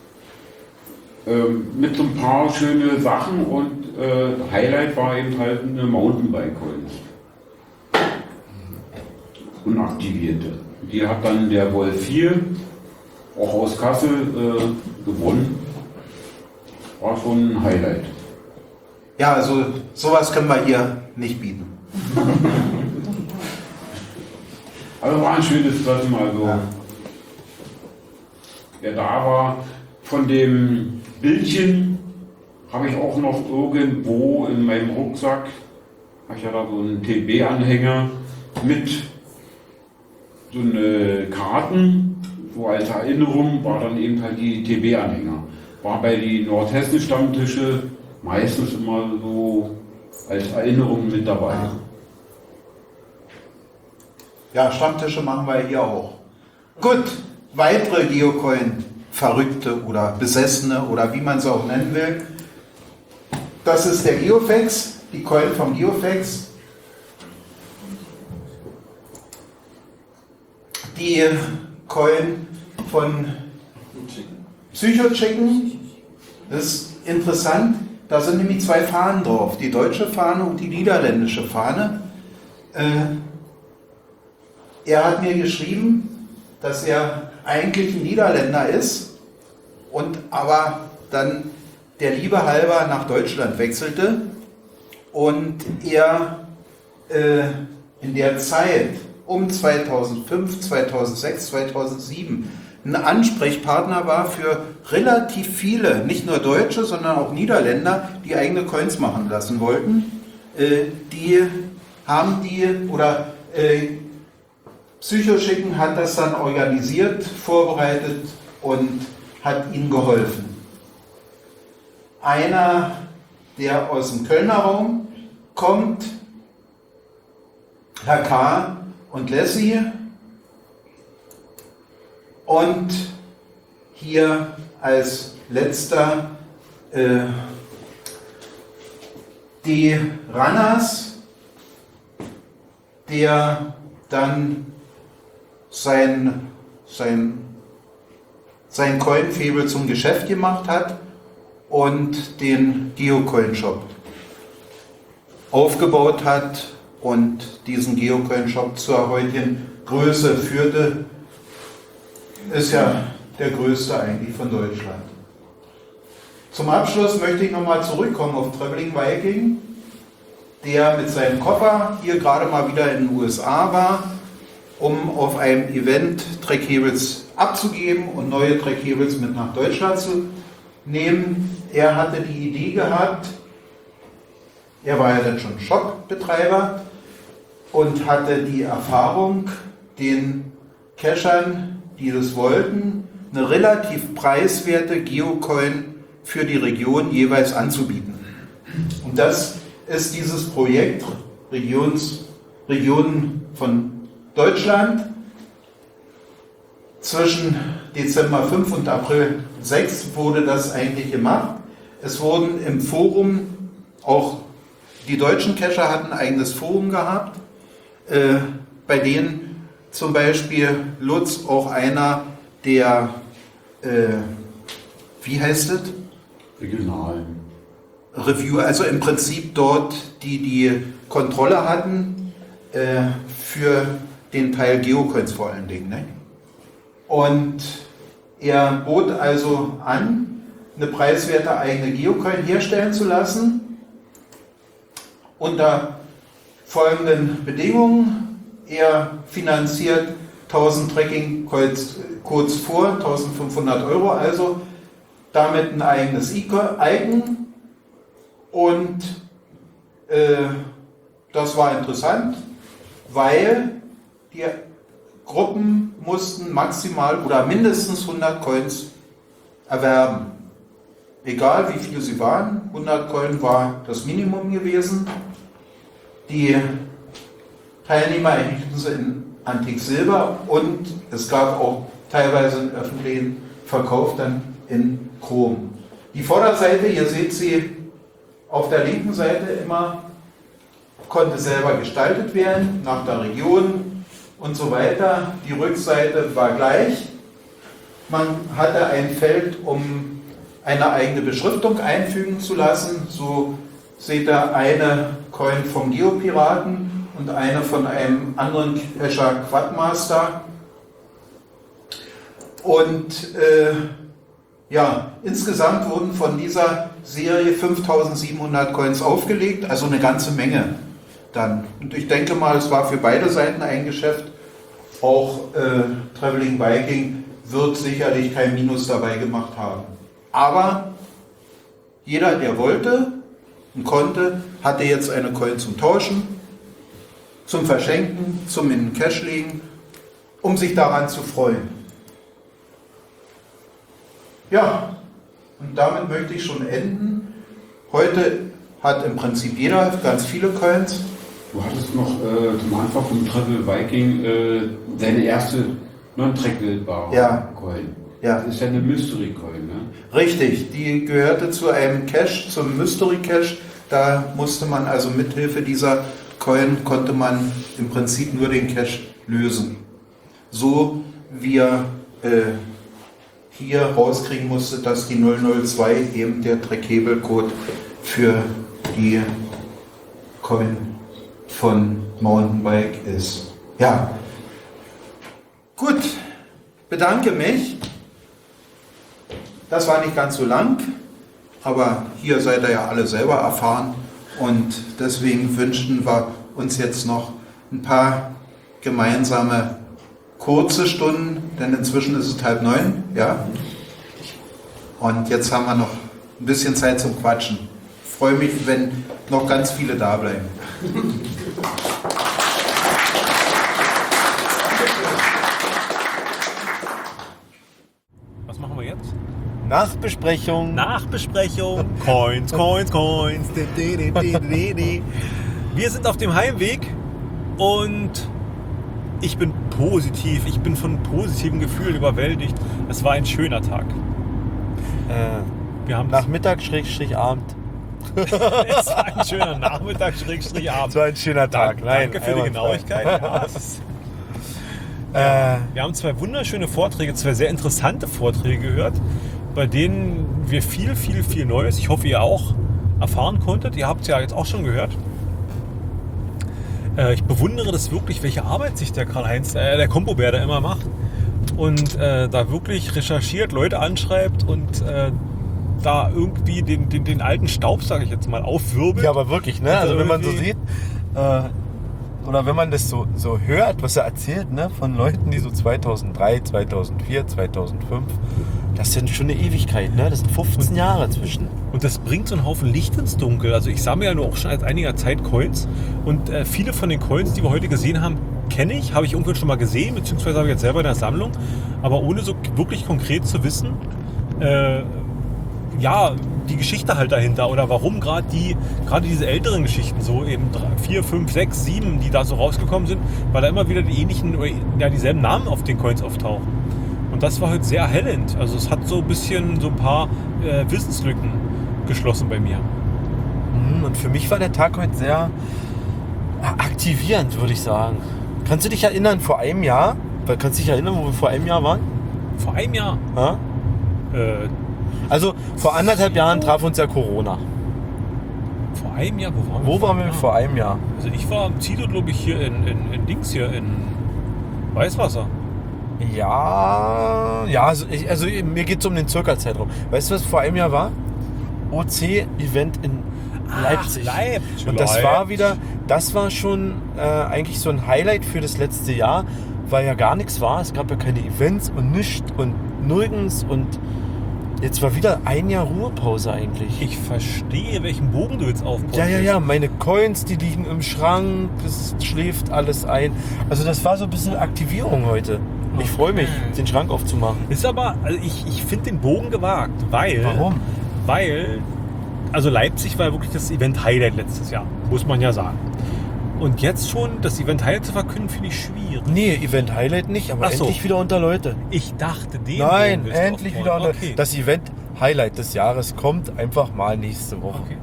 Ähm, mit so ein paar schöne Sachen und äh, Highlight war eben halt eine Mountainbike-Coin. Unaktivierte. Die hat dann der Wolf vier, auch aus Kassel, äh, gewonnen. War schon ein Highlight. Ja, also sowas können wir hier nicht bieten. Also war ein schönes Treffen, also Ja. wer da war. Von dem Bildchen habe ich auch noch irgendwo in meinem Rucksack, habe ich ja da so einen T B-Anhänger mit so eine Karten, so als Erinnerung war dann eben halt die T B-Anhänger. War bei den Nordhessen-Stammtische meistens immer so als Erinnerung mit dabei. Ja, Stammtische machen wir hier auch. Gut, weitere Geocoin-Verrückte oder Besessene oder wie man es auch nennen will. Das ist der Geofex, die Coin vom Geofex. Die Coin von Psycho-Chicken. Das ist interessant, da sind nämlich zwei Fahnen drauf, die deutsche Fahne und die niederländische Fahne. Äh, er hat mir geschrieben, dass er eigentlich ein Niederländer ist und aber dann der Liebe halber nach Deutschland wechselte und er äh, in der Zeit um zweitausendfünf, zweitausendsechs, zweitausendsieben ein Ansprechpartner war für relativ viele, nicht nur Deutsche, sondern auch Niederländer, die eigene Coins machen lassen wollten. Äh, die haben die, oder äh, Psychoschicken hat das dann organisiert, vorbereitet und hat ihnen geholfen. Einer, der aus dem Kölner Raum kommt, Herr K. und Leslie, und hier als letzter äh, die Ranas, der dann sein, sein, sein Coin-Faible zum Geschäft gemacht hat und den Geocoin-Shop aufgebaut hat und diesen Geocoin-Shop zur heutigen Größe führte. Ist ja der größte eigentlich von Deutschland. Zum Abschluss möchte ich nochmal zurückkommen auf Traveling Viking, der mit seinem Koffer hier gerade mal wieder in den U S A war, um auf einem Event Trackheables abzugeben und neue Trackheables mit nach Deutschland zu nehmen. Er hatte die Idee gehabt, er war ja dann schon Shop-Betreiber und hatte die Erfahrung, den Cachern, die das wollten, eine relativ preiswerte Geocoin für die Region jeweils anzubieten. Und das ist dieses Projekt Regions, Regionen von Deutschland. Zwischen Dezember fünf und April sechs wurde das eigentlich gemacht. Es wurden im Forum, auch die deutschen Cacher hatten ein eigenes Forum gehabt, äh, bei denen zum Beispiel Lutz auch einer der, äh, wie heißt es? Regionalen. Reviewer, also im Prinzip dort, die die Kontrolle hatten äh, für den Teil Geocoins vor allen Dingen. Ne? Und er bot also an, eine preiswerte eigene Geocoin herstellen zu lassen, unter folgenden Bedingungen. Er finanziert tausend Tracking-Codes vor, eintausendfünfhundert Euro, also damit ein eigenes Icon. Und äh, das war interessant, weil die Gruppen mussten maximal oder mindestens hundert Coins erwerben. Egal wie viel sie waren, hundert Coin war das Minimum gewesen. Die Teilnehmer erhielten sie in Antik Silber und es gab auch teilweise einen öffentlichen Verkauf dann in Chrom. Die Vorderseite, hier seht sie auf der linken Seite immer, konnte selber gestaltet werden, nach der Region und so weiter. Die Rückseite war gleich. Man hatte ein Feld, um eine eigene Beschriftung einfügen zu lassen. So seht ihr eine Coin vom Geopiraten und eine von einem anderen Cacher Quadmaster. Und äh, ja, insgesamt wurden von dieser Serie fünftausendsiebenhundert Coins aufgelegt, also eine ganze Menge dann. Und ich denke mal, es war für beide Seiten ein Geschäft. Auch äh, Traveling Viking wird sicherlich kein Minus dabei gemacht haben. Aber jeder, der wollte und konnte, hatte jetzt eine Coin zum Tauschen, zum Verschenken, zum in den Cash legen, um sich daran zu freuen. Ja, und damit möchte ich schon enden. Heute hat im Prinzip jeder ganz viele Coins. Du hattest noch äh, zum Anfang vom Travel Viking äh, deine erste non-trackbare Ja. Coin. Ja. Das ist ja eine Mystery Coin, ne? Richtig, die gehörte zu einem Cache, zum Mystery Cache. Da musste man also mithilfe dieser Coin konnte man im Prinzip nur den Cache lösen. So wie er äh, hier rauskriegen musste, dass die null null zwei eben der Trackable-Code für die Coin von Mountainbike ist. Ja, gut, bedanke mich. Das war nicht ganz so lang, aber hier seid ihr ja alle selber erfahren und deswegen wünschen wir uns jetzt noch ein paar gemeinsame kurze Stunden, denn inzwischen ist es halb neun, ja. Und jetzt haben wir noch ein bisschen Zeit zum Quatschen. Ich freue mich, wenn noch ganz viele da bleiben. Was machen wir jetzt? Nachbesprechung. Nachbesprechung. Coins, Coins, Coins. Wir sind auf dem Heimweg und ich bin positiv. Ich bin von positiven Gefühlen überwältigt. Es war ein schöner Tag. Äh, Wir haben Nachmittag, Schrägstrich, Abend. es war ein schöner Nachmittag, Schrägstrich, Abend. Es war ein schöner Tag. Dank, Nein, danke für die einwandfrei. Genauigkeit. Ja, es ist, Äh, wir haben zwei wunderschöne Vorträge, zwei sehr interessante Vorträge gehört, bei denen wir viel, viel, viel Neues, ich hoffe, ihr auch, erfahren konntet. Ihr habt es ja jetzt auch schon gehört. Äh, ich bewundere das wirklich, welche Arbeit sich der Karl-Heinz, äh, der Kompobär da immer macht und äh, da wirklich recherchiert, Leute anschreibt und äh, da irgendwie den, den, den alten Staub, sage ich jetzt mal, aufwirbelt. ja, aber wirklich, ne? Also wenn man so irgendwie- sieht, äh, oder wenn man das so, so hört, was er erzählt, ne? Von Leuten, die so zweitausenddrei, zweitausendvier, zweitausendfünf, das sind schon eine Ewigkeit, ne? Das sind fünfzehn Jahre zwischen. Und das bringt so einen Haufen Licht ins Dunkel. Also ich sammle ja nur auch schon seit einiger Zeit Coins. Und äh, viele von den Coins, die wir heute gesehen haben, kenne ich, habe ich irgendwann schon mal gesehen, beziehungsweise habe ich jetzt selber in der Sammlung. Aber ohne so wirklich konkret zu wissen, äh, ja, die Geschichte halt dahinter oder warum gerade die, gerade diese älteren Geschichten, so eben drei, vier, fünf, sechs, sieben, die da so rausgekommen sind, weil da immer wieder die ähnlichen, oder ja, dieselben Namen auf den Coins auftauchen. Und das war halt sehr erhellend. Also es hat so ein bisschen so ein paar äh, Wissenslücken geschlossen bei mir. Mhm, und für mich war der Tag heute sehr aktivierend, würde ich sagen. Kannst du dich erinnern, vor einem Jahr, weil kannst du dich erinnern, wo wir vor einem Jahr waren? Vor einem Jahr. Ja? Äh, Also vor anderthalb Jahren traf uns ja Corona. vor einem Jahr, wo waren wir? Wo waren wir vor einem Jahr? Also ich war am Zito, glaube ich, hier in, in, in Dings hier, in Weißwasser. Ja, ja, also, ich, also mir geht es um den Circa-Zeitraum. Weißt du, was vor einem Jahr war? O C-Event in Leipzig. Ach, Leipzig. Und das war wieder, das war schon äh, eigentlich so ein Highlight für das letzte Jahr, weil ja gar nichts war. Es gab ja keine Events und nichts und nirgends und jetzt war wieder ein Jahr Ruhepause eigentlich. Ich verstehe, welchen Bogen du jetzt aufbaust. Ja, ja, ja, meine Coins, die liegen im Schrank, es schläft alles ein. Also das war so ein bisschen Aktivierung heute. Ich freue mich, den Schrank aufzumachen. Ist aber, also ich, ich finde den Bogen gewagt, weil... Warum? Weil, also Leipzig war wirklich das Event-Highlight letztes Jahr, muss man ja sagen. Und jetzt schon das Event-Highlight zu verkünden, finde ich schwierig. Nee, Event-Highlight nicht, aber Ach so. endlich wieder unter Leute. Ich dachte, den Nein, Bogen willst du endlich aufbauen. wieder unter Okay. Das Event-Highlight des Jahres kommt einfach mal nächste Woche. Okay.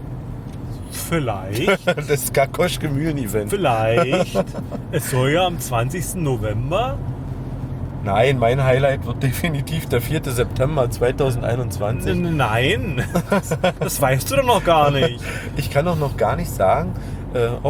Vielleicht, Das Gakoschke-Mühlen-Event. vielleicht. Es soll ja am zwanzigsten November. Nein, mein Highlight wird definitiv der vierte September zweitausendeinundzwanzig. N- Nein, das, das weißt du doch noch gar nicht. Ich kann auch noch gar nicht sagen, äh, ob,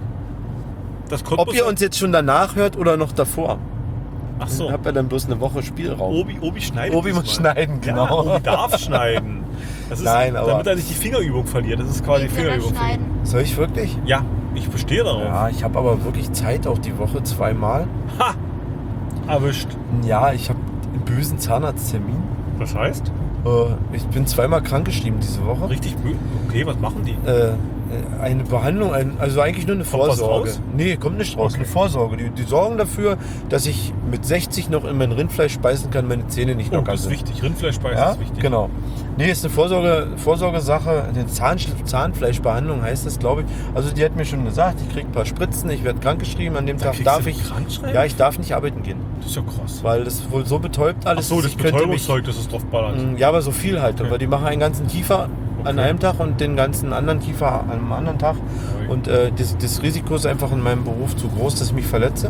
Das ob ihr uns jetzt schon danach hört oder noch davor. Ach so. Ich habe ja dann bloß eine Woche Spielraum. Obi, Obi schneidet. Obi muss diesmal. schneiden, genau. Ja, Obi darf schneiden. Das ist, Nein, aber- damit er nicht die Fingerübung verliert. Das ist quasi die Wie will er Fingerübung. für ihn. schneiden? Soll ich wirklich? Ja, ich bestehe darauf. Ja, ich habe aber wirklich Zeit auch die Woche zweimal. Ha! Erwischt. Ja, ich habe einen bösen Zahnarzttermin. Das heißt? Äh, Ich bin zweimal krankgeschrieben diese Woche. Richtig bö- Okay, was machen die? Äh, Eine Behandlung, ein, also eigentlich nur eine Kommt was Vorsorge. raus? Nee, kommt nicht raus. Okay. Eine Vorsorge. Die, die sorgen dafür, dass ich mit sechzig noch in mein Rindfleisch speisen kann, meine Zähne nicht Oh, locker das ist sind. wichtig. Rindfleischspeise Ja, ist wichtig. genau. Nee, ist eine Vorsorge, Vorsorgesache. Eine Zahn, Zahnfleischbehandlung heißt das, glaube ich. Also die hat mir schon gesagt, ich kriege ein paar Spritzen, ich werde krankgeschrieben. An dem Da Tag kriegst darf du ich, krankschreiben? ja, ich darf nicht arbeiten gehen, Das ist ja krass. weil das wohl so betäubt Ach alles so, ist, das ich könnte mich, Betäubungszeug, das ist draufballert. Mm, ja, aber so viel halt, Okay. weil die machen einen ganzen Kiefer an Okay. einem Tag und den ganzen anderen Kiefer an einem anderen Tag. Ui. Und äh, das, das Risiko ist einfach in meinem Beruf zu groß, dass ich mich verletze.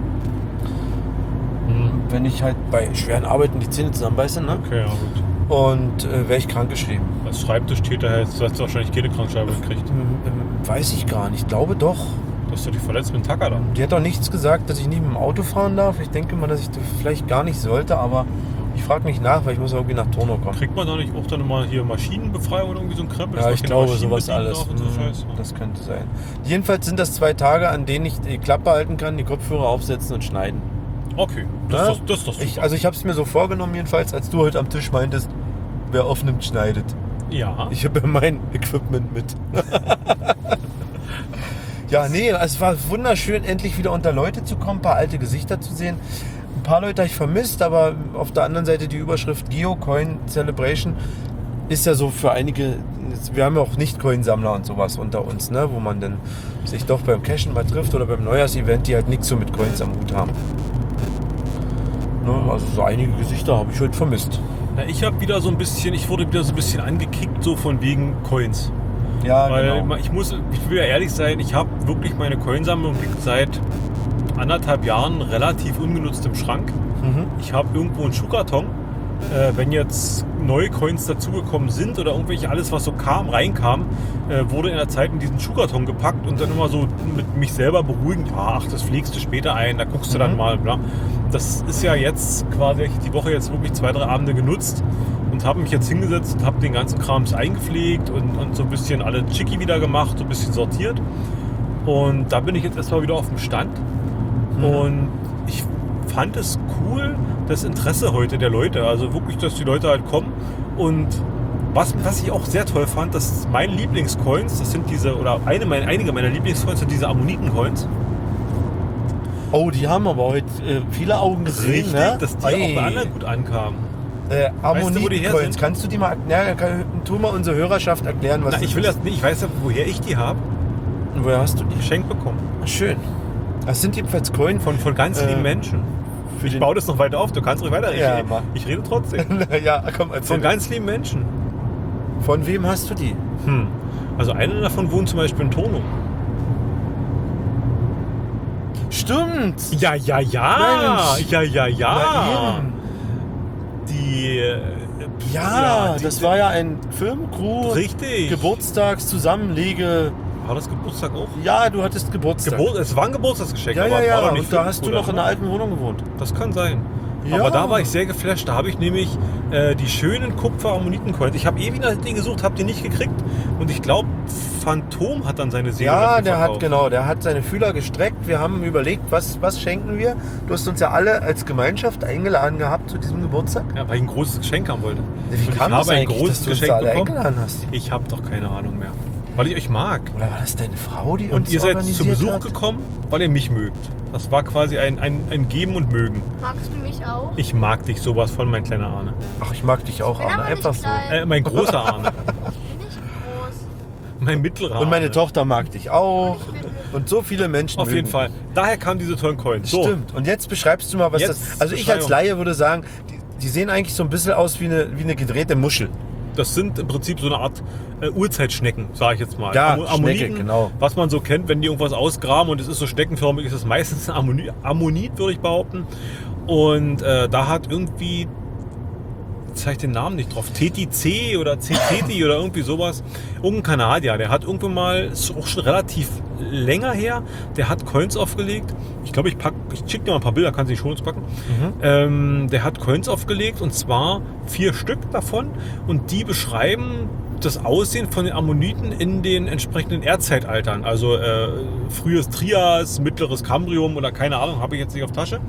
Wenn ich halt bei schweren Arbeiten die Zähne zusammenbeiße, ne? Okay, ja gut. Und äh, wäre ich krankgeschrieben. Als Schreibtischtäter hättest du wahrscheinlich keine Krankschreibe gekriegt. Ähm, ähm, weiß ich gar nicht. Ich glaube doch. Du hast doch dich verletzt mit dem Tacker da. Die hat doch nichts gesagt, dass ich nicht mit dem Auto fahren darf. Ich denke mal, dass ich das vielleicht gar nicht sollte, aber Ich frage nicht nach, weil ich muss irgendwie nach Tornow kommen. Kriegt man da nicht auch dann immer hier Maschinenbefreiung oder irgendwie so ein Krempel? Ja, Dass ich man keine glaube, Maschinen sowas bedienen alles. darf und so Hm, Scheiß? das könnte sein. Jedenfalls sind das zwei Tage, an denen ich die Klappe halten kann, die Kopfhörer aufsetzen und schneiden. Okay, das, Ja? ist, doch, das ist doch super. Ich, also ich habe es mir so vorgenommen jedenfalls, als du heute am Tisch meintest, wer aufnimmt, schneidet. ja. Ich habe ja mein Equipment mit. Ja, nee, es war wunderschön, endlich wieder unter Leute zu kommen, ein paar alte Gesichter zu sehen. Ein paar Leute habe ich vermisst, aber auf der anderen Seite die Überschrift Geocoin Celebration ist ja so für einige, wir haben ja auch Nicht-Coin-Sammler und sowas unter uns, ne, wo man dann sich doch beim Cashen mal trifft oder beim Neujahrsevent, die halt nichts so mit Coins am Hut haben. Ne, also so einige Gesichter habe ich heute vermisst. Na, ich habe wieder so ein bisschen, ich wurde wieder so ein bisschen angekickt, so von wegen Coins. Ja, Weil genau. ich muss, ich will ja ehrlich sein, ich habe wirklich meine Coinsammlung liegt seit anderthalb Jahren relativ ungenutzt im Schrank. Mhm. Ich habe irgendwo einen Schuhkarton. Äh, wenn jetzt neue Coins dazugekommen sind oder irgendwelche, alles was so kam, reinkam, äh, wurde in der Zeit in diesen Schuhkarton gepackt und dann immer so mit mich selber beruhigen, ja, ach, das pflegst du später ein, da guckst du Mhm. dann mal. Bla. Das ist ja jetzt quasi die Woche jetzt wirklich zwei, drei Abende genutzt und habe mich jetzt hingesetzt und habe den ganzen Krams eingepflegt und, und so ein bisschen alle Chicky wieder gemacht, so ein bisschen sortiert. Und da bin ich jetzt erstmal wieder auf dem Stand. Mhm. Und ich fand es cool, das Interesse heute der Leute. Also wirklich, dass die Leute halt kommen. Und was, was ich auch sehr toll fand, dass meine Lieblingscoins, das sind diese, oder eine, meine, einige meiner Lieblingscoins sind diese Ammoniten-Coins. Oh, die haben aber heute äh, viele Augen gesehen, Richtig, ne? dass die Ei. auch bei anderen gut ankamen. Äh, Weißt du, wo die her Ammoniten-Coins, sind? kannst du die mal, na, kann, tu mal unsere Hörerschaft erklären, was Na, ich will ist. das nicht, ich weiß ja, woher ich die habe. Und woher hast du die? Geschenkt bekommen. Schön. Das sind jedenfalls Coins Von, von ganz Äh, lieben Menschen. für Ich den... baue das noch weiter auf, du kannst ruhig weiter. Ja, ich, mach. ich rede trotzdem. Ja, komm, erzähl. Von ganz lieben Menschen. Von wem hast du die? Hm. Also einer davon wohnt zum Beispiel in Tornow. Stimmt! Ja, ja, ja. Mensch. Ja, ja, ja. Na eben. Die. äh, Ja, die, das war ja ein Filmcrew. Richtig. Geburtstagszusammenlege. War das Geburtstag auch? Ja, du hattest Geburtstag. Geburt, es war ein Geburtstagsgeschenk. ja, aber ja, war ja. doch nicht Und da hast du Filmcrew, noch in der oder? alten Wohnung gewohnt. Das kann sein. Ja. Aber da war ich sehr geflasht. Da habe ich nämlich äh, die schönen Kupfer-Ammoniten-Coins. Ich habe ewig nach denen gesucht, habe die nicht gekriegt. Und ich glaube, Phantom hat dann seine Serie Ja, dafür der hat verkauft. genau, der hat seine Fühler gestreckt. Wir haben überlegt, was, was schenken wir. Du hast uns ja alle als Gemeinschaft eingeladen gehabt zu diesem Geburtstag. Ja, weil ich ein großes Geschenk haben wollte. Wie Und ich kam das habe ein eigentlich, großes dass du uns Geschenk da alle bekommen. eingeladen hast? Ich habe doch keine Ahnung mehr. Weil ich euch mag. Oder war das deine Frau, die Und uns ihr seid organisiert zu Besuch hat? gekommen, weil ihr mich mögt. Das war quasi ein, ein, ein Geben und Mögen. Magst du mich auch? Ich mag dich sowas von, mein kleiner Arne. Ach, ich mag dich auch, Bin Arne. aber nicht Einfach so. klein. Äh, mein großer Arne. Ich bin nicht groß. Mein mittlerer Und meine Arne. Tochter mag dich auch. Und so viele Menschen Auf mögen jeden Fall. Daher kamen diese tollen Coins. So, Stimmt. Und jetzt beschreibst du mal, was Jetzt das... Also ich als Beschreibung. Laie würde sagen, die, die sehen eigentlich so ein bisschen aus wie eine, wie eine gedrehte Muschel. das sind im Prinzip so eine Art äh, Urzeitschnecken, sage ich jetzt mal. Ja, Ammo- Schnecke, Ammoniten, genau. Was man so kennt, wenn die irgendwas ausgraben und es ist so steckenförmig, ist es meistens ein Ammoni- Ammonit, würde ich behaupten. Und äh, da hat irgendwie, jetzt habe ich den Namen nicht drauf, T T C oder C T T oder irgendwie sowas, irgendein Kanadier, der hat irgendwann mal, ist auch schon relativ länger her, der hat Coins aufgelegt. Ich glaube, ich pack, ich schicke dir mal ein paar Bilder, kannst du die schon packen. Mhm. Ähm, der hat Coins aufgelegt und zwar vier Stück davon und die beschreiben das Aussehen von den Ammoniten in den entsprechenden Erdzeitaltern. Also äh, frühes Trias, mittleres Kambrium oder keine Ahnung, habe ich jetzt nicht auf Tasche.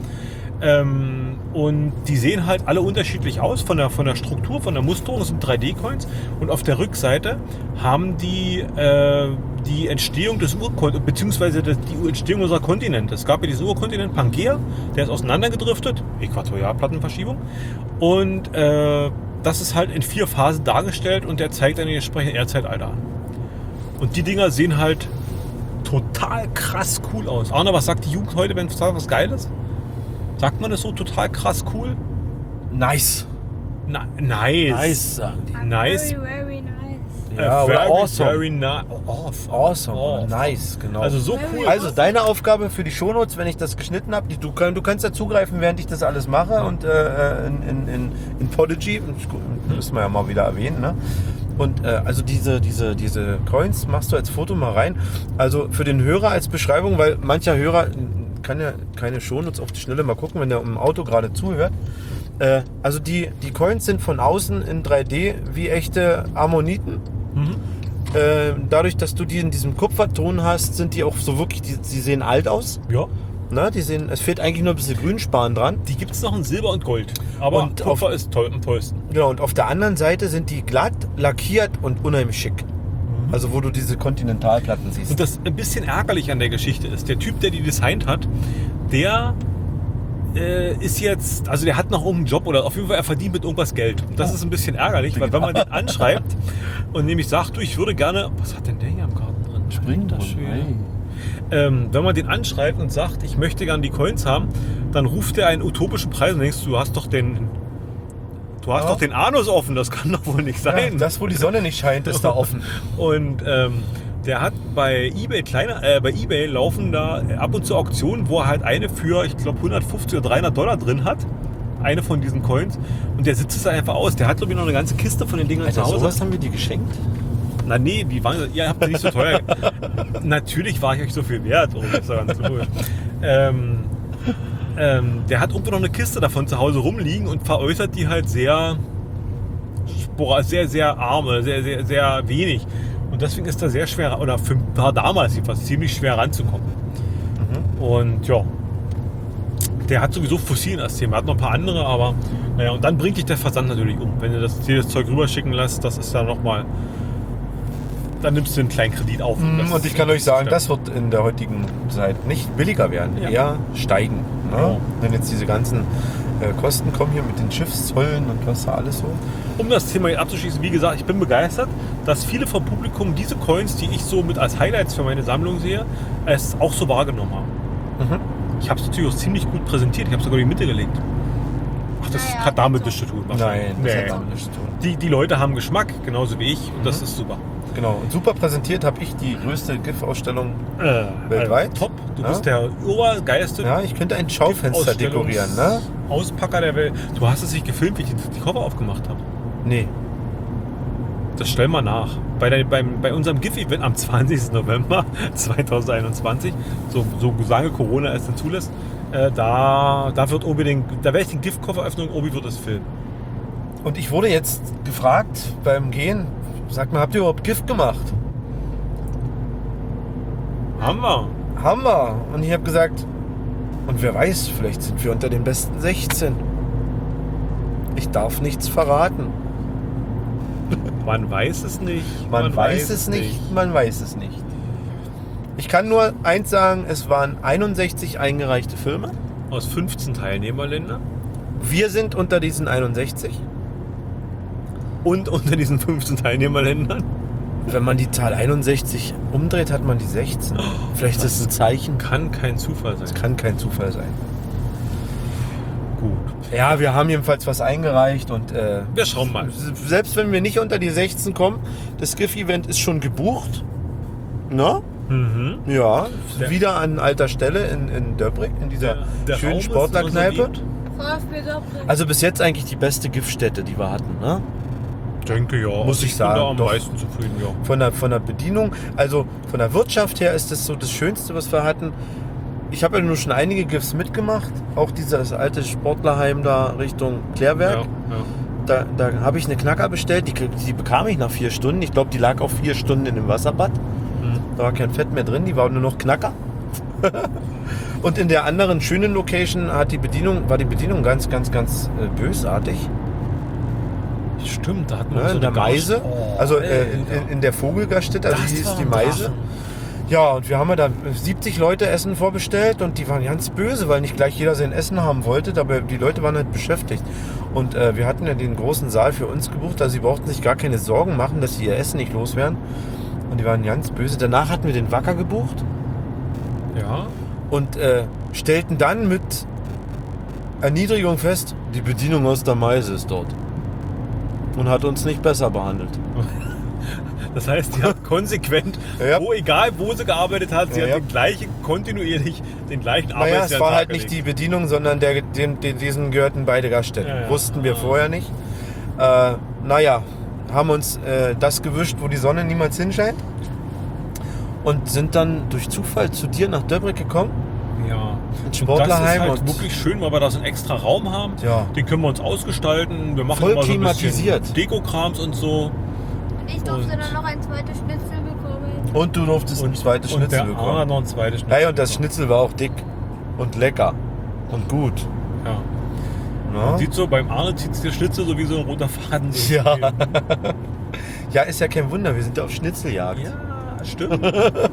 Ähm, und die sehen halt alle unterschiedlich aus von der, von der Struktur, von der Musterung. Das sind drei D-Coins. Und auf der Rückseite haben die äh, die Entstehung des Urkontinents, beziehungsweise das, die Entstehung unserer Kontinente. Es gab ja diesen Urkontinent Pangea, der ist auseinandergedriftet, Äquatorialplattenverschiebung. Und äh, das ist halt in vier Phasen dargestellt und der zeigt dann die entsprechenden Erdzeitalter an. Und die Dinger sehen halt total krass cool aus. Arne, was sagt die Jugend heute, wenn es was Geiles? Sagt man das so total krass cool? Nice. Na, nice. Nice, sagen die. Nice. Very, very nice. Ja, Äh, oder very, awesome. Very ni- awesome. Awesome. Awesome. Nice, genau. Also so cool. Also deine Aufgabe für die Shownotes, wenn ich das geschnitten habe, du, kann, du kannst ja zugreifen, während ich das alles mache und äh, in, in, in, in Podigy, müssen wir ja mal wieder erwähnen, ne? Und äh, also diese, diese, diese Coins machst du als Foto mal rein. Also für den Hörer als Beschreibung, weil mancher Hörer kann ja keine Shownotes auf die Schnelle mal gucken, wenn der im Auto gerade zuhört. Äh, also die, die Coins sind von außen in drei D wie echte Ammoniten. Mhm. Äh, dadurch, dass du die in diesem Kupferton hast, sind die auch so wirklich, die, die sehen alt aus. Ja. Na, die sehen, es fehlt eigentlich nur ein bisschen Grünspan dran. Die gibt es noch in Silber und Gold. Aber Und Kupfer auf- ist toll, am tollsten. Genau, und auf der anderen Seite sind die glatt, lackiert und unheimlich schick. Also wo du diese Kontinentalplatten siehst. Und das ein bisschen ärgerlich an der Geschichte ist, der Typ, der die designt hat, der äh, ist jetzt, also der hat noch einen Job oder auf jeden Fall er verdient mit irgendwas Geld. Und das ist ein bisschen ärgerlich, weil wenn man den anschreibt und nämlich sagt, du, ich würde gerne, was hat denn der hier im Garten drin? Springbrunnen. Ähm, wenn man den anschreibt und sagt, ich möchte gerne die Coins haben, dann ruft er einen utopischen Preis und denkst, du hast doch den, du hast Ja. doch den Anus offen, das kann doch wohl nicht Ja, sein. das, wo die Sonne nicht scheint, ist da offen. Und ähm, der hat bei eBay kleiner, äh, bei eBay laufen da ab und zu Auktionen, wo er halt eine für, ich glaube, hundertfünfzig oder dreihundert Dollar drin hat. Eine von diesen Coins. Und der sitzt es einfach aus. Der hat, glaube ich, noch eine ganze Kiste von den Dingern Alter, zu Hause. sowas haben wir die geschenkt? Na nee, die waren, ihr habt ja nicht so teuer. Natürlich war ich euch so viel wert. Oh, das ist ja ganz cool. ähm, ähm, der hat irgendwo noch eine Kiste davon zu Hause rumliegen und veräußert die halt sehr, spora- sehr, sehr arme, sehr, sehr, sehr wenig. Und deswegen ist da sehr schwer, oder für war damals jedenfalls ziemlich schwer ranzukommen. Mhm. Und ja, der hat sowieso Fossilien als Thema. Hat noch ein paar andere, aber naja, und dann bringt dich der Versand natürlich um. Wenn du das, dir das Zeug rüberschicken lässt, das ist ja nochmal. Dann nimmst du einen kleinen Kredit auf. Das Und ich kann euch sagen, das wird in der heutigen Zeit nicht billiger werden, Ja. eher steigen. Ne? Ja. Wenn jetzt diese ganzen äh, Kosten kommen hier mit den Schiffszollen und was da alles so. Um das Thema hier abzuschließen, wie gesagt, ich bin begeistert, dass viele vom Publikum diese Coins, die ich so mit als Highlights für meine Sammlung sehe, es auch so wahrgenommen haben. Mhm. Ich habe es natürlich auch ziemlich gut präsentiert. Ich habe sogar in die Mitte gelegt. Ach, das Naja, hat damit so. nichts zu tun. Nein, das Nee. hat damit nichts zu tun. Die, die Leute haben Geschmack, genauso wie ich, und das ist super. Genau. Und super präsentiert habe ich die größte GIF-Ausstellung. Äh, Weltweit? äh, top. Du Ja. bist der obergeilste Ja, ich könnte ein Schaufenster dekorieren, ne? Auspacker der Welt. Du hast es nicht gefilmt, wie ich die, die Cover aufgemacht habe. Nee. Das stell mal nach. Bei, der, beim, bei unserem GIF-Event am zwanzigsten November zweitausendeinundzwanzig, so, so lange Corona es denn zulässt, äh, da, da wird Obi den, da werde ich den GIF-Koffer öffnen und Obi wird es filmen. Und ich wurde jetzt gefragt beim Gehen, sag mal, habt ihr überhaupt Gift gemacht? Haben wir. Haben wir. Und ich habe gesagt, und wer weiß, vielleicht sind wir unter den besten sechzehn. Ich darf nichts verraten. Man weiß es nicht. Man, weiß, es nicht, man weiß es nicht. Ich kann nur eins sagen, es waren einundsechzig eingereichte Filme. Aus fünfzehn Teilnehmerländern Wir sind unter diesen einundsechzig. und unter diesen fünfzehn Teilnehmerländern. Wenn man die Zahl einundsechzig umdreht, hat man die sechzehn. Vielleicht ist es ein Zeichen. Kann kein Zufall sein. Das kann kein Zufall sein. Gut. Ja, wir haben jedenfalls was eingereicht und äh, Wir schauen mal. selbst wenn wir nicht unter die sechzehn kommen, das GIF-Event ist schon gebucht. Na? Mhm. Ja, Der- wieder an alter Stelle in, in Döbrig, in dieser Der- der Raum schönen ist Sportlerkneipe. reserviert. VfB Doppel. Also bis jetzt eigentlich die beste GIF-Stätte, die wir hatten. Ne? Denke ja. Muss ich bin sagen, da am doch. meisten zufrieden, ja. Von der, von der Bedienung, also von der Wirtschaft her ist das so das Schönste, was wir hatten. Ich habe ja nur schon einige GIFs mitgemacht, auch dieses alte Sportlerheim da Richtung Klärwerk. Ja, ja. Da, da habe ich eine Knacker bestellt, die, die bekam ich nach vier Stunden. Ich glaube, die lag auch vier Stunden in dem Wasserbad. Mhm. Da war kein Fett mehr drin, die war nur noch Knacker. Und in der anderen schönen Location hat die Bedienung, war die Bedienung ganz, ganz, ganz äh, bösartig. Stimmt, da hat man Ne, so in der eine Gauss- Meise, Oh, also äh, in, Alter. in, in der Vogelgaststätte, also Das die hieß war die ein Meise. Drachen. Ja, und wir haben ja da siebzig Leute Essen vorbestellt und die waren ganz böse, weil nicht gleich jeder sein Essen haben wollte, aber die Leute waren halt beschäftigt. Und äh, wir hatten ja den großen Saal für uns gebucht, also sie brauchten sich gar keine Sorgen machen, dass sie ihr Essen nicht loswerden. Und die waren ganz böse. Danach hatten wir den Wacker gebucht Ja. und äh, stellten dann mit Erniedrigung fest, die Bedienung aus der Meise ist dort. Und hat uns nicht besser behandelt. Das heißt, die hat konsequent, Ja. wo, egal wo sie gearbeitet hat, sie Ja, hat ja. den gleichen, kontinuierlich den gleichen Naja, es Arbeitstag war halt nicht die gelegt. Bedienung, sondern der, dem, dem, diesen gehörten beide Gaststätten. Ja, ja. Wussten wir vorher nicht. Äh, naja, haben uns äh, das gewischt, wo die Sonne niemals hinscheint. Und sind dann durch Zufall zu dir nach Döbrig gekommen. Ja. Ein Und Sportlerheim. das ist halt und wirklich schön, weil wir da so einen extra Raum haben. Ja. Den können wir uns ausgestalten. Wir machen Voll immer so ein klimatisiert. bisschen Dekokrams und so. Und ich durfte Und- dann noch ein zweites Schnitzel bekommen. Und du durftest ein zweites und Schnitzel der Arne bekommen. noch ein zweites Schnitzel. Hey, und das bekommen. Schnitzel war auch dick und lecker und gut. Ja. Ne? Man sieht so, beim Arne zieht sich der Schnitzel so wie so ein roter Faden. So Ja. Ja, ist ja kein Wunder, wir sind auf Schnitzeljagd. Ja, stimmt.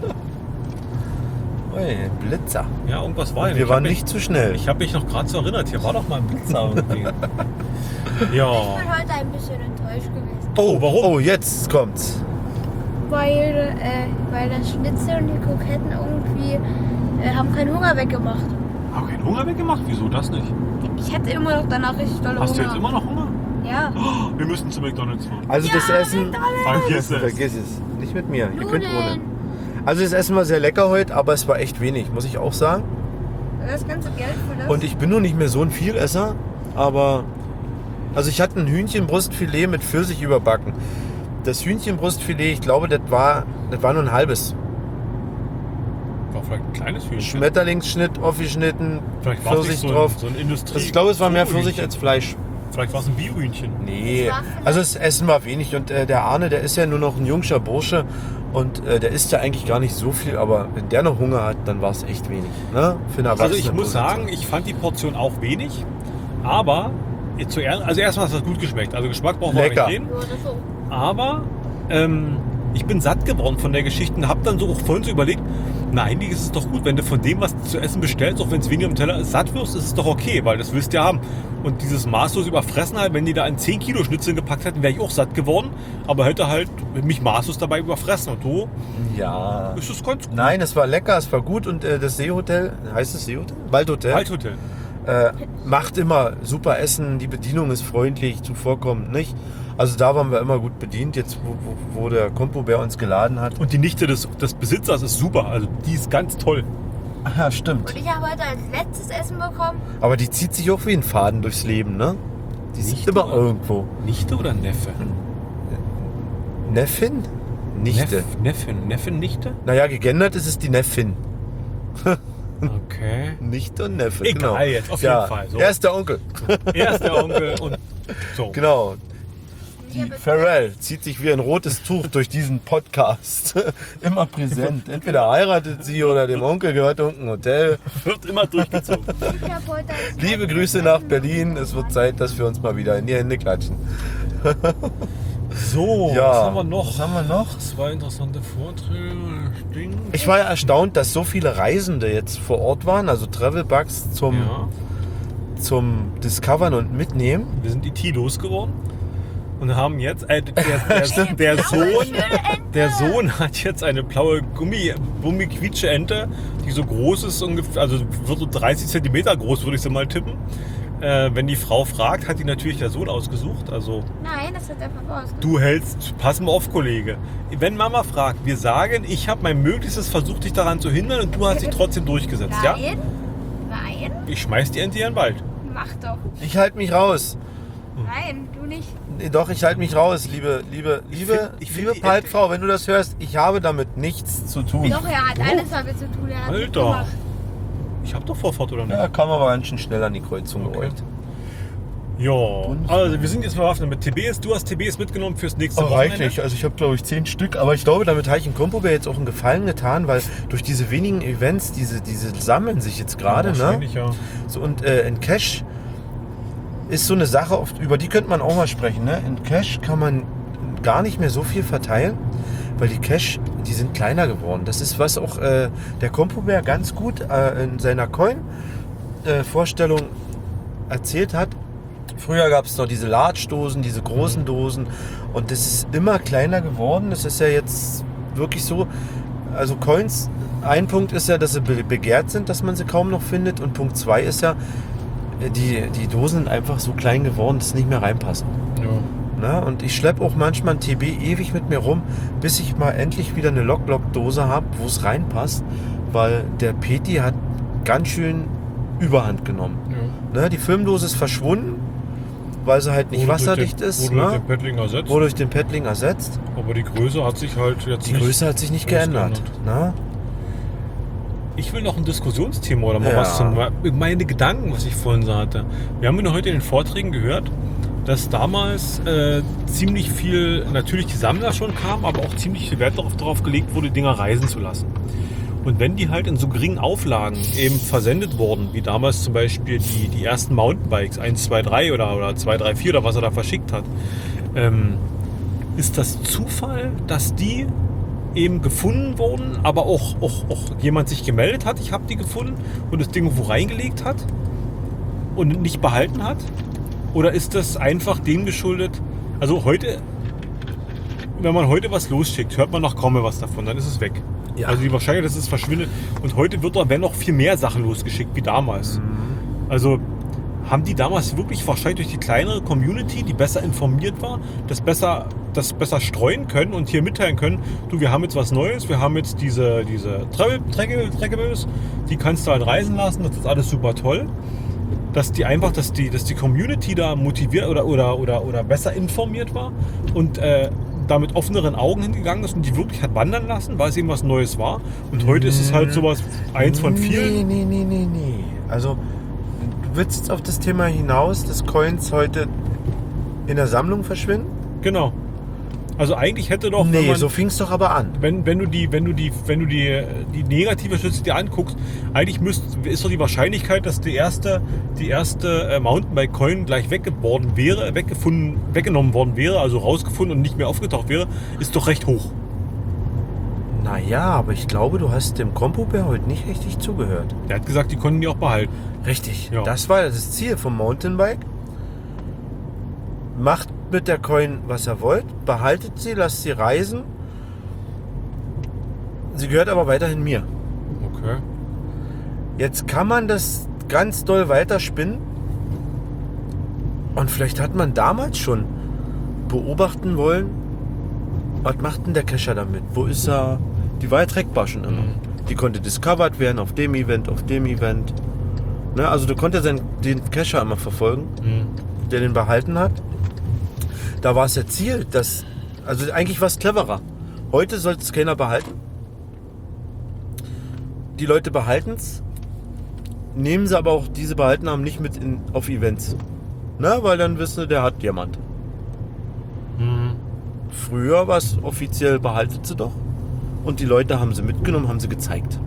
Ui, Blitzer. Ja, irgendwas war Und ja. wir Ich waren hab nicht mich, zu schnell. Ich habe mich noch gerade so erinnert, hier war doch mal ein Blitzer irgendwie. Ja. Ich bin heute ein bisschen enttäuscht gewesen. Oh, warum? Oh, jetzt kommt's. Weil, äh, weil das Schnitzel und die Kroketten irgendwie äh, haben keinen Hunger weggemacht. Hab keinen Hunger weggemacht? Wieso das nicht? Ich hatte immer noch danach richtig dolle Hast du Hunger. jetzt immer noch Hunger? Ja. Oh, wir müssen zu McDonalds fahren. Also das Essen... Vergiss es. Vergiss es. Nicht mit mir. Ihr könnt ohne. Nudeln. Also das Essen war sehr lecker heute, aber es war echt wenig, muss ich auch sagen. Das ganze Geld für das. Und ich bin nur nicht mehr so ein Vielesser, aber... Also ich hatte ein Hühnchenbrustfilet mit Pfirsich überbacken. Das Hühnchenbrustfilet, ich glaube, das war, das war nur ein halbes. War vielleicht ein kleines Hühnchen. Schmetterlingsschnitt aufgeschnitten, Vielleicht war es nicht Pfirsich so ein, drauf. so ein Industrie. Also ich glaube, es war mehr Pfirsich Bio-Hühnchen. als Fleisch. Vielleicht war es ein Bio-Hühnchen. Nee, Das war vielleicht- also das Essen war wenig und äh, der Arne, der ist ja nur noch ein jungscher Bursche und äh, der isst ja eigentlich gar nicht so viel, aber wenn der noch Hunger hat, dann war es echt wenig. Ne? Für eine Also ich Erwachsene muss sagen, ich fand die Portion auch wenig, aber zuerst, also erstmal hat es gut geschmeckt. Also Geschmack brauchen wir Lecker. nicht reden. Ja, das so. Aber ähm, ich bin satt geworden von der Geschichte und habe dann so auch vorhin so überlegt, na eigentlich ist es doch gut, wenn du von dem, was du zu essen bestellst, auch wenn es weniger im Teller ist, satt wirst, ist es doch okay, weil das willst du ja haben. Und dieses maßlos Überfressen halt, wenn die da einen zehn Kilo Schnitzel gepackt hätten, wäre ich auch satt geworden, aber hätte halt mich maßlos dabei überfressen und so Ja. ist es ganz gut. Nein, es war lecker, es war gut und äh, das Seehotel, heißt es Seehotel? Waldhotel. Waldhotel. Äh, macht immer super Essen, die Bedienung ist freundlich, zuvorkommend, nicht? Also da waren wir immer gut bedient, jetzt wo, wo, wo der Kompobär uns geladen hat. Und die Nichte des, des Besitzers ist super, also die ist ganz toll. Ja, stimmt. Und ich habe heute als letztes Essen bekommen. Aber die zieht sich auch wie ein Faden durchs Leben, ne? Die ist Nichte immer oder- irgendwo. Nichte oder Neffe? Neffin? Nichte. Neff, Neffin, Neffin, Nichte? Naja, gegendert ist es die Neffin. Okay. Nichte und Neffe, Egal, genau. jetzt, auf ja, jeden Fall, so. Er ist der Onkel. Er ist der Onkel und so. Genau. Ich Die habe Pharrell zieht sich wie ein rotes Tuch durch diesen Podcast. Immer präsent. Entweder heiratet sie oder dem Onkel gehört irgendein Hotel. Wird immer durchgezogen. ich habe heute als Liebe letztes Grüße Essen nach Berlin. bekommen. Es wird Zeit, dass wir uns mal wieder in die Hände klatschen. So, Ja. was haben wir noch? Was haben wir noch? Zwei interessante Vorträge. Ding. Ich war ja erstaunt, dass so viele Reisende jetzt vor Ort waren, also Travelbugs zum, Ja, zum Discovern und Mitnehmen. wir sind I T losgeworden und haben jetzt, äh, der, der, Stimmt. der, Sohn, Schöne Ente. der Sohn hat jetzt eine blaue Gummi, Gummi-Quietsche-Ente, die so groß ist, ungefähr, also wird so dreißig Zentimeter groß, würde ich sie mal tippen. Äh, wenn die Frau fragt, hat die natürlich der Sohn ausgesucht, also Nein, das hat einfach raus. du hältst, pass mal auf, Kollege. Wenn Mama fragt, wir sagen, ich habe mein Möglichstes versucht, dich daran zu hindern und du hast dich trotzdem durchgesetzt, ja? Nein, nein, Ich schmeiß die Ente hier in den Wald. mach doch. Ich halte mich raus. Nein, du nicht. Nee, doch, ich halte mich raus, liebe, liebe, liebe, find- ich find liebe die Paltfrau, wenn du das hörst, ich habe damit nichts zu tun. Doch, er hat alles damit zu tun. Er hat Alter. mitgemacht. Ich hab doch Vorfahrt, oder nicht? Ja, kam aber ganz schön schnell an die Kreuzung Okay. gerollt. Ja, also wir sind jetzt bewaffnet mit T Bs. Du hast T Bs mitgenommen fürs nächste Oh, Wochenende. reichlich. Also ich habe glaube ich zehn Stück, aber ich glaube, damit habe ich in Kompobär jetzt auch einen Gefallen getan, weil durch diese wenigen Events, diese, diese sammeln sich jetzt gerade, ja, ne? wahrscheinlich, ja. So, und äh, in Cash ist so eine Sache, oft, über die könnte man auch mal sprechen, ne? In Cash kann man gar nicht mehr so viel verteilen, weil die Cash, die sind kleiner geworden. Das ist, was auch äh, der Kompobär ganz gut äh, in seiner Coin-Vorstellung erzählt hat. Früher gab es noch diese Large-Dosen, diese großen Dosen und das ist immer kleiner geworden. Das ist ja jetzt wirklich so, also Coins, ein Punkt ist ja, dass sie be- begehrt sind, dass man sie kaum noch findet und Punkt zwei ist ja, die, die Dosen sind einfach so klein geworden, dass sie nicht mehr reinpassen. Ja. Na, und ich schleppe auch manchmal ein T B ewig mit mir rum, bis ich mal endlich wieder eine Lock-Lock-Dose habe, wo es reinpasst, weil der Peti hat ganz schön Überhand genommen. Ja. Ne, die Filmdose ist verschwunden, weil sie halt nicht Wurde durch wasserdicht den, ist. Wurde durch Ne? den Paddling ersetzt. Wurde durch den Paddling ersetzt. Aber die Größe hat sich halt jetzt Die nicht... Größe hat sich nicht alles geändert. Ne? Ich will noch ein Diskussionsthema oder mal Ja. was zum, meine Gedanken, was ich vorhin sagte. Wir haben ja heute in den Vorträgen gehört, dass damals äh, ziemlich viel, natürlich die Sammler schon kamen, aber auch ziemlich viel Wert darauf, darauf gelegt wurde, Dinger reisen zu lassen. Und wenn die halt in so geringen Auflagen eben versendet wurden, wie damals zum Beispiel die, die ersten Mountainbikes, eins, zwei, drei oder, oder zwei, drei, vier oder was er da verschickt hat, ähm, ist das Zufall, dass die eben gefunden wurden, aber auch, auch, auch jemand sich gemeldet hat, ich habe die gefunden und das Ding irgendwo reingelegt hat und nicht behalten hat? Oder ist das einfach dem geschuldet? Also heute, wenn man heute was losschickt, hört man noch kaum mehr was davon, dann ist es weg. Ja. Also die Wahrscheinlichkeit, dass es verschwindet. Und heute wird da, wenn noch viel mehr Sachen losgeschickt wie damals. Also haben die damals wirklich wahrscheinlich durch die kleinere Community, die besser informiert war, das besser, das besser streuen können und hier mitteilen können, du, wir haben jetzt was Neues, wir haben jetzt diese, diese Trackables, die kannst du halt reisen lassen, das ist alles super toll. Dass die einfach, dass die, dass die Community da motiviert oder, oder, oder, oder besser informiert war und äh, da mit offeneren Augen hingegangen ist und die wirklich hat wandern lassen, weil es eben was Neues war. Und heute ist es halt sowas, eins von vielen. Nee, nee, nee, nee, nee. Also, du willst jetzt auf das Thema hinaus, dass Coins heute in der Sammlung verschwinden? Genau. Also eigentlich hätte doch, wenn Nee, man, so fing es doch aber an. wenn, wenn du die, wenn du die, wenn du die, die negative Stütze dir anguckst, eigentlich müsst, ist doch die Wahrscheinlichkeit, dass die erste, die erste äh, Mountainbike-Coin gleich weggeboren wäre, weggefunden, weggenommen worden wäre, also rausgefunden und nicht mehr aufgetaucht wäre, ist doch recht hoch. Naja, aber ich glaube, du hast dem Kompobär heute nicht richtig zugehört. Er hat gesagt, die konnten die auch behalten. Richtig. Ja. Das war das Ziel vom Mountainbike. Macht mit der Coin, was ihr wollt, behaltet sie, lasst sie reisen. Sie gehört aber weiterhin mir. Okay. Jetzt kann man das ganz doll weiterspinnen. Und vielleicht hat man damals schon beobachten wollen, was macht denn der Cacher damit? Wo ist er? Die war ja trackbar schon immer. Die konnte discovered werden auf dem Event, auf dem Event. Ne, also du konntest den, den Cacher immer verfolgen, Mhm. der den behalten hat. Da war es ja Ziel, dass, also eigentlich war es cleverer. Heute sollte es keiner behalten. Die Leute behalten es, nehmen sie aber auch diese behalten haben nicht mit in, auf Events. Na, weil dann wissen sie, der hat jemand. Mhm. Früher war es offiziell, behaltet sie doch. Und die Leute haben sie mitgenommen, haben sie gezeigt.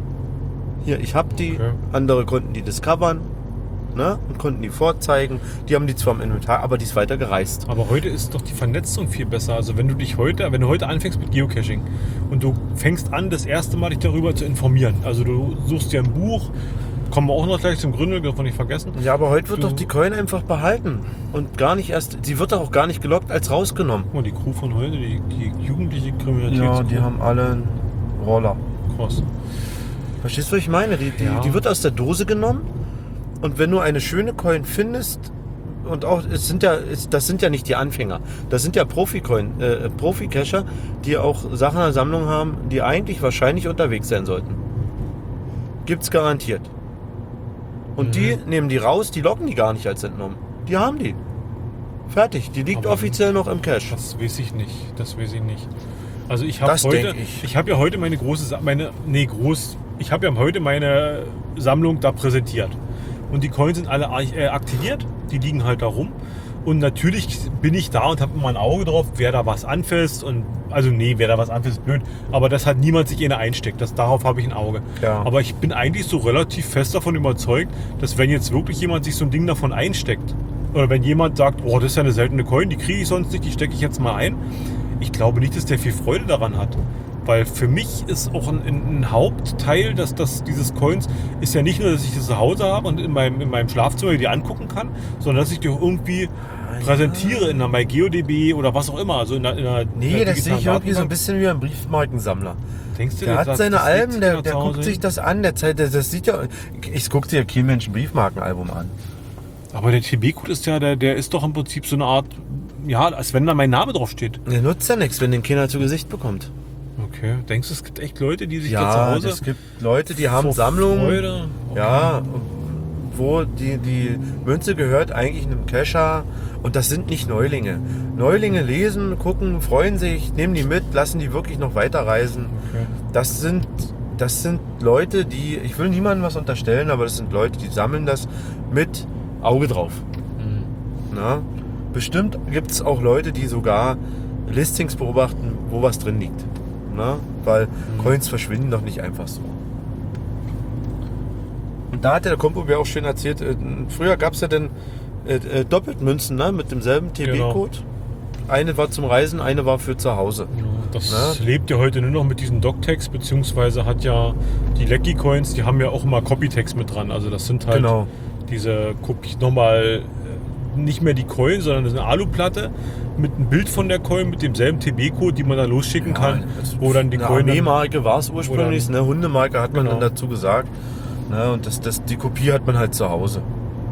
Hier, ich habe die, Okay. andere konnten die discovern, ne, und konnten die vorzeigen. Die haben die zwar im Inventar, aber die ist weiter gereist. Aber heute ist doch die Vernetzung viel besser. Also wenn du dich heute, wenn du heute anfängst mit Geocaching und du fängst an, das erste Mal dich darüber zu informieren. Also du suchst dir ein Buch, kommen wir auch noch gleich zum Gründel, darf man nicht vergessen. Ja, aber heute wird Du- doch die Coin einfach behalten. Und gar nicht erst, sie wird doch auch gar nicht gelockt als rausgenommen. Guck mal, die Crew von heute, die, die jugendliche Kriminalität. haben alle einen Roller. Krass. Verstehst du, was ich meine? Die, die, Ja. die wird aus der Dose genommen und wenn du eine schöne Coin findest, und auch, es sind ja, es, das sind ja nicht die Anfänger, das sind ja Profi-Coin, äh, Profi-Cacher, die auch Sachen in der Sammlung haben, die eigentlich wahrscheinlich unterwegs sein sollten. Gibt's garantiert. Und Mhm. die nehmen die raus, die locken die gar nicht als entnommen. Die haben die. Fertig, die liegt Aber- offiziell noch im Cache. Das weiß ich nicht. Das weiß ich nicht. Also ich habe Das heute, denk ich. ich habe ja heute meine große, Sa- meine, nee groß, ich habe ja heute meine Sammlung da präsentiert. Und die Coins sind alle äh, aktiviert, die liegen halt da rum. Und natürlich bin ich da und habe immer ein Auge drauf, wer da was anfasst. Und also nee, wer da was anfasst, ist blöd. Aber dass halt niemand sich in einsteckt, das, darauf habe ich ein Auge. Ja. Aber ich bin eigentlich so relativ fest davon überzeugt, dass wenn jetzt wirklich jemand sich so ein Ding davon einsteckt, oder wenn jemand sagt, oh, das ist ja eine seltene Coin, die kriege ich sonst nicht, die stecke ich jetzt mal ein. Ich glaube nicht, dass der viel Freude daran hat. Weil für mich ist auch ein, ein Hauptteil dass, dass dieses Coins ist ja nicht nur, dass ich das zu Hause habe und in meinem, in meinem Schlafzimmer die angucken kann, sondern dass ich die auch irgendwie präsentiere in einer MyGeoDB oder was auch immer. Also in einer, in einer, Nee, in einer das sehe ich digitalen irgendwie so ein Datenbank. bisschen wie ein Briefmarkensammler. Denkst du, Der hat sagt, seine das liegt Alben, der, da der zu guckt Hause? sich das an, der Zeit, das sieht ja, ich gucke dir kein Mensch ein Briefmarkenalbum an. Aber der T B-Code ist ja, der, der ist doch im Prinzip so eine Art, ja, als wenn da mein Name drauf steht. Der nutzt ja nichts, wenn den Kinder zu Gesicht bekommt. Okay. Denkst du, es gibt echt Leute, die sich da Ja, zu Hause es gibt Leute, die haben vor Sammlungen, Freude? ja, wo die, die Münze gehört eigentlich einem Cacher und das sind nicht Neulinge. Neulinge lesen, gucken, freuen sich, nehmen die mit, lassen die wirklich noch weiterreisen. Okay. Das sind, das sind Leute, die, ich will niemandem was unterstellen, aber das sind Leute, die sammeln das mit Auge drauf. Mhm. Na? Bestimmt gibt es auch Leute, die sogar Listings beobachten, wo was drin liegt. Na? Weil Mhm. Coins verschwinden doch nicht einfach so. Und da hat der Kompobär auch schön erzählt, äh, früher gab es ja dann äh, äh, Doppeltmünzen, ne? Mit demselben T B-Code. Eine war zum Reisen, eine war für zu Hause. Ja, das Na? lebt ja heute nur noch mit diesen Doctex, beziehungsweise hat ja die Lecky Coins, die haben ja auch immer Copytext mit dran. Also das sind halt Genau. diese Kopie, nochmal äh, nicht mehr die Coin, sondern das ist eine Aluplatte mit einem Bild von der Coin mit demselben T B-Code, die man dann losschicken kann, das- wo dann die eine Coin dann- Armeemarke war es ursprünglich, Oder- eine Hundemarke hat man Genau. dann dazu gesagt. Ne, und das, das, die Kopie hat man halt zu Hause.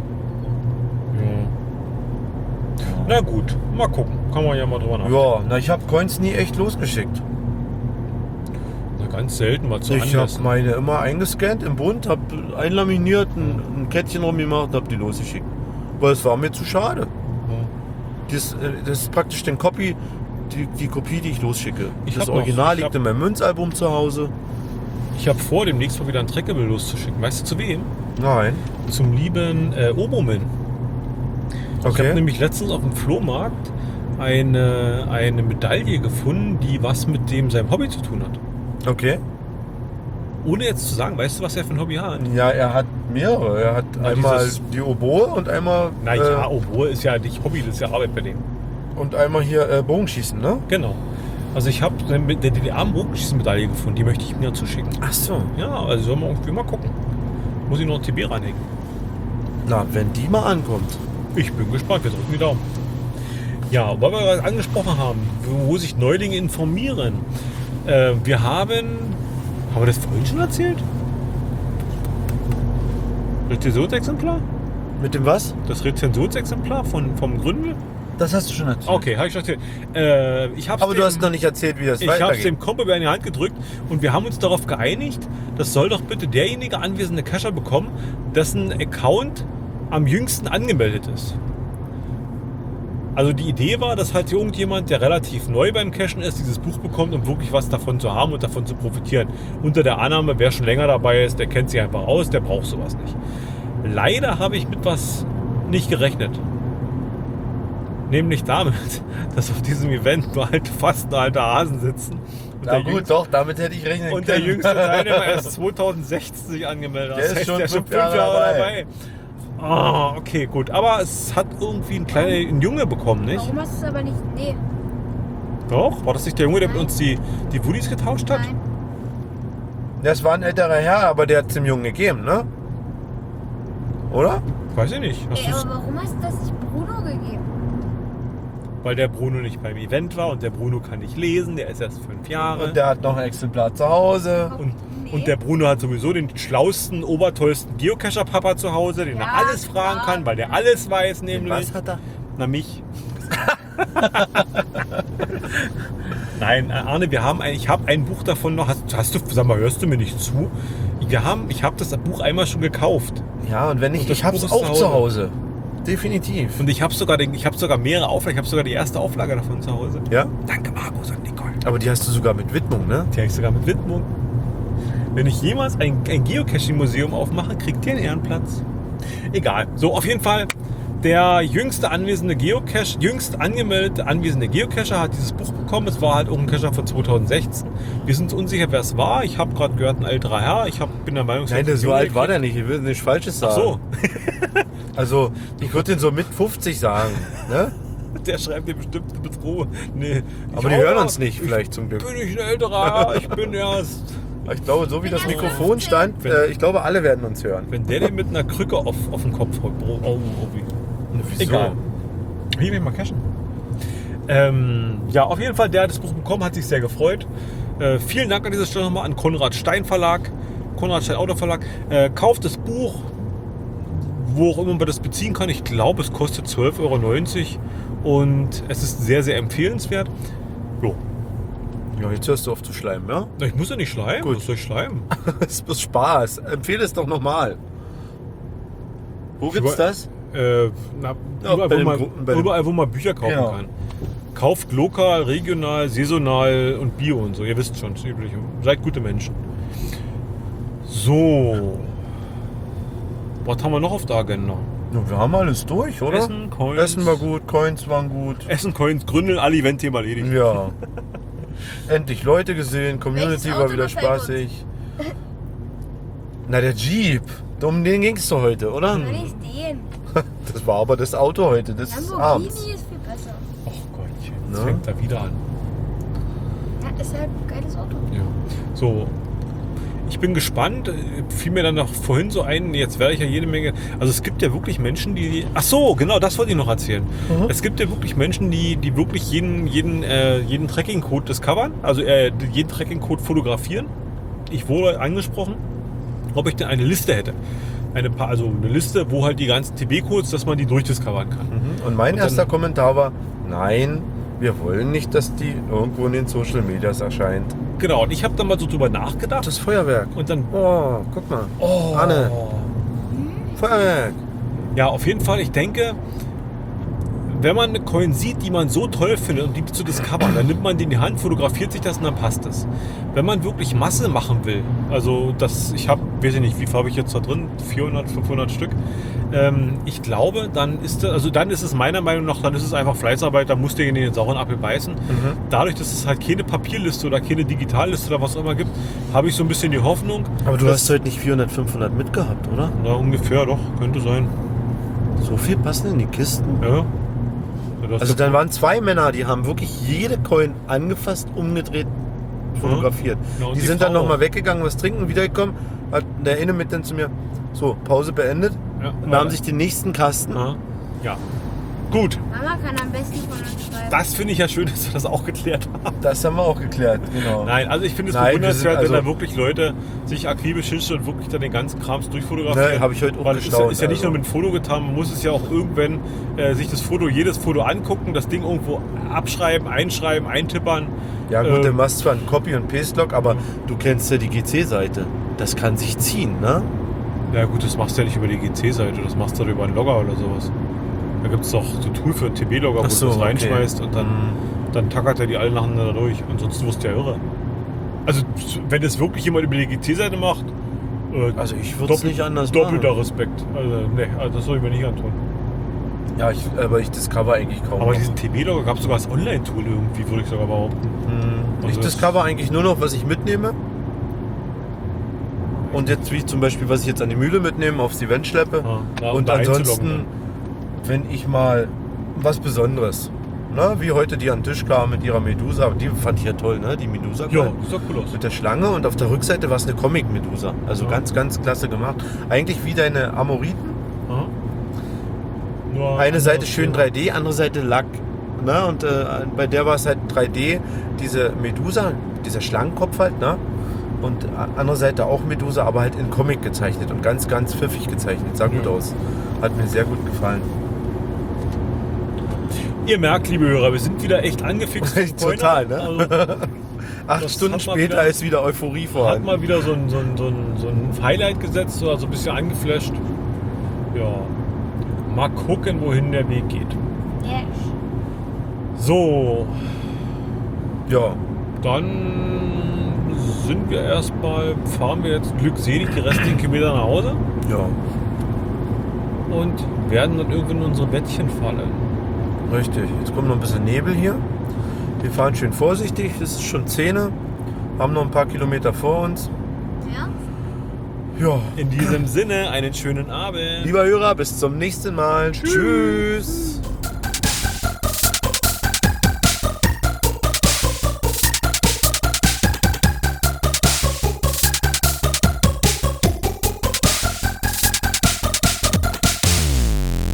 Ja. Na gut, mal gucken. Kann man ja mal drüber nachdenken. Ja, na, ich habe Coins nie echt losgeschickt. Na, ganz selten mal zu Ich habe Anlässen. meine immer eingescannt im Bund, habe einlaminiert, ein, ein Kettchen rumgemacht, habe die losgeschickt. Weil es war mir zu schade. Das, äh, das ist praktisch den Copy, die, die Kopie, die ich losschicke. Ich das hab noch- Original ich liegt hab- in meinem Münzalbum zu Hause. Ich habe vor, demnächst mal wieder ein Trackable loszuschicken. Weißt du zu wem? Nein. Zum lieben äh, Oboman. Ich habe Okay. nämlich letztens auf dem Flohmarkt eine, eine Medaille gefunden, die was mit dem seinem Hobby zu tun hat. Okay. Ohne jetzt zu sagen, weißt du, was er für ein Hobby hat? Ja, er hat mehrere. Er hat Na, einmal dieses- die Oboe und einmal Na ja, äh, Oboe ist ja nicht Hobby, das ist ja Arbeit bei dem. und einmal hier äh, Bogenschießen, ne? Genau. Also ich habe eine D D R-Bogenschießmedaille gefunden, die möchte ich mir zuschicken. Ach so. Ja, also sollen wir irgendwie mal gucken. Muss ich noch ein T B reinhängen. Na, wenn die mal ankommt. Ich bin gespannt, wir drücken die Daumen. Ja, weil wir gerade angesprochen haben, wo sich Neulinge informieren. Äh, wir haben, haben wir das vorhin schon erzählt? Rezensionsexemplar? Mit dem was? Das Rezensionsexemplar von, vom Gründel? Das hast du schon erzählt. Okay, habe ich schon erzählt. Äh, ich hab's Aber du dem- hast noch nicht erzählt, wie das Ich habe es weitergeht. dem Kompobär in die Hand gedrückt und wir haben uns darauf geeinigt, das soll doch bitte derjenige anwesende Cacher bekommen, dessen Account am jüngsten angemeldet ist. Also die Idee war, dass halt irgendjemand, der relativ neu beim Cachen ist, dieses Buch bekommt, um wirklich was davon zu haben und davon zu profitieren. Unter der Annahme, wer schon länger dabei ist, der kennt sich einfach aus, der braucht sowas nicht. Leider habe ich mit was nicht gerechnet. Nämlich damit, dass auf diesem Event nur halt fast nur alte Hasen sitzen. Und Na der gut, jüngste, doch, damit hätte ich rechnen und der können. jüngste Teilnehmer erst zweitausendsechzehn sich angemeldet. Der Das ist heißt, schon der ist schon fünf fünf Jahre Jahre dabei. dabei. Ah, okay, gut. Aber es hat irgendwie ein kleiner ein Junge bekommen, nicht? Warum hast du es aber nicht? Nee. Doch? War das nicht der Junge, der mit uns die, die Woodies getauscht hat? Nein. Das war ein älterer Herr, aber der hat es dem Jungen gegeben, ne? Oder? Weiß ich nicht. Hast Ey, du's- aber warum hast du das nicht Bruno gegeben? Weil der Bruno nicht beim Event war und der Bruno kann nicht lesen, der ist erst fünf Jahre. Und der hat noch ein Exemplar zu Hause. Und, Nee. und der Bruno hat sowieso den schlausten, obertollsten Geocacher-Papa zu Hause, den Ja, er alles fragen klar. kann, weil der alles weiß, nämlich. Was hat er? Na, mich. Nein, äh, Arne, wir haben ein, ich habe ein Buch davon noch. Hast, hast du, sag mal, hörst du mir nicht zu? Wir haben, ich habe das Buch einmal schon gekauft. Ja, und wenn nicht, Und das ich hab's Buch ist auch zu zu Hause. Definitiv. Und ich habe sogar, den, ich habe sogar mehrere Auflagen. Ich habe sogar die erste Auflage davon zu Hause. Ja? Danke, Markus und Nicole. Aber die hast du sogar mit Widmung, ne? Die habe ich sogar mit Widmung. Wenn ich jemals ein, ein Geocaching-Museum aufmache, kriegt ihr einen Ehrenplatz. Egal. So, auf jeden Fall. Der jüngste anwesende Geocache, jüngst angemeldete anwesende Geocacher hat dieses Buch bekommen. Es war halt auch ein Cacher von zweitausendsechzehn. Wir sind uns unsicher, wer es war. Ich habe gerade gehört, ein älterer Herr. Ich hab, bin der Meinung, es Nein, hat der ein so Junge alt war gekriegt. der nicht. Ich will nichts Falsches Ach sagen. so, Also, ich würde den so mit fünfzig sagen. Ne? der schreibt dir bestimmt eine Bedrohung. Nee. Aber Ich die auch, hören uns nicht, vielleicht zum Glück. Bin ich ein älterer Herr? Ich bin erst. Ich glaube, so wie das Ja, Mikrofon stand, wenn- äh, ich glaube, alle werden uns hören. Wenn der den mit einer Krücke auf, auf den Kopf holt. Oh, oh, oh, wie. Wieso? Egal. Hier will ich mal cashen. Ähm, ja, auf jeden Fall, der hat das Buch bekommen, hat sich sehr gefreut. Äh, vielen Dank an dieser Stelle nochmal an Konrad Stein Verlag, Konrad Stein Auto Verlag. Äh, kauft das Buch, wo auch immer man das beziehen kann. Ich glaube, es kostet zwölf Euro neunzig und es ist sehr, sehr empfehlenswert. Jo. Ja, jetzt hörst du auf zu schleimen, ja? Na, ich muss ja nicht schleimen. Gut. Was soll ich schleimen? Das ist bloß Spaß. Empfehle es doch nochmal. Wo gibt's Über- das? Äh, na, Ja, überall, bei wo den man, Gru- bei den- überall, wo man Bücher kaufen Genau. kann. Kauft lokal, regional, saisonal und bio und so. Ihr wisst schon, das Übliche. Seid gute Menschen. So. Was haben wir noch auf der Agenda? Ja, wir haben alles durch, oder? Essen, Coins. Essen war gut, Coins waren gut. Essen, Coins, Gründeln, alle Event-Thema erledigt. Ja. Endlich Leute gesehen, Community Welches war Auto wieder gefällt uns? spaßig. Na, der Jeep. Um den ging es doch heute, oder? Kann ich den? Das war aber das Auto heute, des Lamborghini Abends. ist viel besser. Ach Gottchen, jetzt Ne? fängt er wieder an. Ja, ist halt ein geiles Auto. Ja. So. Ich bin gespannt. Fiel mir dann noch vorhin so ein, jetzt werde ich ja jede Menge. Also es gibt ja wirklich Menschen, die. Ach so, genau, das wollte ich noch erzählen. Mhm. Es gibt ja wirklich Menschen, die, die wirklich jeden, jeden, äh, jeden Tracking-Code discovern, also äh, jeden Tracking-Code fotografieren. Ich wurde angesprochen, ob ich denn eine Liste hätte. Eine paar, also eine Liste, wo halt die ganzen T B-Codes, dass man die durchdiscovern kann. Mhm. Und mein Und dann- erster Kommentar war, nein, wir wollen nicht, dass die irgendwo in den Social Medias erscheint. Genau, und ich habe dann mal so drüber nachgedacht. Das Feuerwerk. Und dann. Oh, guck mal. Oh, Anne. Feuerwerk. Ja, auf jeden Fall, ich denke, wenn man eine Coin sieht, die man so toll findet und die zu discovern, dann nimmt man die in die Hand, fotografiert sich das und dann passt es. Wenn man wirklich Masse machen will, also das, ich habe, weiß ich nicht, wie viel habe ich jetzt da drin? vierhundert, fünfhundert Stück. Ähm, ich glaube, dann ist das, also dann ist es meiner Meinung nach, dann ist es einfach Fleißarbeit, da musst du in den sauren Apfel beißen. Dadurch, dass es halt keine Papierliste oder keine Digitalliste oder was auch immer gibt, habe ich so ein bisschen die Hoffnung. Aber du dass- hast heute nicht vierhundert, fünfhundert mitgehabt, oder? Na, ungefähr, doch, könnte sein. So viel passen in die Kisten. Ja. Ja, das Also ist- dann waren zwei Männer, die haben wirklich jede Coin angefasst, umgedreht, fotografiert. Ja, und die die sind dann Frau nochmal auch. weggegangen, was trinken, wiedergekommen, hat der eine mit dann zu mir, so, Pause beendet, Ja, nahm sich den nächsten Kasten. Ja. ja. Gut, Mama kann am besten von uns schreiben. das finde ich ja schön, dass wir das auch geklärt haben. Das haben wir auch geklärt, genau. Nein, also ich finde es Nein, wir bewundernswert, sind- also- wenn da wirklich Leute sich akribisch hinstellen und wirklich dann den ganzen Krams durchfotografieren. Ne, habe ich heute auch Weil es ist ja, gestaunt, ist ja nicht also. nur mit dem Foto getan, man muss es ja auch irgendwann äh, sich das Foto, jedes Foto angucken, das Ding irgendwo abschreiben, einschreiben, eintippern. Ja gut, du Ähm, machst zwar einen Copy- und Paste-Log, aber du kennst ja die G C-Seite. Das kann sich ziehen, ne? Ja gut, das machst du ja nicht über die G C-Seite, das machst du über einen Logger oder sowas. Da gibt es doch so Tool für einen T B-Logger, wo Ach so, du das okay. reinschmeißt und dann, Mhm. dann tackert er die alle nacheinander durch. Ansonsten wirst du ja irre. Also wenn das wirklich jemand über die G C-Seite macht, äh, Also ich würde es doppel- nicht anders doppelter machen. Respekt. Also ne, also das soll ich mir nicht antun. Ja, ich, aber ich discover eigentlich kaum. Aber noch. diesen T B-Logger gab es sogar als Online-Tool irgendwie, würde ich sogar behaupten. Hm, ich Also das- discover eigentlich nur noch, was ich mitnehme. Und jetzt, wie ich zum Beispiel, was ich jetzt an die Mühle mitnehme, aufs Event schleppe. Ja, na, um und da einzuloggen ansonsten, wenn ich mal was Besonderes, ne, wie heute die an den Tisch kam mit ihrer Medusa, die fand ich ja toll, ne, die Medusa. Ja, das sah cool aus. Mit der Schlange und auf der Rückseite war es eine Comic-Medusa. Also Ja. ganz, ganz klasse gemacht. Eigentlich wie deine Amoriten. Ja. Nur Eine anderes Seite schön Thema. drei D, andere Seite Lack. Ne? Und äh, bei der war es halt drei D, diese Medusa, dieser Schlangenkopf halt, ne? Und a- andere Seite auch Medusa, aber halt in Comic gezeichnet und ganz, ganz pfiffig gezeichnet. Sah gut Ja. aus. Hat mir sehr gut gefallen. Ihr merkt, liebe Hörer, wir sind wieder echt angefixt. vom Coiner. Total, ne? Also, Acht Das Stunden hat mal später wieder- ist wieder Euphorie hat vorhanden. mal wieder so ein, so ein, so ein, so ein Highlight gesetzt, oder so ein bisschen angeflasht. Ja. Mal gucken, wohin der Weg geht. Yes. So, Ja, dann sind wir erstmal, fahren wir jetzt glückselig die restlichen Kilometer nach Hause ja, und werden dann irgendwann in unsere Bettchen fallen. richtig. Jetzt kommt noch ein bisschen Nebel hier. Wir fahren schön vorsichtig. Es ist schon zehn. Haben noch ein paar Kilometer vor uns. Ja? Ja. In diesem Sinne, einen schönen Abend. Lieber Hörer, bis zum nächsten Mal. Tschüss. Tschüss.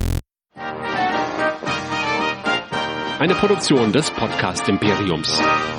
Eine Produktion des Podcast Imperiums.